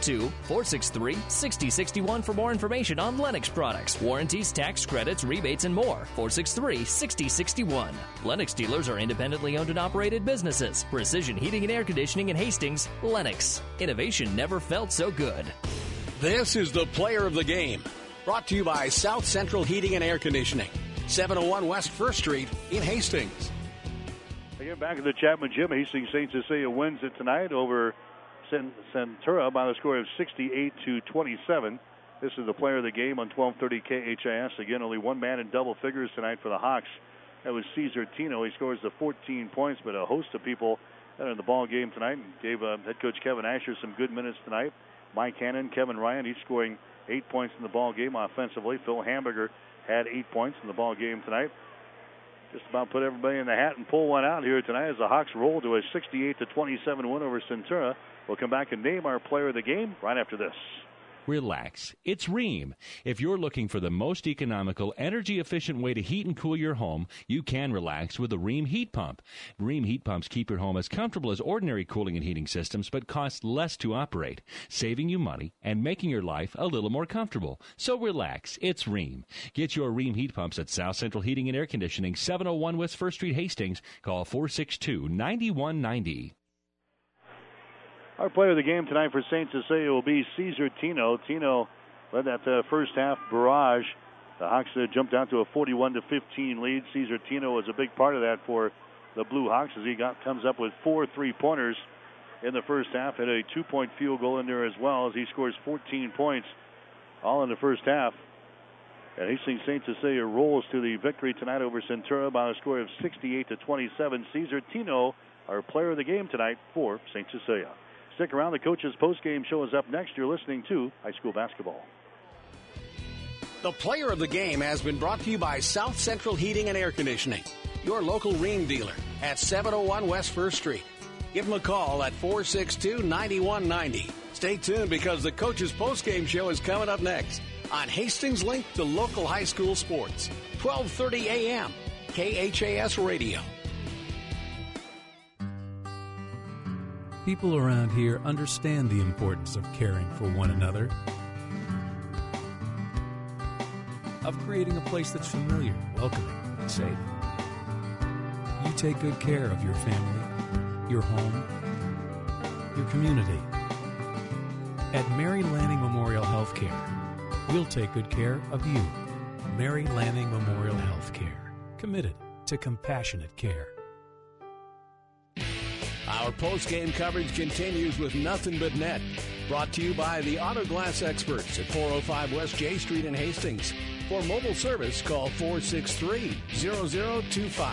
402-463-6061 for more information on Lennox products, warranties, tax credits, rebates, and more. 463-6061. Lennox dealers are independently owned and operated businesses. Precision Heating and Air Conditioning in Hastings, Lennox. Innovation never felt so good. This is the player of the game. Brought to you by South Central Heating and Air Conditioning, 701 West 1st Street in Hastings. Again, back at the Chapman Gym, Hastings St. Cecilia wins it tonight over Centura by the score of 68-27. This is the player of the game on 1230 KHAS. Again, only one man in double figures tonight for the Hawks. That was Cesar Tino. He scores the 14 points, but a host of people that are in the ball game tonight and gave head coach Kevin Asher some good minutes tonight. Mike Hannon, Kevin Ryan, each scoring 8 points in the ball game offensively. Phil Hamburger had 8 points in the ball game tonight. Just about put everybody in the hat and pull one out here tonight as the Hawks roll to a 68-27 win over Centura. We'll come back and name our player of the game right after this. Relax. It's Rheem. If you're looking for the most economical, energy-efficient way to heat and cool your home, you can relax with the Rheem heat pump. Rheem heat pumps keep your home as comfortable as ordinary cooling and heating systems, but cost less to operate, saving you money and making your life a little more comfortable. So relax. It's Rheem. Get your Rheem heat pumps at South Central Heating and Air Conditioning, 701 West 1st Street, Hastings. Call 462-9190. Our player of the game tonight for St. Cecilia will be Cesar Tino. Tino led that first half barrage. The Hawks jumped out to a 41-15 lead. Cesar Tino was a big part of that for the Blue Hawks as he comes up with 4 3-pointers in the first half. Had a 2-point field goal in there as well as he scores 14 points all in the first half. And Hastings St. Cecilia rolls to the victory tonight over Centura by a score of 68-27. Cesar Tino, our player of the game tonight for St. Cecilia. Stick around. The coach's postgame show is up next. You're listening to High School Basketball. The player of the game has been brought to you by South Central Heating and Air Conditioning, your local Rheem dealer at 701 West 1st Street. Give them a call at 462-9190. Stay tuned because the coach's postgame show is coming up next on Hastings Link to Local High School Sports, 1230 a.m. KHAS Radio. People around here understand the importance of caring for one another, of creating a place that's familiar, welcoming, and safe. You take good care of your family, your home, your community. At Mary Lanning Memorial Healthcare, we'll take good care of you. Mary Lanning Memorial Healthcare, committed to compassionate care. Our post-game coverage continues with Nothing But Net. Brought to you by the Auto Glass Experts at 405 West J Street in Hastings. For mobile service, call 463-0025.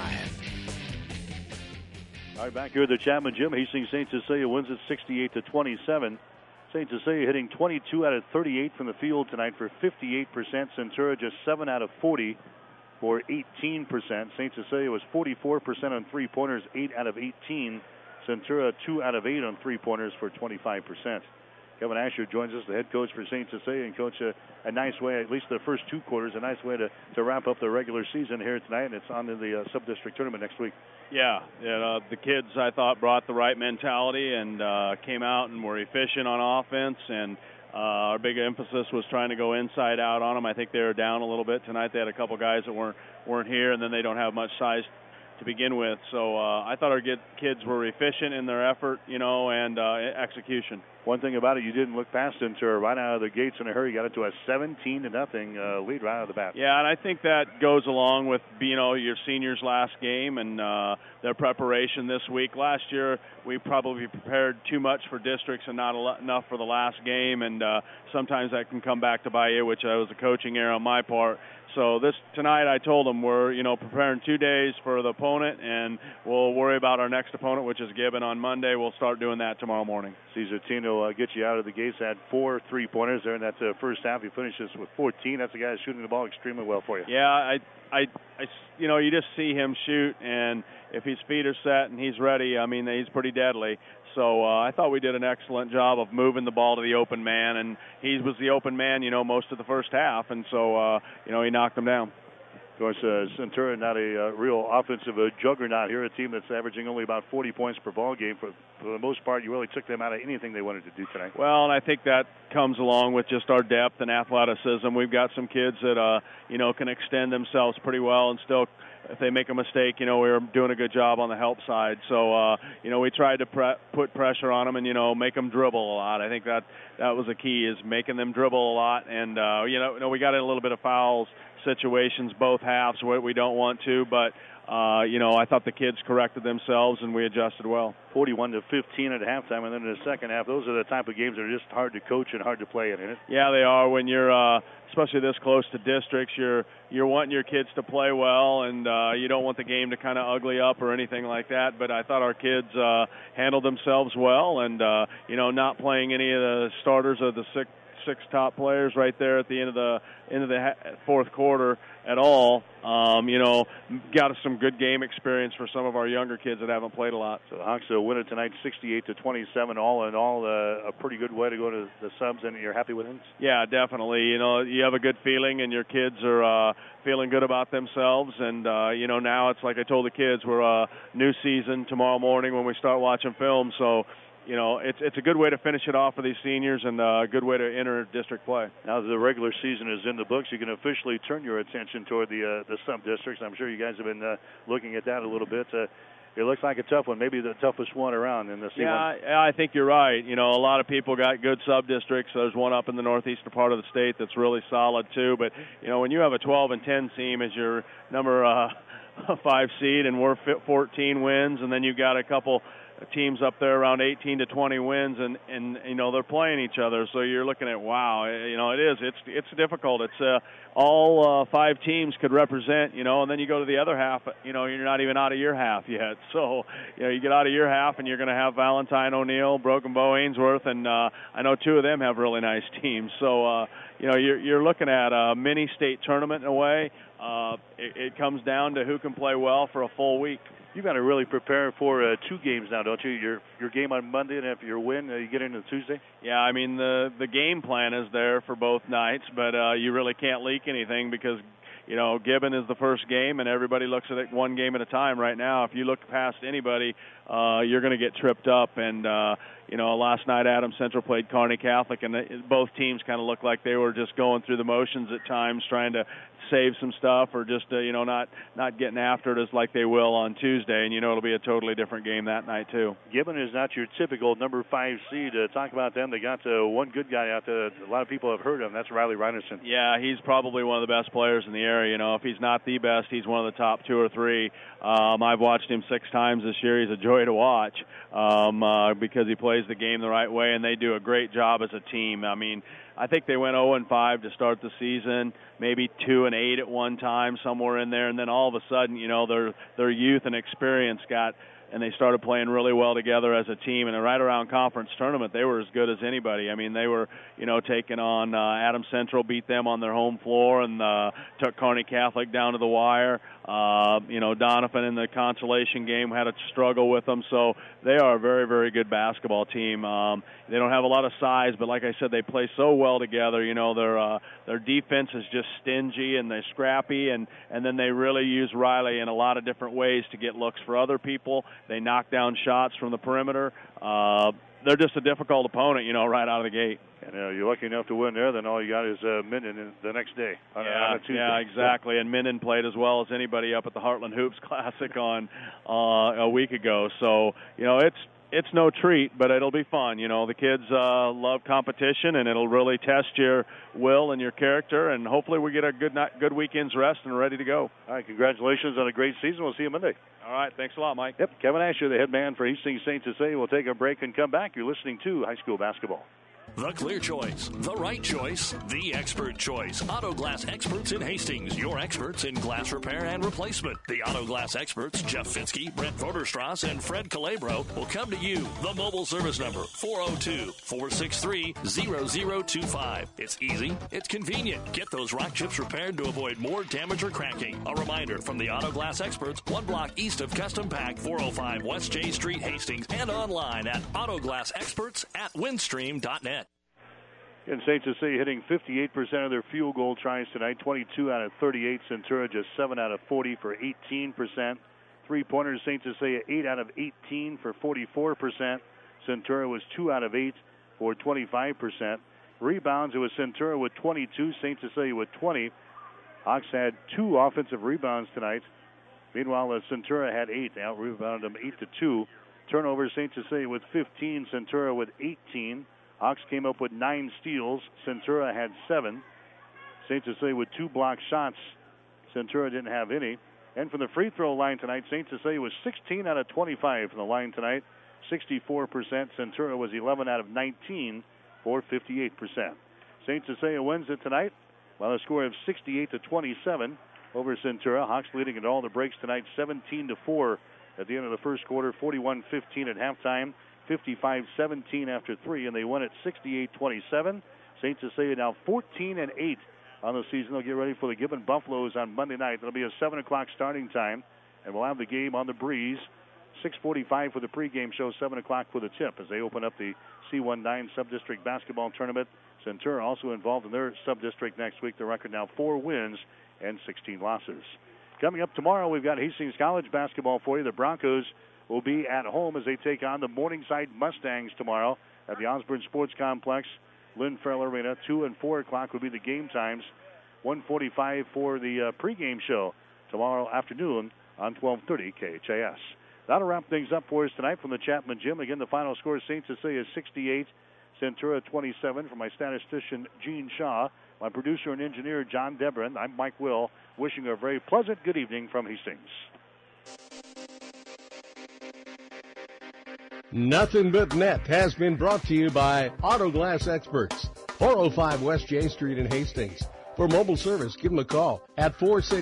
All right, back here at the Chapman Gym, Hastings St. Cecilia wins it 68-27. St. Cecilia hitting 22 out of 38 from the field tonight for 58%. Centura just 7 out of 40 for 18%. St. Cecilia was 44% on three-pointers, 8 out of 18 Centura 2 out of 8 on three-pointers for 25%. Kevin Asher joins us, the head coach for St. Cecilia, and coach, a nice way, at least the first 2 quarters, a nice way to wrap up the regular season here tonight, and it's on to the sub-district tournament next week. Yeah, the kids, I thought, brought the right mentality and came out and were efficient on offense, and our big emphasis was trying to go inside out on them. I think they were down a little bit tonight. They had a couple guys that weren't here, and then they don't have much size to begin with. So I thought our kids were efficient in their effort, and execution. One thing about it, you didn't look past Centura right out of the gates in a hurry. You got into a 17-0 lead right out of the bat. Yeah, and I think that goes along with your seniors' last game and their preparation this week. Last year, we probably prepared too much for districts and not enough for the last game, and sometimes that can come back to bite you, which was a coaching error on my part. So tonight I told them we're preparing 2 days for the opponent, and we'll worry about our next opponent, which is Gibbon, on Monday. We'll start doing that tomorrow morning. Cesar Tino gets you out of the gates. Had 4 3-pointers there in that first half. He finishes with 14. That's a guy who's shooting the ball extremely well for you. Yeah, you just see him shoot, and if his feet are set and he's ready, he's pretty deadly. So I thought we did an excellent job of moving the ball to the open man, and he was the open man, most of the first half, and so, he knocked him down. Of course, Centura, not a real offensive juggernaut here, a team that's averaging only about 40 points per ball game. For the most part, you really took them out of anything they wanted to do tonight. Well, and I think that comes along with just our depth and athleticism. We've got some kids that, can extend themselves pretty well, and still, if they make a mistake, we're doing a good job on the help side. So, we tried to put pressure on them and, make them dribble a lot. I think that was the key, is making them dribble a lot. And, we got in a little bit of fouls situations both halves where we don't want to, but I thought the kids corrected themselves and we adjusted well. 41-15 at halftime, and then in the second half, those are the type of games that are just hard to coach and hard to play in, isn't it? Yeah, they are. When you're especially this close to districts, you're wanting your kids to play well, and you don't want the game to kind of ugly up or anything like that. But I thought our kids handled themselves well, and not playing any of the starters of the six top players right there at the end of the fourth quarter at all. Got us some good game experience for some of our younger kids that haven't played a lot. So the Hawks win it tonight, 68-27. All in all, a pretty good way to go to the subs, and you're happy with it? Yeah, definitely. You have a good feeling, and your kids are feeling good about themselves. And now it's like I told the kids, we're a new season tomorrow morning when we start watching film. So it's a good way to finish it off for these seniors, and a good way to enter district play. Now that the regular season is in the books, you can officially turn your attention toward the sub-districts. I'm sure you guys have been looking at that a little bit. It looks like a tough one, maybe the toughest one around in the C1. Yeah, I think you're right. A lot of people got good sub-districts. There's one up in the northeastern part of the state that's really solid, too. But, when you have a 12-10 team as your number 5 seed, and we're 14 wins, and then you've got a couple teams up there around 18 to 20 wins, and they're playing each other, so you're looking at, wow, it's difficult. It's all 5 teams could represent, and then you go to the other half, you're not even out of your half yet. So you get out of your half, and you're going to have Valentine, O'Neill, Broken Bow, Ainsworth, and I know 2 of them have really nice teams. So you're looking at a mini state tournament in a way. It comes down to who can play well for a full week. You've got to really prepare for 2 games now, don't you? Your game on Monday, and after your win, you get into Tuesday? Yeah, the game plan is there for both nights, but you really can't leak anything because, Gibbon is the first game, and everybody looks at it one game at a time right now. If you look past anybody, you're going to get tripped up. And, last night Adams Central played Kearney Catholic, and both teams kind of looked like they were just going through the motions at times, trying to save some stuff, or just not getting after it as like they will on Tuesday. And it'll be a totally different game that night too. Gibbon is not your typical number 5 seed. Talk about them. They got one good guy out there. A lot of people have heard of him. That's Riley Reinerson. Yeah, he's probably one of the best players in the area. If he's not the best, he's one of the top 2 or 3. I've watched him 6 times this year. He's a joy to watch because he plays the game the right way, and they do a great job as a team. I think they went 0-5 to start the season, maybe 2-8 at one time, somewhere in there, and then all of a sudden, their youth and experience and they started playing really well together as a team. And right around conference tournament, they were as good as anybody. They were, taking on Adams Central, beat them on their home floor, and took Kearney Catholic down to the wire. Donovan in the consolation game had a struggle with them, so they are a very, very good basketball team. They don't have a lot of size, but like I said, they play so well together. Their defense is just stingy and they're scrappy, and then they really use Riley in a lot of different ways to get looks for other people. They knock down shots from the perimeter. They're just a difficult opponent, right out of the gate. And you're lucky enough to win there, then all you got is Minden the next day on a Tuesday. Yeah, exactly. And Minden played as well as anybody up at the Heartland Hoops Classic on a week ago. So, it's no treat, but it'll be fun. The kids love competition, and it'll really test your will and your character, and hopefully we get a good weekend's rest and ready to go. All right, congratulations on a great season. We'll see you Monday. All right, thanks a lot, Mike. Yep, Kevin Asher, the head man for Hastings St. Cecilia. We'll take a break and come back. You're listening to High School Basketball. The clear choice, the right choice, the expert choice. Auto Glass Experts in Hastings, your experts in glass repair and replacement. The Auto Glass Experts, Jeff Fitzke, Brent Voderstrass, and Fred Calabro will come to you. The mobile service number, 402-463-0025. It's easy, it's convenient. Get those rock chips repaired to avoid more damage or cracking. A reminder from the Auto Glass Experts, 1 block east of Custom Pack, 405 West J Street, Hastings, and online at autoglassexperts@windstream.net. And St. Cecilia hitting 58% of their field goal tries tonight, 22 out of 38. Centura just 7 out of 40 for 18%. Three-pointers, St. Cecilia 8 out of 18 for 44%. Centura was 2 out of 8 for 25%. Rebounds, it was Centura with 22, St. Cecilia with 20. Hawks had 2 offensive rebounds tonight. Meanwhile, Centura had 8. They out-rebounded them 8-2. Turnovers, St. Cecilia with 15, Centura with 18. Hawks came up with 9 steals. Centura had 7. St. Cecilia with 2 block shots. Centura didn't have any. And from the free throw line tonight, St. Cecilia was 16 out of 25 from the line tonight, 64%. Centura was 11 out of 19 for 58%. St. Cecilia wins it tonight by a score of 68-27 over Centura. Hawks leading at all the breaks tonight, 17-4 at the end of the first quarter, 41-15 at halftime. 55-17 after 3, and they won it 68-27. St. Cecilia now 14-8 on the season. They'll get ready for the Gibbon Buffaloes on Monday night. It'll be a 7 o'clock starting time, and we'll have the game on the breeze. 6:45 for the pregame show, 7 o'clock for the tip as they open up the C19 Sub-District Basketball Tournament. Centura also involved in their sub-district next week. The record now 4 wins and 16 losses. Coming up tomorrow, we've got Hastings College basketball for you. The Broncos will be at home as they take on the Morningside Mustangs tomorrow at the Osborne Sports Complex, Lynn Farrell Arena. 2 and 4 o'clock will be the game times. 1:45 for the pregame show tomorrow afternoon on 1230 KHAS. That'll wrap things up for us tonight from the Chapman Gym. Again, the final score, St. Cecilia 68, Centura 27. For my statistician, Gene Shaw, my producer and engineer, John Debrin, I'm Mike Will, wishing a very pleasant good evening from Hastings. Nothing But Net has been brought to you by Auto Glass Experts, 405 West J Street in Hastings. For mobile service, give them a call at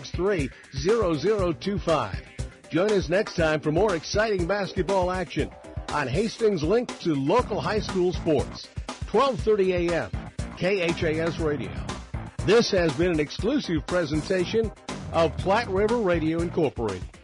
463-0025. Join us next time for more exciting basketball action on Hastings' link to local high school sports, 1230 a.m., KHAS Radio. This has been an exclusive presentation of Platte River Radio Incorporated.